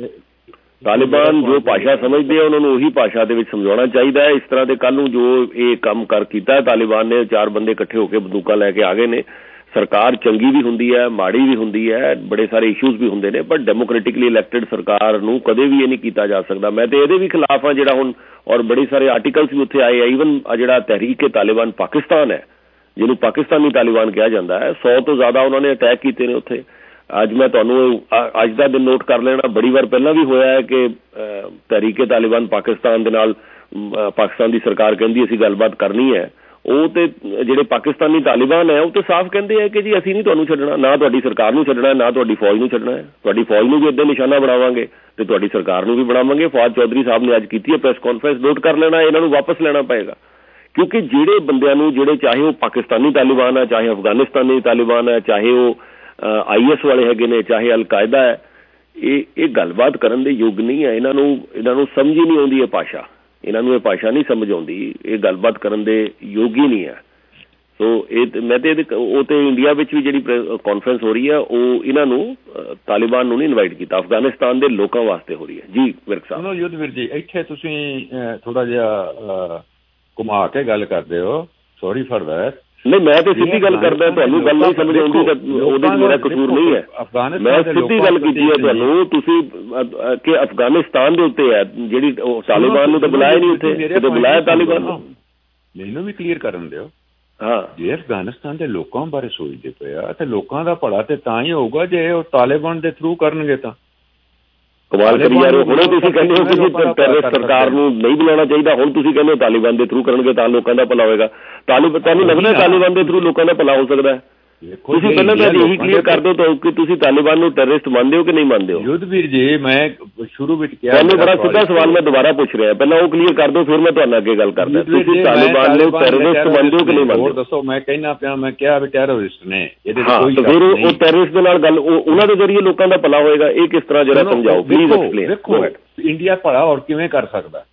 G: ਤਾਲਿਬਾਨ ਜੋ ਭਾਸ਼ਾ ਸਮਝਦੇ ਆ ਉਹਨਾਂ ਨੂੰ ਉਹੀ ਭਾਸ਼ਾ ਦੇ ਵਿੱਚ ਸਮਝਾਉਣਾ ਚਾਹੀਦਾ ਹੈ। ਇਸ ਤਰ੍ਹਾਂ ਦੇ ਕੱਲ੍ਹ ਨੂੰ ਜੋ ਇਹ ਕੰਮ ਕੀਤਾ ਹੈ ਤਾਲਿਬਾਨ ਨੇ, 4 ਬੰਦੇ ਇਕੱਠੇ ਹੋ ਕੇ ਬੰਦੂਕਾਂ ਲੈ ਕੇ ਆ ਗਏ ਨੇ। ਸਰਕਾਰ ਚੰਗੀ ਵੀ ਹੁੰਦੀ ਹੈ, ਮਾੜੀ ਵੀ ਹੁੰਦੀ ਹੈ, ਬੜੇ ਸਾਰੇ ਇਸ਼ੂਜ਼ ਵੀ ਹੁੰਦੇ ਨੇ, ਪਰ ਡੈਮੋਕ੍ਰੈਟਿਕਲੀ ਇਲੈਕਟਡ ਸਰਕਾਰ ਨੂੰ ਕਦੇ ਵੀ ਇਹ ਨਹੀਂ ਕੀਤਾ ਜਾ ਸਕਦਾ। ਮੈਂ ਤੇ ਇਹਦੇ ਵੀ ਖਿਲਾਫ ਹਾਂ ਜਿਹੜਾ ਹੁਣ, ਔਰ ਬੜੇ ਸਾਰੇ ਆਰਟੀਕਲਸ ਵੀ ਉੱਥੇ ਆਏ ਆ। ਈਵਨ ਜਿਹੜਾ ਤਹਿਰੀਕ-ਏ-ਤਾਲਿਬਾਨ ਪਾਕਿਸਤਾਨ ਹੈ, ਜਿਹਨੂੰ ਪਾਕਿਸਤਾਨੀ ਤਾਲਿਬਾਨ ਕਿਹਾ ਜਾਂਦਾ ਹੈ, 100 ਤੋਂ ਜ਼ਿਆਦਾ ਉਹਨਾਂ ਨੇ ਅਟੈਕ ਕੀਤੇ ਨੇ ਉੱਥੇ। ਅੱਜ ਮੈਂ ਤੁਹਾਨੂੰ ਅੱਜ ਦਾ ਦਿਨ ਨੋਟ ਕਰ ਲੈਣਾ, ਬੜੀ ਵਾਰ ਪਹਿਲਾਂ ਵੀ ਹੋਇਆ ਹੈ ਕਿ ਤਹਿਰੀਕ-ਏ-ਤਾਲਿਬਾਨ ਪਾਕਿਸਤਾਨ ਦੇ ਨਾਲ ਪਾਕਿਸਤਾਨ ਦੀ ਸਰਕਾਰ ਕਹਿੰਦੀ ਅਸੀਂ ਗੱਲਬਾਤ ਕਰਨੀ ਹੈ, ਉਹ ਤੇ ਜਿਹੜੇ ਪਾਕਿਸਤਾਨੀ ਤਾਲਿਬਾਨ ਹੈ ਉਹ ਤੇ ਸਾਫ਼ ਕਹਿੰਦੇ ਹੈ ਕਿ ਜੀ ਅਸੀਂ ਨਹੀਂ ਤੁਹਾਨੂੰ ਛੱਡਣਾ, ਨਾ ਤੁਹਾਡੀ ਸਰਕਾਰ ਨੂੰ ਛੱਡਣਾ, ਨਾ ਤੁਹਾਡੀ ਫੌਜ ਨੂੰ ਛੱਡਣਾ ਹੈ। ਤੁਹਾਡੀ ਫੌਜ ਨੂੰ ਵੀ ਇੱਦਾਂ ਨਿਸ਼ਾਨਾ ਬਣਾਵਾਂਗੇ ਤੇ ਤੁਹਾਡੀ ਸਰਕਾਰ ਨੂੰ ਵੀ ਬਣਾਵਾਂਗੇ। ਫਵਾਦ ਚੌਧਰੀ ਸਾਹਿਬ ਨੇ ਅੱਜ ਕੀਤੀ ਹੈ ਪ੍ਰੈਸ ਕਾਨਫਰੰਸ, ਨੋਟ ਕਰ ਲੈਣਾ, ਇਹਨਾਂ ਨੂੰ ਵਾਪਸ ਲੈਣਾ ਪਏਗਾ। ਕਿਉਂਕਿ ਜਿਹੜੇ ਬੰਦਿਆਂ ਨੂੰ, ਜਿਹੜੇ ਚਾਹੇ ਉਹ ਪਾਕਿਸਤਾਨੀ ਤਾਲਿਬਾਨ ਹੈ, ਚਾਹੇ ਅਫਗਾਨਿਸਤਾਨੀ ਤਾਲਿਬਾਨ ਹੈ, ਚਾਹੇ ਉਹ IS ਵਾਲੇ ਹੈਗੇ ਨੇ, ਚਾਹੇ ਅਲ-ਕਾਇਦਾ ਹੈ, ਇਹ ਗੱਲਬਾਤ ਕਰਨ ਦੇ ਯੋਗ ਨਹੀਂ ਹੈ। ਇਹਨਾਂ ਨੂੰ ਸਮਝ ਹੀ ਨਹੀਂ ਆਉਂਦੀ ਇਹ ਭਾਸ਼ਾ, ਇਹਨਾਂ ਨੂੰ ਇਹ ਭਾਸ਼ਾ ਨਹੀਂ ਸਮਝ ਆਉਂਦੀ, ਇਹ ਗੱਲਬਾਤ ਕਰਨ ਦੇ ਯੋਗ ਹੀ ਨਹੀਂ ਹੈ। ਸੋ ਮੈਂ ਤੇ ਉਹ ਤੇ ਇੰਡੀਆ ਵਿੱਚ ਵੀ ਜਿਹੜੀ ਕਾਨਫਰੰਸ ਹੋ ਰਹੀ ਹੈ ਉਹ ਇਹਨਾਂ ਨੂੰ ਤਾਲਿਬਾਨ ਨੂੰ ਨਹੀਂ ਇਨਵਾਈਟ ਕੀਤਾ, ਅਫਗਾਨਿਸਤਾਨ ਦੇ ਲੋਕਾਂ ਵਾਸਤੇ ਹੋ ਰਹੀ ਹੈ। ਜੀ ਵਿਰਕ ਸਾਹਿਬ।
J: ਯੁੱਧਵੀਰ ਜੀ, ਇੱਥੇ ਤੁਸੀਂ ਥੋੜਾ ਜਿਹਾ ਘੁਮਾ ਕੇ ਗੱਲ ਕਰਦੇ ਹੋ, ਸੌਰੀ ਫॉर दैट।
G: ਨਹੀਂ, ਮੈਂ ਤੇ ਸਿੱਧੀ ਗੱਲ ਕਰਦਾ, ਤੁਹਾਨੂੰ ਗੱਲ ਨਹੀਂ ਸਮਝ ਆਉਂਦੀ ਤਾਂ ਉਹਦੇ ਮੇਰਾ ਕਸੂਰ ਨਹੀਂ ਹੈ। ਮੈਂ ਸਿੱਧੀ ਗੱਲ ਕੀਤੀ ਹੈ ਤੁਹਾਨੂੰ, ਤੁਸੀਂ ਕਿ ਅਫਗਾਨਿਸਤਾਨ ਦੇ ਉੱਤੇ ਹੈ, ਜਿਹੜੀ ਤਾਲਿਬਾਨ ਨੂੰ ਤਾਂ ਬੁਲਾਇਆ ਨਹੀਂ ਉੱਥੇ, ਜਦੋਂ ਬੁਲਾਇਆ ਤਾਲਿਬਾਨ ਨੂੰ।
J: ਮੈਨੂੰ ਵੀ ਕਲੀਅਰ ਕਰਨ ਦਿਓ।
G: ਹਾਂ,
J: ਜੇ ਅਫਗਾਨਿਸਤਾਨ ਦੇ ਲੋਕਾਂ ਬਾਰੇ ਸੋਚਦੇ ਪਏ ਆ ਤੇ ਲੋਕਾਂ ਦਾ ਭਲਾ ਤੇ ਤਾਂ ਹੀ ਹੋਊਗਾ ਜੇ ਉਹ ਤਾਲਿਬਾਨ ਦੇ ਥਰੂ ਕਰਨਗੇ ਤਾਂ।
G: ਕਮਾਲ ਕਰੀ ਜਾ ਰਹੇ ਹੋ, ਹੁਣੇ ਤੁਸੀਂ ਕਹਿੰਦੇ ਹੋ ਕਿ ਟੈਰਰਿਸਟ ਸਰਕਾਰ ਨੂੰ ਨਹੀਂ ਬੁਲਾਉਣਾ ਚਾਹੀਦਾ, ਹੁਣ ਤੁਸੀਂ ਕਹਿੰਦੇ ਹੋ ਤਾਲਿਬਾਨ ਦੇ ਥਰੂ ਕਰਨਗੇ ਤਾਂ ਲੋਕਾਂ ਦਾ ਭਲਾ ਹੋਏਗਾ। ਤੁਹਾਨੂੰ ਲੱਗਦਾ ਤਾਲਿਬਾਨ ਦੇ ਥਰੂ ਲੋਕਾਂ ਦਾ ਭਲਾ ਹੋ ਸਕਦਾ ਹੈ? ਤੁਸੀਂ ਪਹਿਲਾਂ ਤਾਂ ਇਹੀ ਕਲੀਅਰ ਕਰ ਦਿਓ ਕਿ ਤੁਸੀਂ ਤਾਲਿਬਾਨ ਨੂੰ ਟੈਰਰਿਸਟ ਮੰਨਦੇ ਹੋ ਕਿ ਨਹੀਂ ਮੰਨਦੇ ਹੋ?
J: ਯੁੱਧਵੀਰ ਜੀ, ਮੈਂ ਸ਼ੁਰੂ ਵਿੱਚ ਕਿਹਾ,
G: ਤੁਹਾਨੂੰ ਬੜਾ ਸਿੱਧਾ ਸਵਾਲ ਮੈਂ ਦੁਬਾਰਾ ਪੁੱਛ ਰਿਹਾ, ਪਹਿਲਾਂ ਉਹ ਕਲੀਅਰ ਕਰ ਦਿਓ, ਫਿਰ ਮੈਂ ਤੁਹਾਨੂੰ ਅੱਗੇ ਗੱਲ ਕਰਦਾ। ਤੁਸੀਂ ਤਾਲਿਬਾਨ ਨੂੰ ਟੈਰਰਿਸਟ ਮੰਨਦੇ ਹੋ ਕਿ ਨਹੀਂ ਮੰਨਦੇ?
J: ਦੱਸੋ। ਮੈਂ ਕਹਿਣਾ ਪਿਆ, ਮੈਂ ਕਿਹਾ ਵੀ ਟੈਰਰਿਸਟ ਨੇ, ਇਹਦੇ
G: ਹਾਂ, ਫਿਰ ਉਹ ਟੈਰਰਿਸਟ ਦੇ ਨਾਲ ਗੱਲ, ਉਹਨਾਂ ਦੇ ਜ਼ਰੀਏ ਲੋਕਾਂ ਦਾ ਭਲਾ ਹੋਏਗਾ, ਇਹ ਕਿਸ ਤਰ੍ਹਾਂ ਜਰਾ ਸਮਝਾਓ ਪਲੀਜ਼ ਐਕਸਪਲੇਨ।
J: ਦੇਖੋ, ਇੰਡੀਆ ਭਲਾ ਹੋਰ ਕਿਵੇਂ ਕਰ ਸਕਦਾ?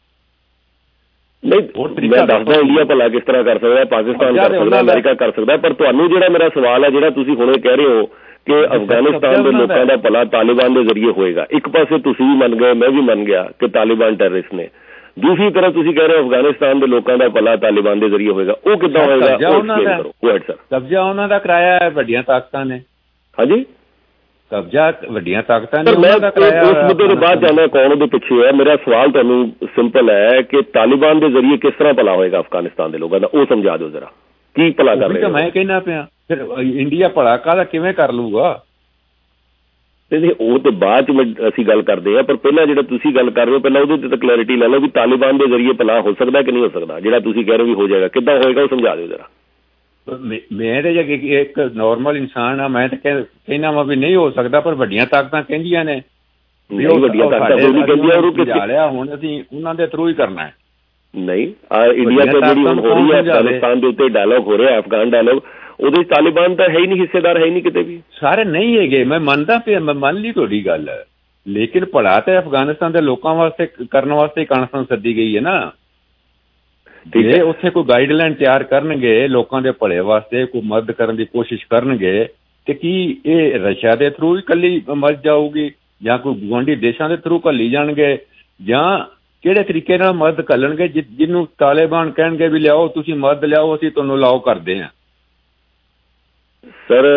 G: ਨਹੀਂ, ਮੈਂ ਦੱਸਦਾ ਇੰਡੀਆ ਭਲਾ ਕਿਸ ਤਰ੍ਹਾਂ ਕਰ ਸਕਦਾ, ਪਾਕਿਸਤਾਨ ਕਰ ਸਕਦਾ, ਅਮਰੀਕਾ ਕਰ ਸਕਦਾ, ਪਰ ਤੁਹਾਨੂੰ ਜਿਹੜਾ ਮੇਰਾ ਸਵਾਲ ਹੈ, ਜਿਹੜਾ ਤੁਸੀਂ ਹੁਣੇ ਕਹਿ ਰਹੇ ਹੋ ਕਿ ਅਫਗਾਨਿਸਤਾਨ ਦੇ ਲੋਕਾਂ ਦਾ ਭਲਾ ਤਾਲਿਬਾਨ ਦੇ ਜ਼ਰੀਏ ਹੋਏਗਾ, ਇੱਕ ਪਾਸੇ ਤੁਸੀਂ ਵੀ ਮੰਨ ਗਏ, ਮੈਂ ਵੀ ਮੰਨ ਗਿਆ ਕਿ ਤਾਲਿਬਾਨ ਟੈਰਰਿਸਟ ਨੇ, ਦੂਸਰੀ ਤਰ੍ਹਾਂ ਤੁਸੀਂ ਕਹਿ ਰਹੇ ਹੋ ਅਫਗਾਨਿਸਤਾਨ ਦੇ ਲੋਕਾਂ ਦਾ ਭਲਾ ਤਾਲਿਬਾਨ ਦੇ ਜ਼ਰੀਏ ਹੋਏਗਾ, ਉਹ ਕਿੱਦਾਂ ਹੋਏਗਾ?
J: ਕਬਜ਼ਾ ਉਹਨਾਂ ਦਾ ਕਰਾਇਆ ਹੈ ਵੱਡੀਆਂ ਤਾਕਤਾਂ ਨੇ।
G: ਹਾਂਜੀ,
J: ਕਬਜ਼ਾ ਵੱਡੀਆਂ ਤਾਕਤਾਂ ਨੇ।
G: ਮੈਂ ਉਸ ਮੁੱਦੇ ਦੇ ਬਾਅਦ ਜਾਣਾ ਕੌਣ ਉਹਦੇ ਪਿੱਛੇ ਹੈ। ਮੇਰਾ ਸਵਾਲ ਤੁਹਾਨੂੰ ਸਿੰਪਲ ਹੈ ਕਿ ਤਾਲਿਬਾਨ ਦੇ ਜ਼ਰੀਏ ਕਿਸ ਤਰ੍ਹਾਂ ਭਲਾ ਹੋਏਗਾ ਅਫਗਾਨਿਸਤਾਨ ਦੇ ਲੋਕਾਂ ਦਾ, ਉਹ ਸਮਝਾ ਦਿਓ ਜ਼ਰਾ। ਕੀ ਭਲਾ ਕਰ ਰਹੇ?
J: ਮੈਂ ਕਹਿਣਾ ਪਿਆ ਫਿਰ ਇੰਡੀਆ ਭਲਾ ਕਾਹਦਾ ਕਿਵੇਂ ਕਰ ਲੂਗਾ?
G: ਤੇ ਉਹ ਤੇ ਬਾਅਦ ਚ ਅਸੀਂ ਗੱਲ ਕਰਦੇ ਹਾਂ, ਪਰ ਪਹਿਲਾਂ ਜਿਹੜਾ ਤੁਸੀਂ ਗੱਲ ਕਰ ਰਹੇ ਹੋ ਪਹਿਲਾਂ ਉਹਦੇ ਤੇ ਤਾਂ ਕਲੈਰਿਟੀ ਲੈ ਲਓ ਵੀ ਤਾਲਿਬਾਨ ਦੇ ਜ਼ਰੀਏ ਭਲਾ ਹੋ ਸਕਦਾ ਕਿ ਨਹੀਂ ਹੋ ਸਕਦਾ? ਜਿਹੜਾ ਤੁਸੀਂ ਕਹਿ ਰਹੇ ਹੋ ਵੀ ਹੋ ਜਾਏਗਾ, ਕਿੱਦਾਂ ਹੋਏਗਾ ਉਹ ਸਮਝਾ ਦਿਓ ਜਰਾ।
J: ਮੈਂ ਤੇ ਜੇ ਇੱਕ ਨੋਰਮਲ ਇਨਸਾਨ ਆ, ਮੈਂ ਤਾਂ ਕਹਿਣਾ ਵਾ ਵੀ ਨਹੀਂ ਹੋ ਸਕਦਾ, ਪਰ ਵੱਡੀਆਂ ਤਾਕਤਾਂ ਕਹਿੰਦੀਆਂ ਨੇ
G: ਵੱਡੀਆਂ ਤਾਕਤਾਂ
J: ਲਿਆ, ਹੁਣ ਅਸੀਂ ਉਹਨਾਂ ਦੇ ਥਰੂ ਹੀ ਕਰਨਾ ਹੈ।
G: ਨਹੀਂ, ਇੰਡੀਆ ਤੋਂ ਜਿਹੜੀ ਹੁਣ ਹੋ ਰਹੀ ਹੈ ਅਫਗਾਨਿਸਤਾਨ ਦੇ ਉੱਤੇ ਡਾਇਲੋਗ ਹੋ ਰਿਹਾ, ਅਫਗਾਨ ਡਾਇਲੋਗ, ਉਹਦੇ ਤਾਲਿਬਾਨ ਤਾਂ ਹੈ ਹੀ ਨਹੀਂ, ਹਿੱਸੇਦਾਰ ਹੈ ਹੀ ਨਹੀਂ ਕਿਤੇ ਵੀ। ਸਾਰੇ
J: ਨਹੀਂ ਹੈਗੇ, ਮੈਂ ਮੰਨਦਾ ਪਿਆ, ਮੈਂ ਮੰਨ ਲਈ ਤੁਹਾਡੀ ਗੱਲ, ਲੇਕਿਨ ਭਲਾ ਤੇ ਅਫਗਾਨਿਸਤਾਨ ਦੇ ਲੋਕਾਂ ਵਾਸਤੇ ਕਰਨ ਵਾਸਤੇ ਕਾਨਫਰੰਸ ਸੱਦੀ ਗਈ ਹੈ ਨਾ। ਜੇ ਉੱਥੇ ਕੋਈ ਗਾਈਡਲਾਈਨ ਤਿਆਰ ਕਰਨਗੇ ਲੋਕਾਂ ਦੇ ਭਲੇ ਵਾਸਤੇ, ਕੋਈ ਮਦਦ ਕਰਨ ਦੀ ਕੋਸ਼ਿਸ਼ ਕਰਨਗੇ, ਤੇ ਕੀ ਇਹ ਰਸ਼ੀਆ ਦੇ ਥਰੂ ਹੀ ਇਕੱਲੀ ਮਦਦ ਜਾਊਗੀ ਜਾਂ ਕੋਈ ਗੁਆਂਢੀ ਦੇਸ਼ਾਂ ਦੇ ਥਰੂ ਘੱਲੀ ਜਾਣਗੇ, ਜਾਂ ਕਿਹੜੇ ਤਰੀਕੇ ਨਾਲ ਮਦਦ ਘੱਲਣਗੇ ਜਿਹਨੂੰ ਤਾਲਿਬਾਨ ਕਹਿਣਗੇ ਵੀ ਲਿਆਓ ਤੁਸੀਂ ਮਦਦ ਲਿਆਓ, ਅਸੀਂ ਤੁਹਾਨੂੰ ਅਲਾਓ ਕਰਦੇ ਹਾਂ?
G: ਸਰ